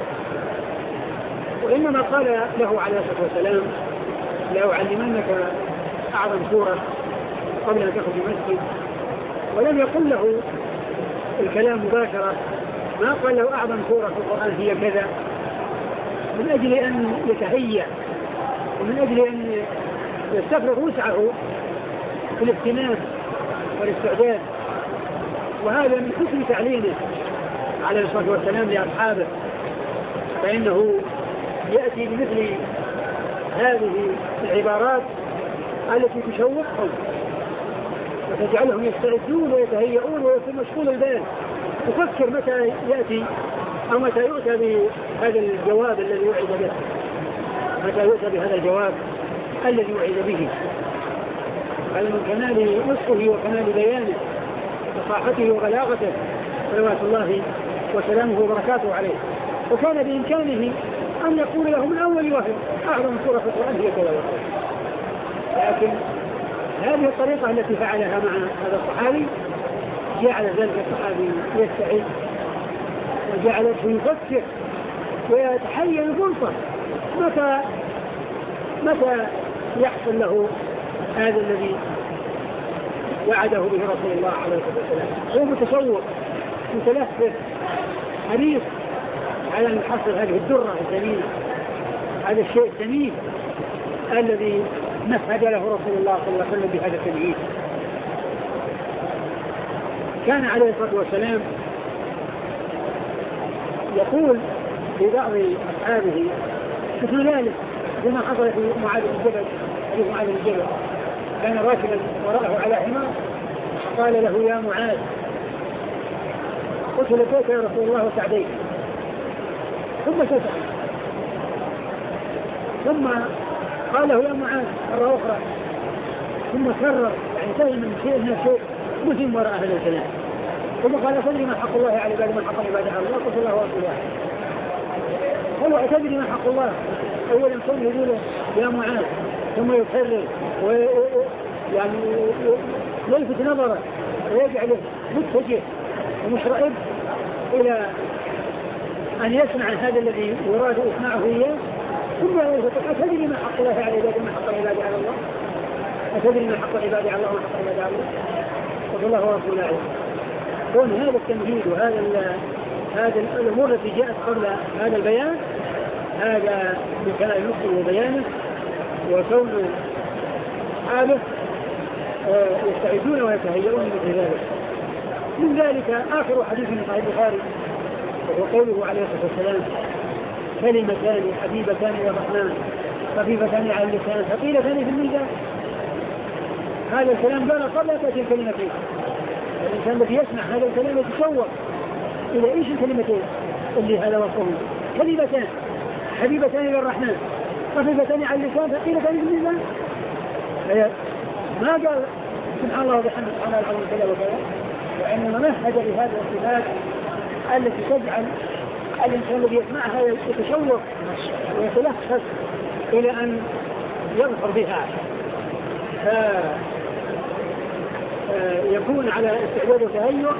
وإنما قال له عليه الصلاة والسلام لأعلمنك أعظم سورة قبل أن تخرج المسجد. ولم يقل له الكلام مباشرة ما قال له أعظم سورة في القرآن هي كذا من أجل أن يتهيأ ومن أجل أن يستفرغ وسعه في الاهتمام والاستعداد. وهذا من حسن تعليمه عليه الصلاة والسلام لأصحابه. فإنه يأتي بمثل هذه العبارات التي تشوقهم وتجعلهم يستعدون ويتهيئون ويكون مشغول البال يفكر متى يأتي أو متى يؤتى بهذا الجواب الذي وعد به متى يؤتى بهذا الجواب الذي وعد به. هذا من كمال نصحه وكمال بيانه وصاحته وغلاغته صلوات الله وسلامه وبركاته عليه. وكان بإمكانه أن يقول له من أول وهي أعظم سورة في القرآن هي كذا وكذا. لكن هذه الطريقة التي فعلها مع هذا الصحابي جعل ذلك الصحابي يستعد وجعله يفكر ويتحيا الفرصة متى متى يحصل له هذا الذي وعده به رسول الله عليه الصلاة والسلام. هو متشوق متلفت حريص على أن يحصل هذه الدرة الثمينة هذا الشيء الثمين الذي مهد له رسول الله صلى الله عليه وسلم بهذا التمهيد. كان عليه الصلاة والسلام يقول لبعض أصحابه مثل ذلك كما حصل في معاذ بن جبل حديث معاذ بن جبل كان راكبا وراءه على حمار قال له يا معاذ قلت لبيك يا رسول الله وسعديك ثم سكت ثم قال له يا معاذ مرة أخرى ثم كرر يعني فهم من شيء من الشيء مسلم وراء هذا الكلام ثم قال تدري ما حق الله على عباده وما حق العباد على الله قلت الله ورسوله. هو تدري ما حق الله أولا كون يقول يا معاذ ثم يكرر ويعني يلفت نظره ويجعله متجه ومشرئب إلى أن يسمع هذا الذي يراد إسماعه إياه ثم يلفت أتدري ما حق الله على عباده وما حق العباد على الله أتدري ما حق العباد على الله وما حق العباد على الله قلت الله ورسوله عليه. كون هذا التمهيد وهذا هذا الأمور التي جاءت قبل هذا البيان هذا بكلام نصه وبيانه وكون أصحابه يستعدون ويتهيئون مثل ذلك. من ذلك آخر حديث من صحيح البخاري وهو قوله عليه الصلاة والسلام كلمتان حبيبتان إلى الرحمن خفيفتان على اللسان ثقيلتان في الميزان. هذا الكلام قال قبل تأتي الكلمتين. الإنسان الذي يسمع هذا الكلام يتشوق إلى إيش الكلمتين اللي هذا وصفه كلمتان حبيبتان إلى الرحمن خفيفتان على اللسان ثقيلتان في الميزان. ما قال سبحان الله وبحمده سبحان الله كذا وكذا، وإنما مهد لهذه الصفات التي تجعل الإنسان الذي يسمعها يتشوق ويتلخص إلى أن يظفر بها، فيكون على استعداد وتهيؤ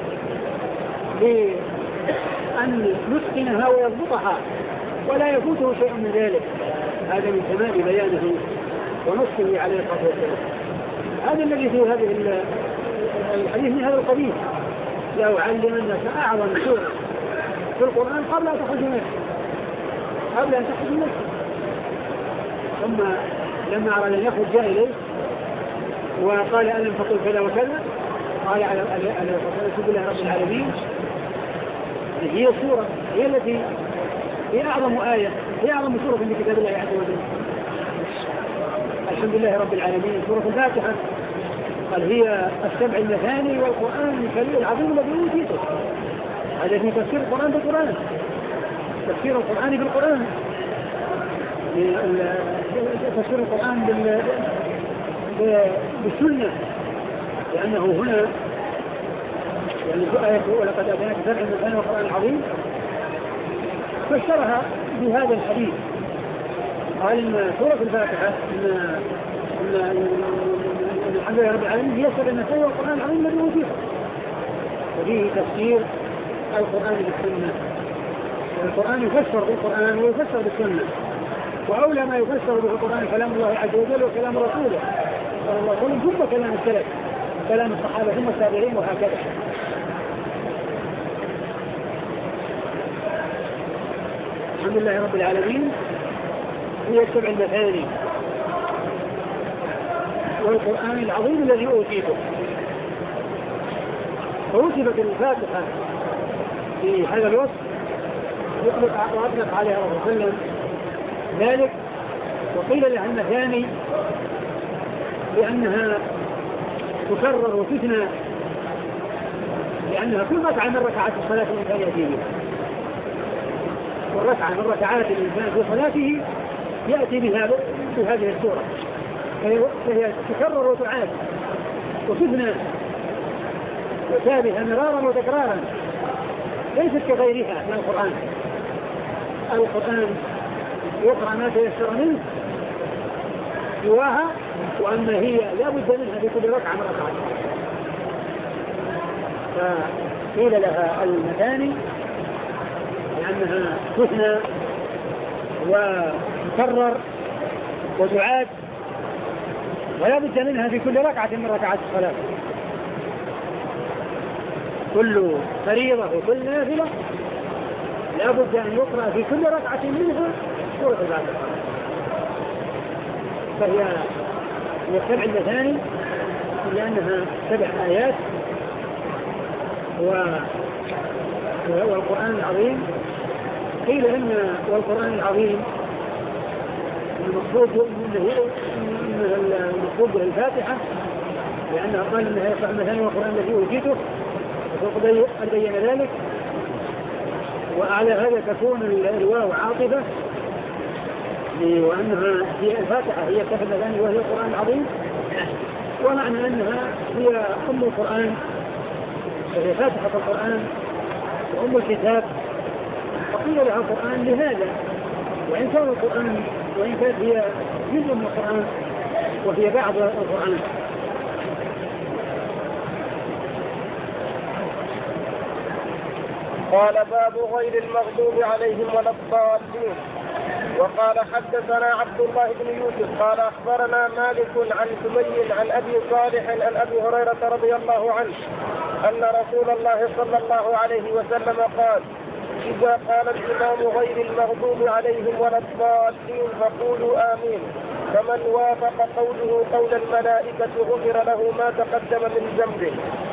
لأن يتقنها ويضبطها ولا يفوته شيء من ذلك. هذا من كمال بيانه ونصه عليه الصلاة والسلام. هذا الذي في هذه الحديث من هذا القبيل: لأعلمنك أعظم سورة في القرآن قبل أن تخرج منه قبل أن تخرج منه ثم لما أراد أن يخرج جاء إليه وقال ألم تقل كذا وكذا، قال على سبيل الله رب العالمين. هي السورة هي التي هي أعظم آية، هي أعظم سورة في كتاب الله عز وجل. الحمد لله رب العالمين. سورة الفاتحة قال هي السبع المثاني والقرآن الكريم العظيم الذي أوتيته. هذا في تفسير القرآن بالقرآن، تفسير القرآن بالقرآن، تفسير القرآن بالسنة، لأنه هنا يعني آية ولقد أتيناك سبع المثاني والقرآن العظيم فسرها بهذا الحديث. قال إن سورة الفاتحة إن الحمد لله رب العالمين هي سبع المثاني والقرآن العظيم الذي أوتيته، وفيه تفسير القرآن بالسنة. والقرآن يفسر بالقرآن ويفسر بالسنة، وأولى ما يفسر به القرآن كلام الله عز وجل وكلام رسوله صلى الله عليه وسلم، ثم كلام السلف كلام الصحابة ثم التابعين وهكذا. الحمد لله رب العالمين هي السبع المثاني والقرآن العظيم الذي أوتيته. فرتبت الفاتحة في هذا الوصف يطلق وأطلق عليها الرسول صلى الله عليه وسلم ذلك، وقيل لها المثاني لأنها تكرر وتثنى، لأنها كل ركعة من ركعات الصلاة الإنسان يأتي بها، والركعة من ركعات الإنسان في صلاته يأتي بها بهذه السورة، فهي تكرر وتعاد وتثنى وتابها مرارا وتكرارا، ليست كغيرها من القرآن. القرآن يقرأ ما تيسر منه سواها، وأما هي لا بد منها في كل ركعة من ركعات. فقيل لها المثاني لأنها تثنى وتكرر وتعاد ولا بد منها في كل ركعة من ركعات الصلاة. كل فريضة وكل نافلة لا بد أن يقرأ في كل ركعة منها سورة الفاتحة. فهي من السبع المثاني لأنها سبع آيات، والقرآن العظيم قيل إن والقرآن العظيم المقصود المقصود به الفاتحة، لأنها قال إنها يقرأ المثاني والقرآن الذي أوتيته، وقد بين ذلك. وعلى هذا تكون الواو عاطفة، وأنها هي الفاتحة هي السبع المثاني وهي القرآن العظيم، ومعنى أنها هي أم القرآن، فهي فاتحة القرآن وأم الكتاب، فقيل لها القرآن لهذا، وإن كان القرآن وإن كانت هي جزء من القرآن وهي بعض القرآن. قال باب غير المغضوب عليهم ولا الضالين. وقال حدثنا عبد الله بن يوسف قال أخبرنا مالك عن سمي عن أبي صالح عن أبي هريرة رضي الله عنه أن رسول الله صلى الله عليه وسلم قال: إذا قال الإمام غير المغضوب عليهم ولا الضالين فقولوا آمين، فمن وافق قوله قول الملائكة غفر له ما تقدم من ذنبه.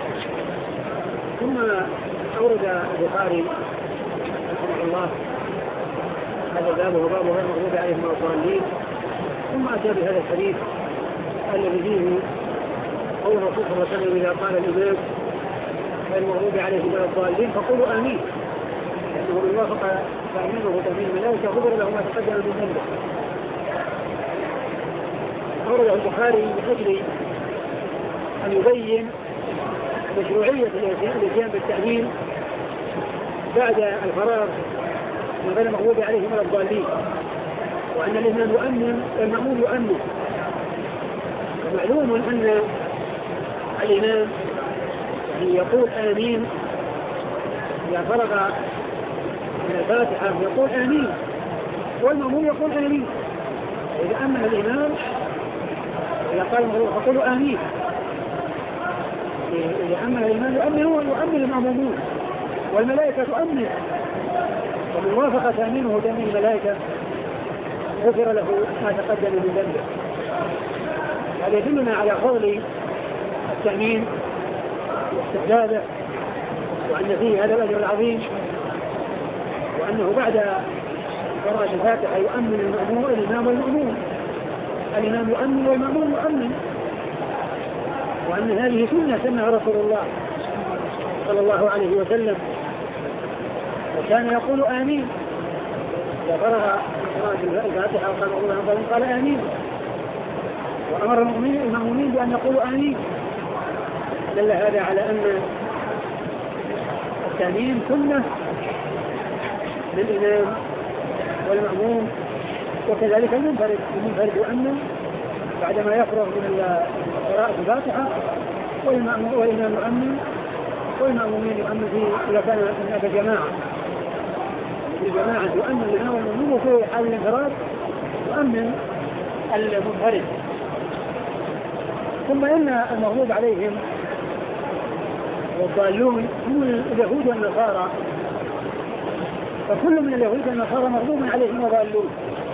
ثم أورد البخاري رحمه الله هذا باب وباب غير المغضوب عليهم ولا الضالين، ثم أتى بهذا الحديث الذي فيه قول الرسول صلى الله عليه وسلم: إذا قال الإمام غير المغضوب عليهم ولا الضالين فقولوا آمين، لأنه من وافق تأمينه وتأمين الملائكة غفر له ما تقدم من ذنبه. أورد البخاري بحجر أن يبين مشروعية الاتيان بالتأمين بعد الفراغ من غير المغضوب عليهم ولا الضالين، وأن الإمام يؤمن والمأموم يؤمن. ومعلوم أن الإمام يقول آمين إذا فرغ من الفاتحة يقول آمين، والمأموم يقول آمين. إذا أمن الإمام إذا قال المغضوب فقولوا آمين، إذا أمن الإمام يؤمن ويؤمن المأمومون، والملائكة تؤمن، ومن وافق تأمينه تأمين الملائكة غفر له ما تقدم من ذنبه. هذا يدلنا على فضل التأمين واستحبابه، وأن فيه هذا الأجر العظيم، وأنه بعد قراءة الفاتحة يؤمن المأموم الإمام والمأموم، الإمام يؤمن والمأموم يؤمن، وأن هذه سنة سنها رسول الله صلى الله عليه وسلم، وكان يقول آمين إذا فرغ قراءة الفاتحة وقال الله قال آمين، وأمر المأمومين بأن يقولوا آمين. دل هذا على أن التأمين سنة للإمام والمأموم، وكذلك المنفرد المنفرد يؤمن بعدما يفرغ من قراءة الفاتحة، والإمام يؤمن والمأمومين يؤمن فيه إذا كان هناك جماعة الجماعة يؤمن الإمام والمأموم، وفي حال الانفراد يؤمن المنفرد. ثم إن المغضوب عليهم والضالون هم اليهود والنصارى، فكل من اليهود والنصارى مغضوب عليهم وضالون،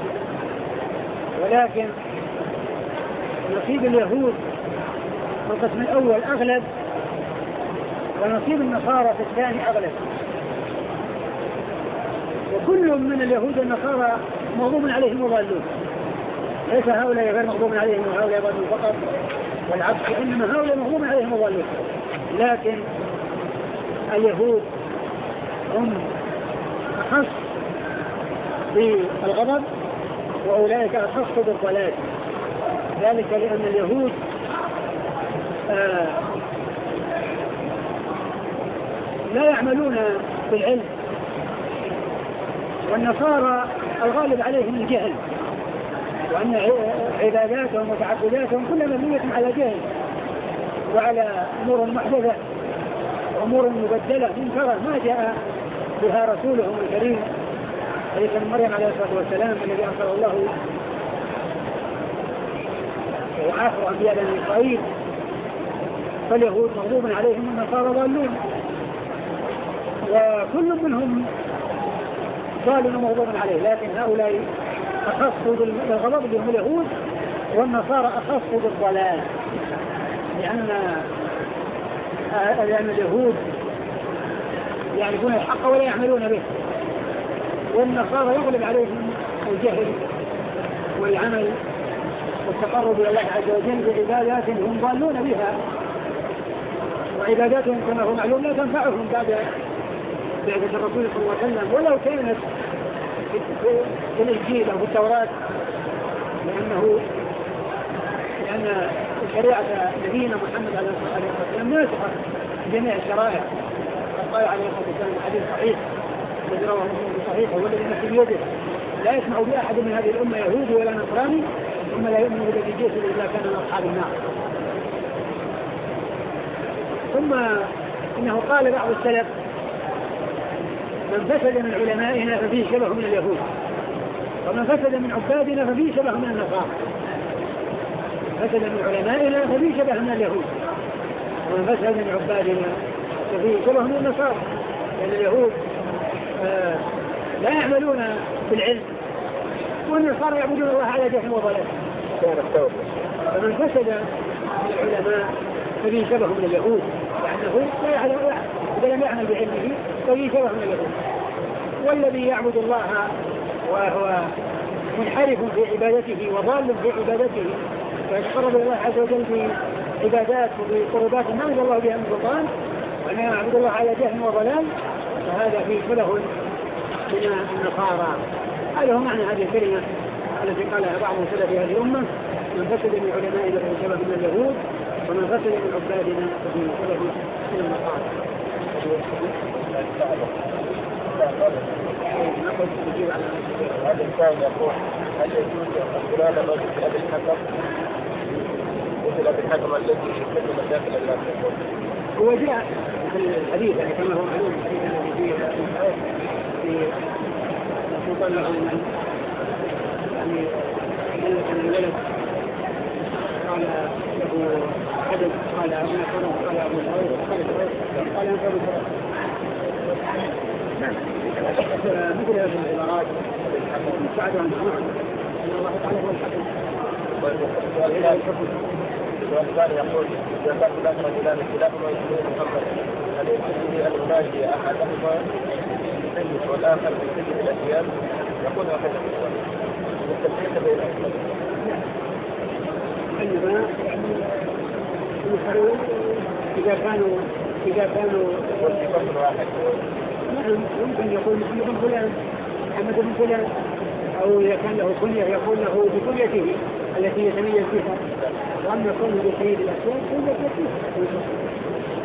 ولكن نصيب اليهود في القسم الأول أغلب، ونصيب النصارى في الثاني أغلب. وكل من اليهود والنصارى مغضوب عليهم وضالون، ليس هؤلاء غير مغضوب عليهم وهؤلاء ضالون فقط، والعكس، إنما هؤلاء مغضوب عليهم وضالون. لكن اليهود هم أخص بالغضب وأولئك أخص بالضلال، ذلك لأن اليهود آه لا يعملون بالعلم، والنصارى الغالب عليهم الجهل، وأن عباداتهم وتعبداتهم كلها مبنية على جهل وعلى أمور محدثة وأمور مبدلة منكرة ما جاء بها رسولهم الكريم عيسى بن مريم عليه الصلاة والسلام الذي أرسله الله وآخر أنبياء بني إسرائيل. فاليهود مغضوب عليهم والنصارى ضالون، وكل منهم ضال ومغضوب عليه، لكن هؤلاء أخصوا بالغضب بهم اليهود، والنصارى أخصوا بالضلال، لأن لأن اليهود يعرفون الحق ولا يعملون به، والنصارى يغلب عليهم الجهل والعمل والتقرب إلى الله عز وجل بعبادات هم ضالون بها، وعباداتهم كما هو معلوم لا تنفعهم بعد بعثة الرسول صلى الله عليه وسلم، ولو كانت في الإنجيل أو في التوراة، لأنه لأن شريعة نبينا محمد عليه الصلاة والسلام ناسخة جميع الشرائع. قال عليه الصلاة والسلام حديث صحيح الذي رواه مسلم صحيح، هو الذي نفسه بيده لا يسمع بأحد من هذه الأمة يهودي ولا نصراني ثم لا يؤمن بالذي جئت إلا كان من أصحاب النار. ثم إنه قال بعض السلف: من فسد من علمائنا ففيه شبه من اليهود، ومن فسد من عبادنا ففيه شبه من النصارى. فسد من علمائنا ففيه شبه من اليهود، ومن فسد من عبادنا ففيه شبه من النصارى، لأن اليهود آه لا يعملون بالعلم، والنصارى يعبدون الله على جهل وضلال. فمن فسد من العلماء ففيه شبه من اليهود، لأنه لا يعلم، إذا لم يعمل بعلمه ففيه شبه من اليهود. والذي يعبد الله وهو منحرف في عبادته وضال في عبادته ويتقرب الى الله عز وجل بعبادات وبقربات ما انزل الله بها من سلطان، وان يعبد الله على جهل وضلال، فهذا فيه شبه من النصارى. هذا هو معنى هذه الكلمه التي قالها بعض سلف هذه الامه: من فسد من علمائنا ففيه شبه من اليهود، ومن غسل من عبادنا ابن مسعود من المقام. هذا الإنسان يقول هل يجوز استقلال الرجل بأبي الحكم مثل أبي الحكم الذي يحل مشاكل الناس؟ هو جاء في الحديث يعني كما هو معلوم في في مطلق من يعني ملك من الولد قال له حدث قال أبنى فرق قال أبو الهوى قال أنت أبو الهوى. مثل هذه العبارات مساعدة عن الحكم أن الله تعالى هو الحكم. والإنسان يقول إذا كان هناك رجلان اختلاف ويسمون محمد هل يمكن أن يناجي أحدهما سيد والآخر من سيد الأديان يكون هكذا والتفريق بين الأسماء؟ إنما يخلون إذا كانوا إذا كانوا والصفة واحد. نعم يمكن يقول محمد بن فلان محمد بن فلان، أو إذا كان له كنية يقول له بكنيته التي يتميز بها، وأما كونه بسيد الأسماء فهو يكفيه.